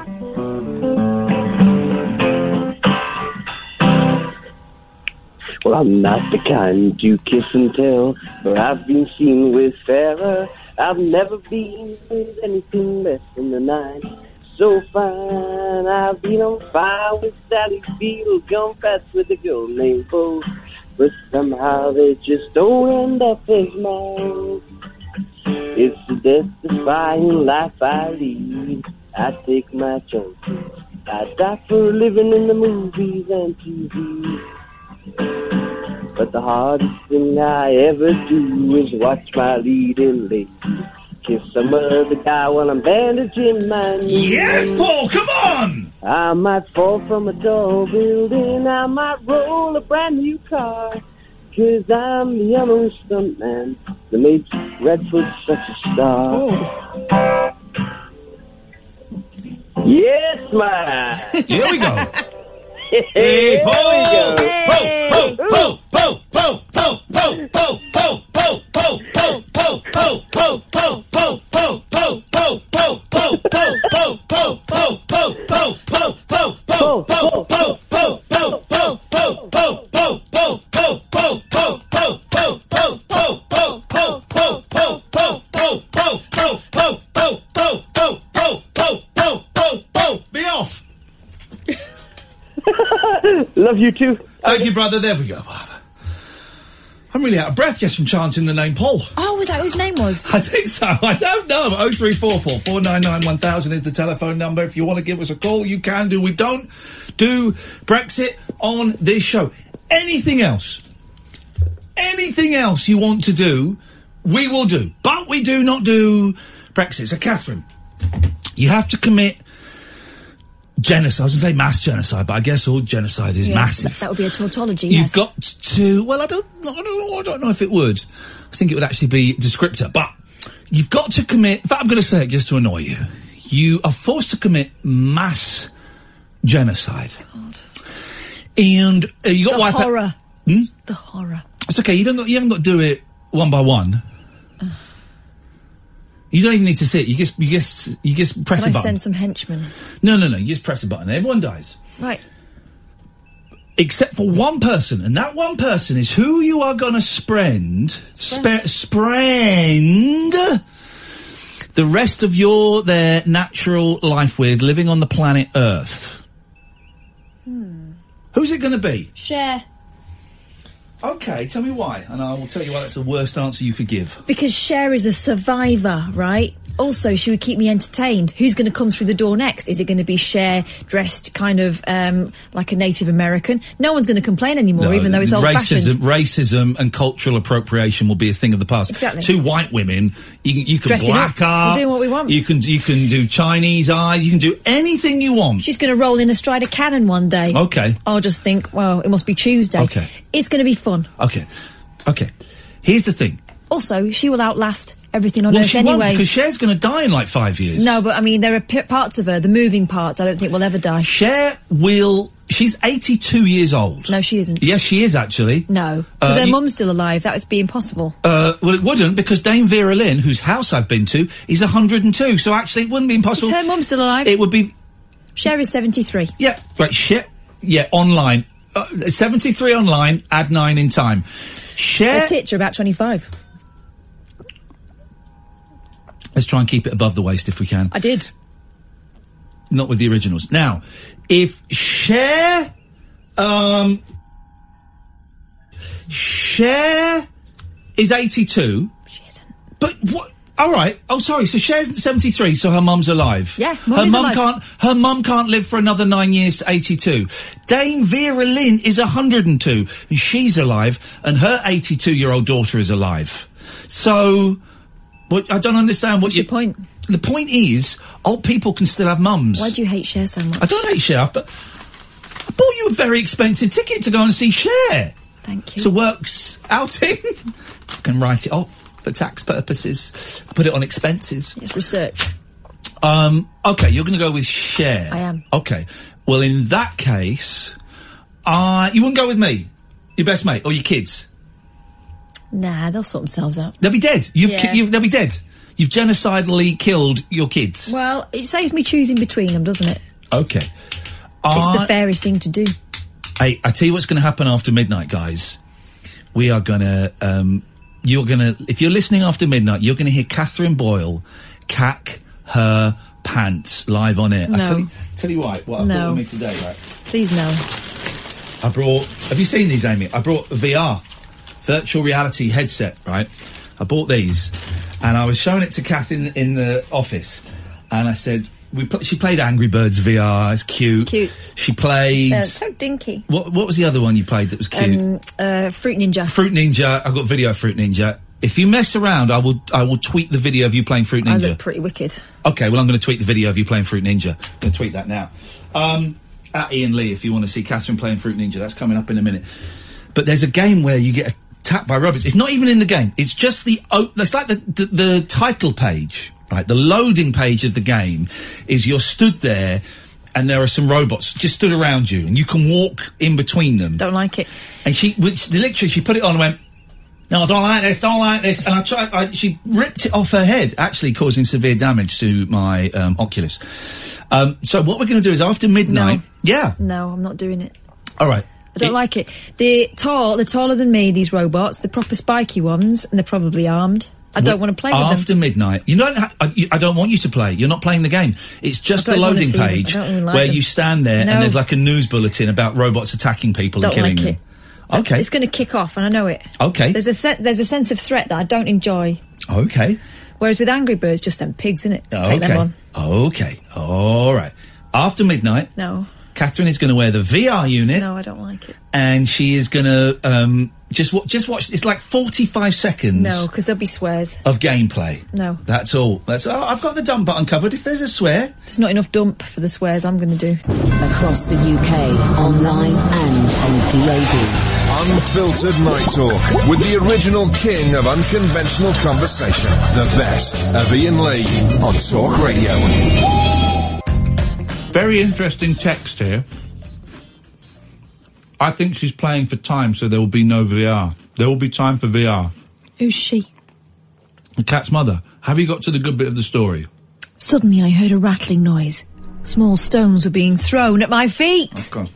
Well, I'm not the kind to kiss and tell, but I've been seen with Sarah. I've never been with anything less than the 9. So fine, I've been on fire with Sally Field, gone fast with a girl named Rose, but somehow they just don't end up as mine. It's a death-defying life I lead. I take my chances. I die for a living in the movies and TV. But the hardest thing I ever do is watch my leading lady kiss some other guy while I'm bandaging my knee. Yes, Paul, come on! I might fall from a tall building, I might roll a brand new car, 'cause I'm the unknown stuntman that makes Redford such a star. Oh. Yes, man! Here we go. Hey, Paul! Be off! Love you too. Thank you, brother. There we go. I'm really out of breath just from chanting the name Paul. Oh, was that who his name was? I think so. I don't know. 0344 499 1000 is the telephone number. If you want to give us a call, you can do. We don't do Brexit on this show. Anything else you want to do, we will do. But we do not do Brexit. So, Catherine, you have to commit genocide. I was going to say mass genocide, but I guess all genocide is massive. That would be a tautology. You've got to. Well, I don't know if it would. I think it would actually be a descriptor. But you've got to commit. In fact, I'm going to say it just to annoy you. You are forced to commit mass genocide. God. And you got to wipe horror. out. The horror. It's okay. You haven't got to do it one by one. You don't even need to sit. You just press a button. Can I send some henchmen? No. You just press a button. Everyone dies. Right. Except for one person, and that one person is who you are going to spend the rest of their natural life with, living on the planet Earth. Who's it going to be? Cher. Okay, tell me why, and I will tell you why that's the worst answer you could give. Because Cher is a survivor, right? Also, she would keep me entertained. Who's going to come through the door next? Is it going to be Cher dressed kind of like a Native American? No one's going to complain anymore, even though it's old-fashioned. Racism and cultural appropriation will be a thing of the past. Exactly. 2 white women, you can Dressing black up. up. We're doing what we want. You can do Chinese eyes. You can do anything you want. She's going to roll in astride a cannon one day. Okay. I'll just think, well, it must be Tuesday. Okay. It's going to be fun. Okay. Here's the thing. Also, she will outlast everything on Well, Earth she anyway. won't, because Cher's going to die in like 5 years. No, but I mean, there are parts of her, the moving parts, I don't think will ever die. Cher will... She's 82 years old. No, she isn't. Yes, she is, actually. No, because her mum's still alive. That would be impossible. Well, it wouldn't, because Dame Vera Lynn, whose house I've been to, is 102, so actually it wouldn't be impossible. Is her mum still alive? It would be... Cher is 73. Yeah, right, online. 73 online, add 9 in time. Cher... Her tits are about 25. Let's try and keep it above the waist if we can. I did. Not with the originals. Now, if Cher... Cher is 82... She isn't. But what... All right. Oh, sorry. So Cher's 73, so her mum's alive. Yeah, Mum is alive. Her mum can't live for another 9 years to 82. Dame Vera Lynn is 102, and she's alive, and her 82-year-old daughter is alive. So, I don't understand What's your point? The point is, old people can still have mums. Why do you hate Cher so much? I don't hate Cher, but I bought you a very expensive ticket to go and see Cher. Thank you. It's a works outing. I can write it off. For tax purposes, put it on expenses. It's research. Okay, you're going to go with Cher. I am. Okay. Well, in that case, you wouldn't go with me, your best mate, or your kids. Nah, they'll sort themselves out. They'll be dead. They'll be dead. You've genocidally killed your kids. Well, it saves me choosing between them, doesn't it? Okay. It's the fairest thing to do. Hey, I tell you what's going to happen after midnight, guys. We are going to. If you're listening after midnight, you're going to hear Catherine Boyle cack her pants live on air. No. Tell you what I brought with me today, right? Please no. Have you seen these, Amy? I brought a VR, virtual reality headset, right? I bought these, and I was showing it to Kath in the office, and I said, she played Angry Birds VR, it's cute. Cute. She played... so dinky. What was the other one you played that was cute? Fruit Ninja. Fruit Ninja, I've got video of Fruit Ninja. If you mess around, I will tweet the video of you playing Fruit Ninja. I look pretty wicked. Okay, well I'm going to tweet the video of you playing Fruit Ninja. I'm going to tweet that now. At Ian Lee, if you want to see Catherine playing Fruit Ninja, that's coming up in a minute. But there's a game where you get attacked by robots. It's not even in the game. It's just it's like the title page. Right, the loading page of the game is you're stood there and there are some robots just stood around you and you can walk in between them. Don't like it. And she put it on and went, no, I don't like this. And she ripped it off her head, actually causing severe damage to my Oculus. So what we're going to do is after midnight... No. Yeah. No, I'm not doing it. All right. I don't like it. They're taller than me, these robots. They're proper spiky ones and they're probably armed. I don't want to play with them. After midnight. You don't I don't want you to play. You're not playing the game. It's just the loading page where you stand there and there's like a news bulletin about robots attacking people and killing them. Okay. It's going to kick off and I know it. Okay. There's a sense of threat that I don't enjoy. Okay. Whereas with Angry Birds, just them pigs, innit? Take them on. Okay. All right. After midnight. No. Catherine is going to wear the VR unit. No, I don't like it. And she is going to just watch. It's like 45 seconds. No, because there'll be swears. Of gameplay. No. That's all. I've got the dump button covered. If there's a swear, there's not enough dump for the swears I'm going to do. Across the UK, online and on DAB. Unfiltered Night Talk with the original king of unconventional conversation. The best of Ian Lee on Talk Radio. Very interesting text here. I think she's playing for time, so there will be no VR. There will be time for VR. Who's she? The cat's mother. Have you got to the good bit of the story? Suddenly I heard a rattling noise. Small stones were being thrown at my feet. Okay.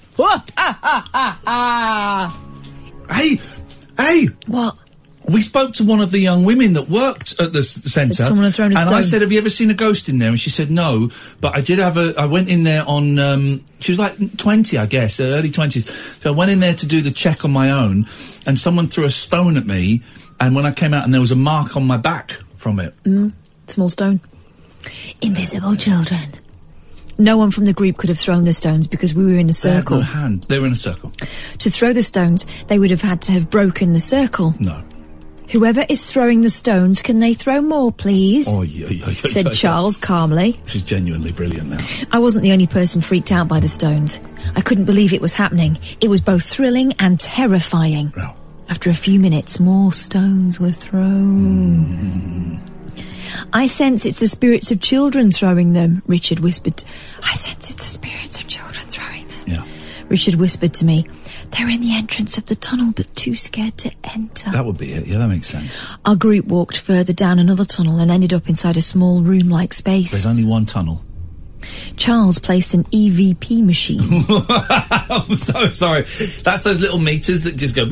Hey! What? We spoke to one of the young women that worked at the centre. Someone had thrown a stone. I said, have you ever seen a ghost in there? And she said, no. But I did I went in there on, she was like 20, I guess, early 20s. So I went in there to do the check on my own, and someone threw a stone at me, and when I came out, and there was a mark on my back from it. Small stone. Invisible children. No one from the group could have thrown the stones because we were in a circle. They had no hand. They were in a circle. To throw the stones, they would have had to have broken the circle. No. Whoever is throwing the stones, can they throw more, please? Oh, yeah. Said Charles calmly. This is genuinely brilliant now. I wasn't the only person freaked out by the stones. I couldn't believe it was happening. It was both thrilling and terrifying. Oh. After a few minutes, more stones were thrown. I sense it's the spirits of children throwing them, Richard whispered. I sense it's the spirits of children throwing them. Yeah. Richard whispered to me. They're in the entrance of the tunnel, but too scared to enter. That would be it. Yeah, that makes sense. Our group walked further down another tunnel and ended up inside a small room-like space. There's only one tunnel. Charles placed an EVP machine. I'm so sorry. That's those little meters that just go...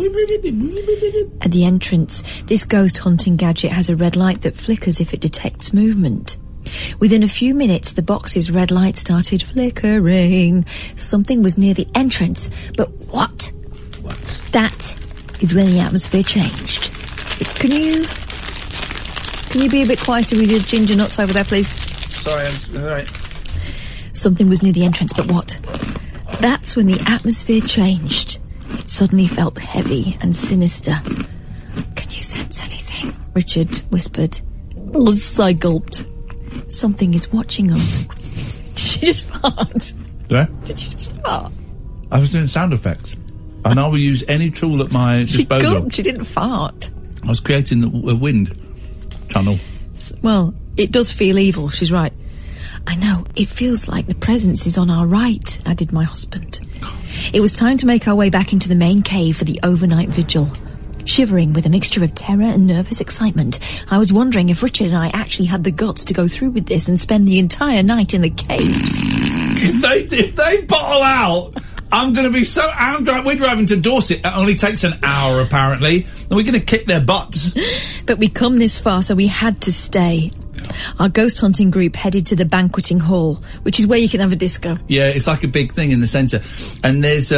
At the entrance, this ghost hunting gadget has a red light that flickers if it detects movement. Within a few minutes, the box's red light started flickering. Something was near the entrance, but what? What? That is when the atmosphere changed. Can you be a bit quieter with your ginger nuts over there, please? Sorry, I'm all right. Something was near the entrance, but what? That's when the atmosphere changed. It suddenly felt heavy and sinister. Can you sense anything? Richard whispered. I gulped. Something is watching us. Did you just fart? Yeah? Did you just fart? I was doing sound effects. And I will use any tool at my disposal. She gulped, she didn't fart. I was creating a wind tunnel. Well, it does feel evil, she's right. I know, it feels like the presence is on our right, added my husband. It was time to make our way back into the main cave for the overnight vigil. Shivering with a mixture of terror and nervous excitement, I was wondering if Richard and I actually had the guts to go through with this and spend the entire night in the caves. If they bottle out, I'm going to be so... we're driving to Dorset. It only takes an hour, apparently. And we're going to kick their butts. But we'd come this far, so we had to stay. Our ghost hunting group headed to the banqueting hall, which is where you can have a disco. Yeah, it's like a big thing in the centre. And there's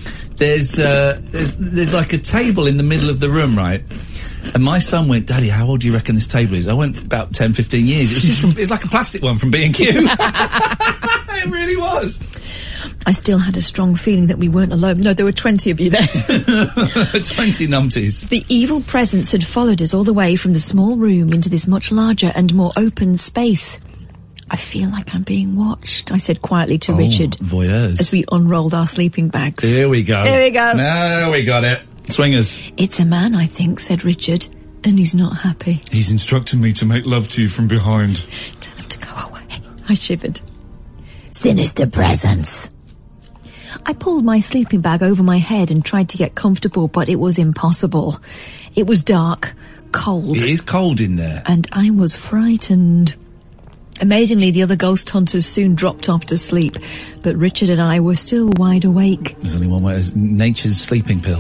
like a table in the middle of the room, right? And my son went, Daddy, how old do you reckon this table is? I went, about 10, 15 years. It was just it's like a plastic one from B&Q. It really was. I still had a strong feeling that we weren't alone. No, there were 20 of you there. 20 numpties. The evil presence had followed us all the way from the small room into this much larger and more open space. I feel like I'm being watched, I said quietly to Richard. Voyeurs. As we unrolled our sleeping bags. Here we go. Here we go. Now we got it. Swingers. It's a man, I think, said Richard, and he's not happy. He's instructing me to make love to you from behind. Tell him to go away. I shivered. Sinister presence. I pulled my sleeping bag over my head and tried to get comfortable, but it was impossible. It was dark, cold. It is cold in there. And I was frightened. Amazingly, the other ghost hunters soon dropped off to sleep, but Richard and I were still wide awake. There's only one way, it's nature's sleeping pill.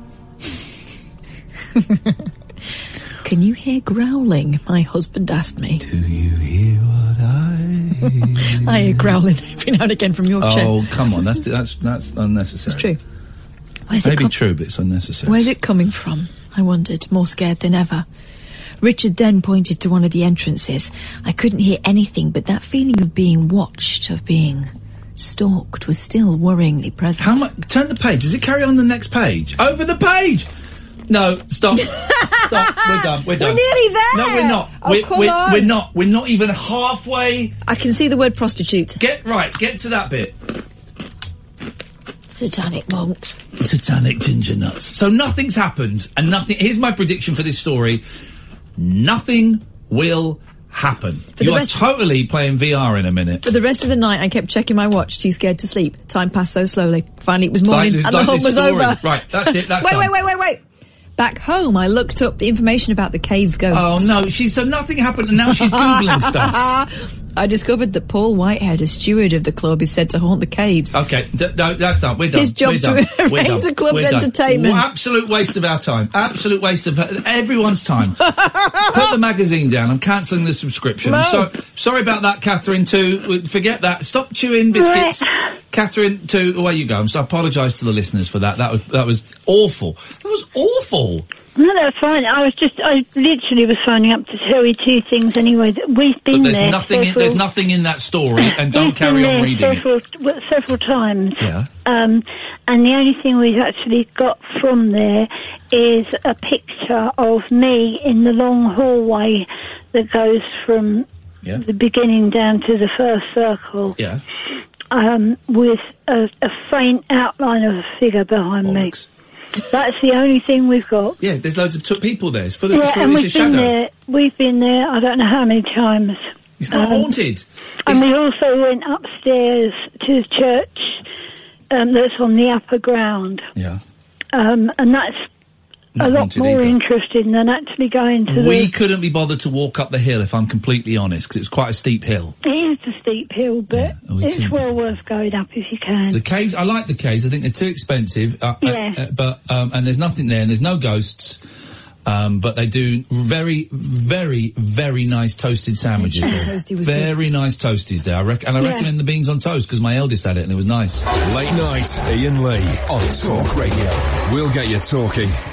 Can you hear growling? My husband asked me. Do you hear what I hear? I hear growling every now and again from your chair. Oh, come on, that's unnecessary. It's true. Maybe true, but it's unnecessary. Where's it coming from? I wondered, more scared than ever. Richard then pointed to one of the entrances. I couldn't hear anything, but that feeling of being watched, of being stalked, was still worryingly present. How much? Turn the page. Does it carry on the next page? Over the page! No, stop. Stop. We're done. We're done. We're nearly there. No, we're not. Oh, come on. We're not. We're not even halfway. I can see the word prostitute. Get to that bit. Satanic monks. Satanic ginger nuts. So nothing's happened, and nothing. Here's my prediction for this story. Nothing will happen. You are totally playing VR in a minute. For the rest of the night, I kept checking my watch, too scared to sleep. Time passed so slowly. Finally, it was morning, and the hunt was over. Right, that's it. That's Wait. Back home, I looked up the information about the cave's ghosts. Oh, no, so nothing happened, and now she's Googling stuff. I discovered that Paul Whitehead, a steward of the club, is said to haunt the caves. Okay, no, that's done. We're done. His job to arrange the club's entertainment. Absolute waste of our time. Absolute waste of everyone's time. Put the magazine down. I'm cancelling the subscription. No. Sorry about that, Catherine, too. Forget that. Stop chewing biscuits. Catherine, too, away you go. So I apologise to the listeners for that. That was awful. That was awful. awful. No, that's fine. I literally was phoning up to tell you two things anyway. That we've been But there. there's nothing in that story, and don't carry on reading it. Several times. Yeah. And the only thing we've actually got from there is a picture of me in the long hallway that goes from the beginning down to the first circle. Yeah. With a faint outline of a figure behind me. That's the only thing we've got. Yeah, there's loads of people there. It's full of and it's a shadow. We've been there, I don't know how many times. It's not haunted. And we also went upstairs to the church that's on the upper ground. Yeah. And that's Not a lot haunted more either. interesting than actually going to We couldn't be bothered to walk up the hill, if I'm completely honest, because it was quite a steep hill. It is a steep hill, but it's well worth going up if you can. The caves, I like the caves. I think they're too expensive. But and there's nothing there, and there's no ghosts. But they do very, very, very nice toasted sandwiches. Toasty was very nice toasties there. I recommend the beans on toast because my eldest had it and it was nice. Late night, Ian Lee on Talk Radio. We'll get you talking.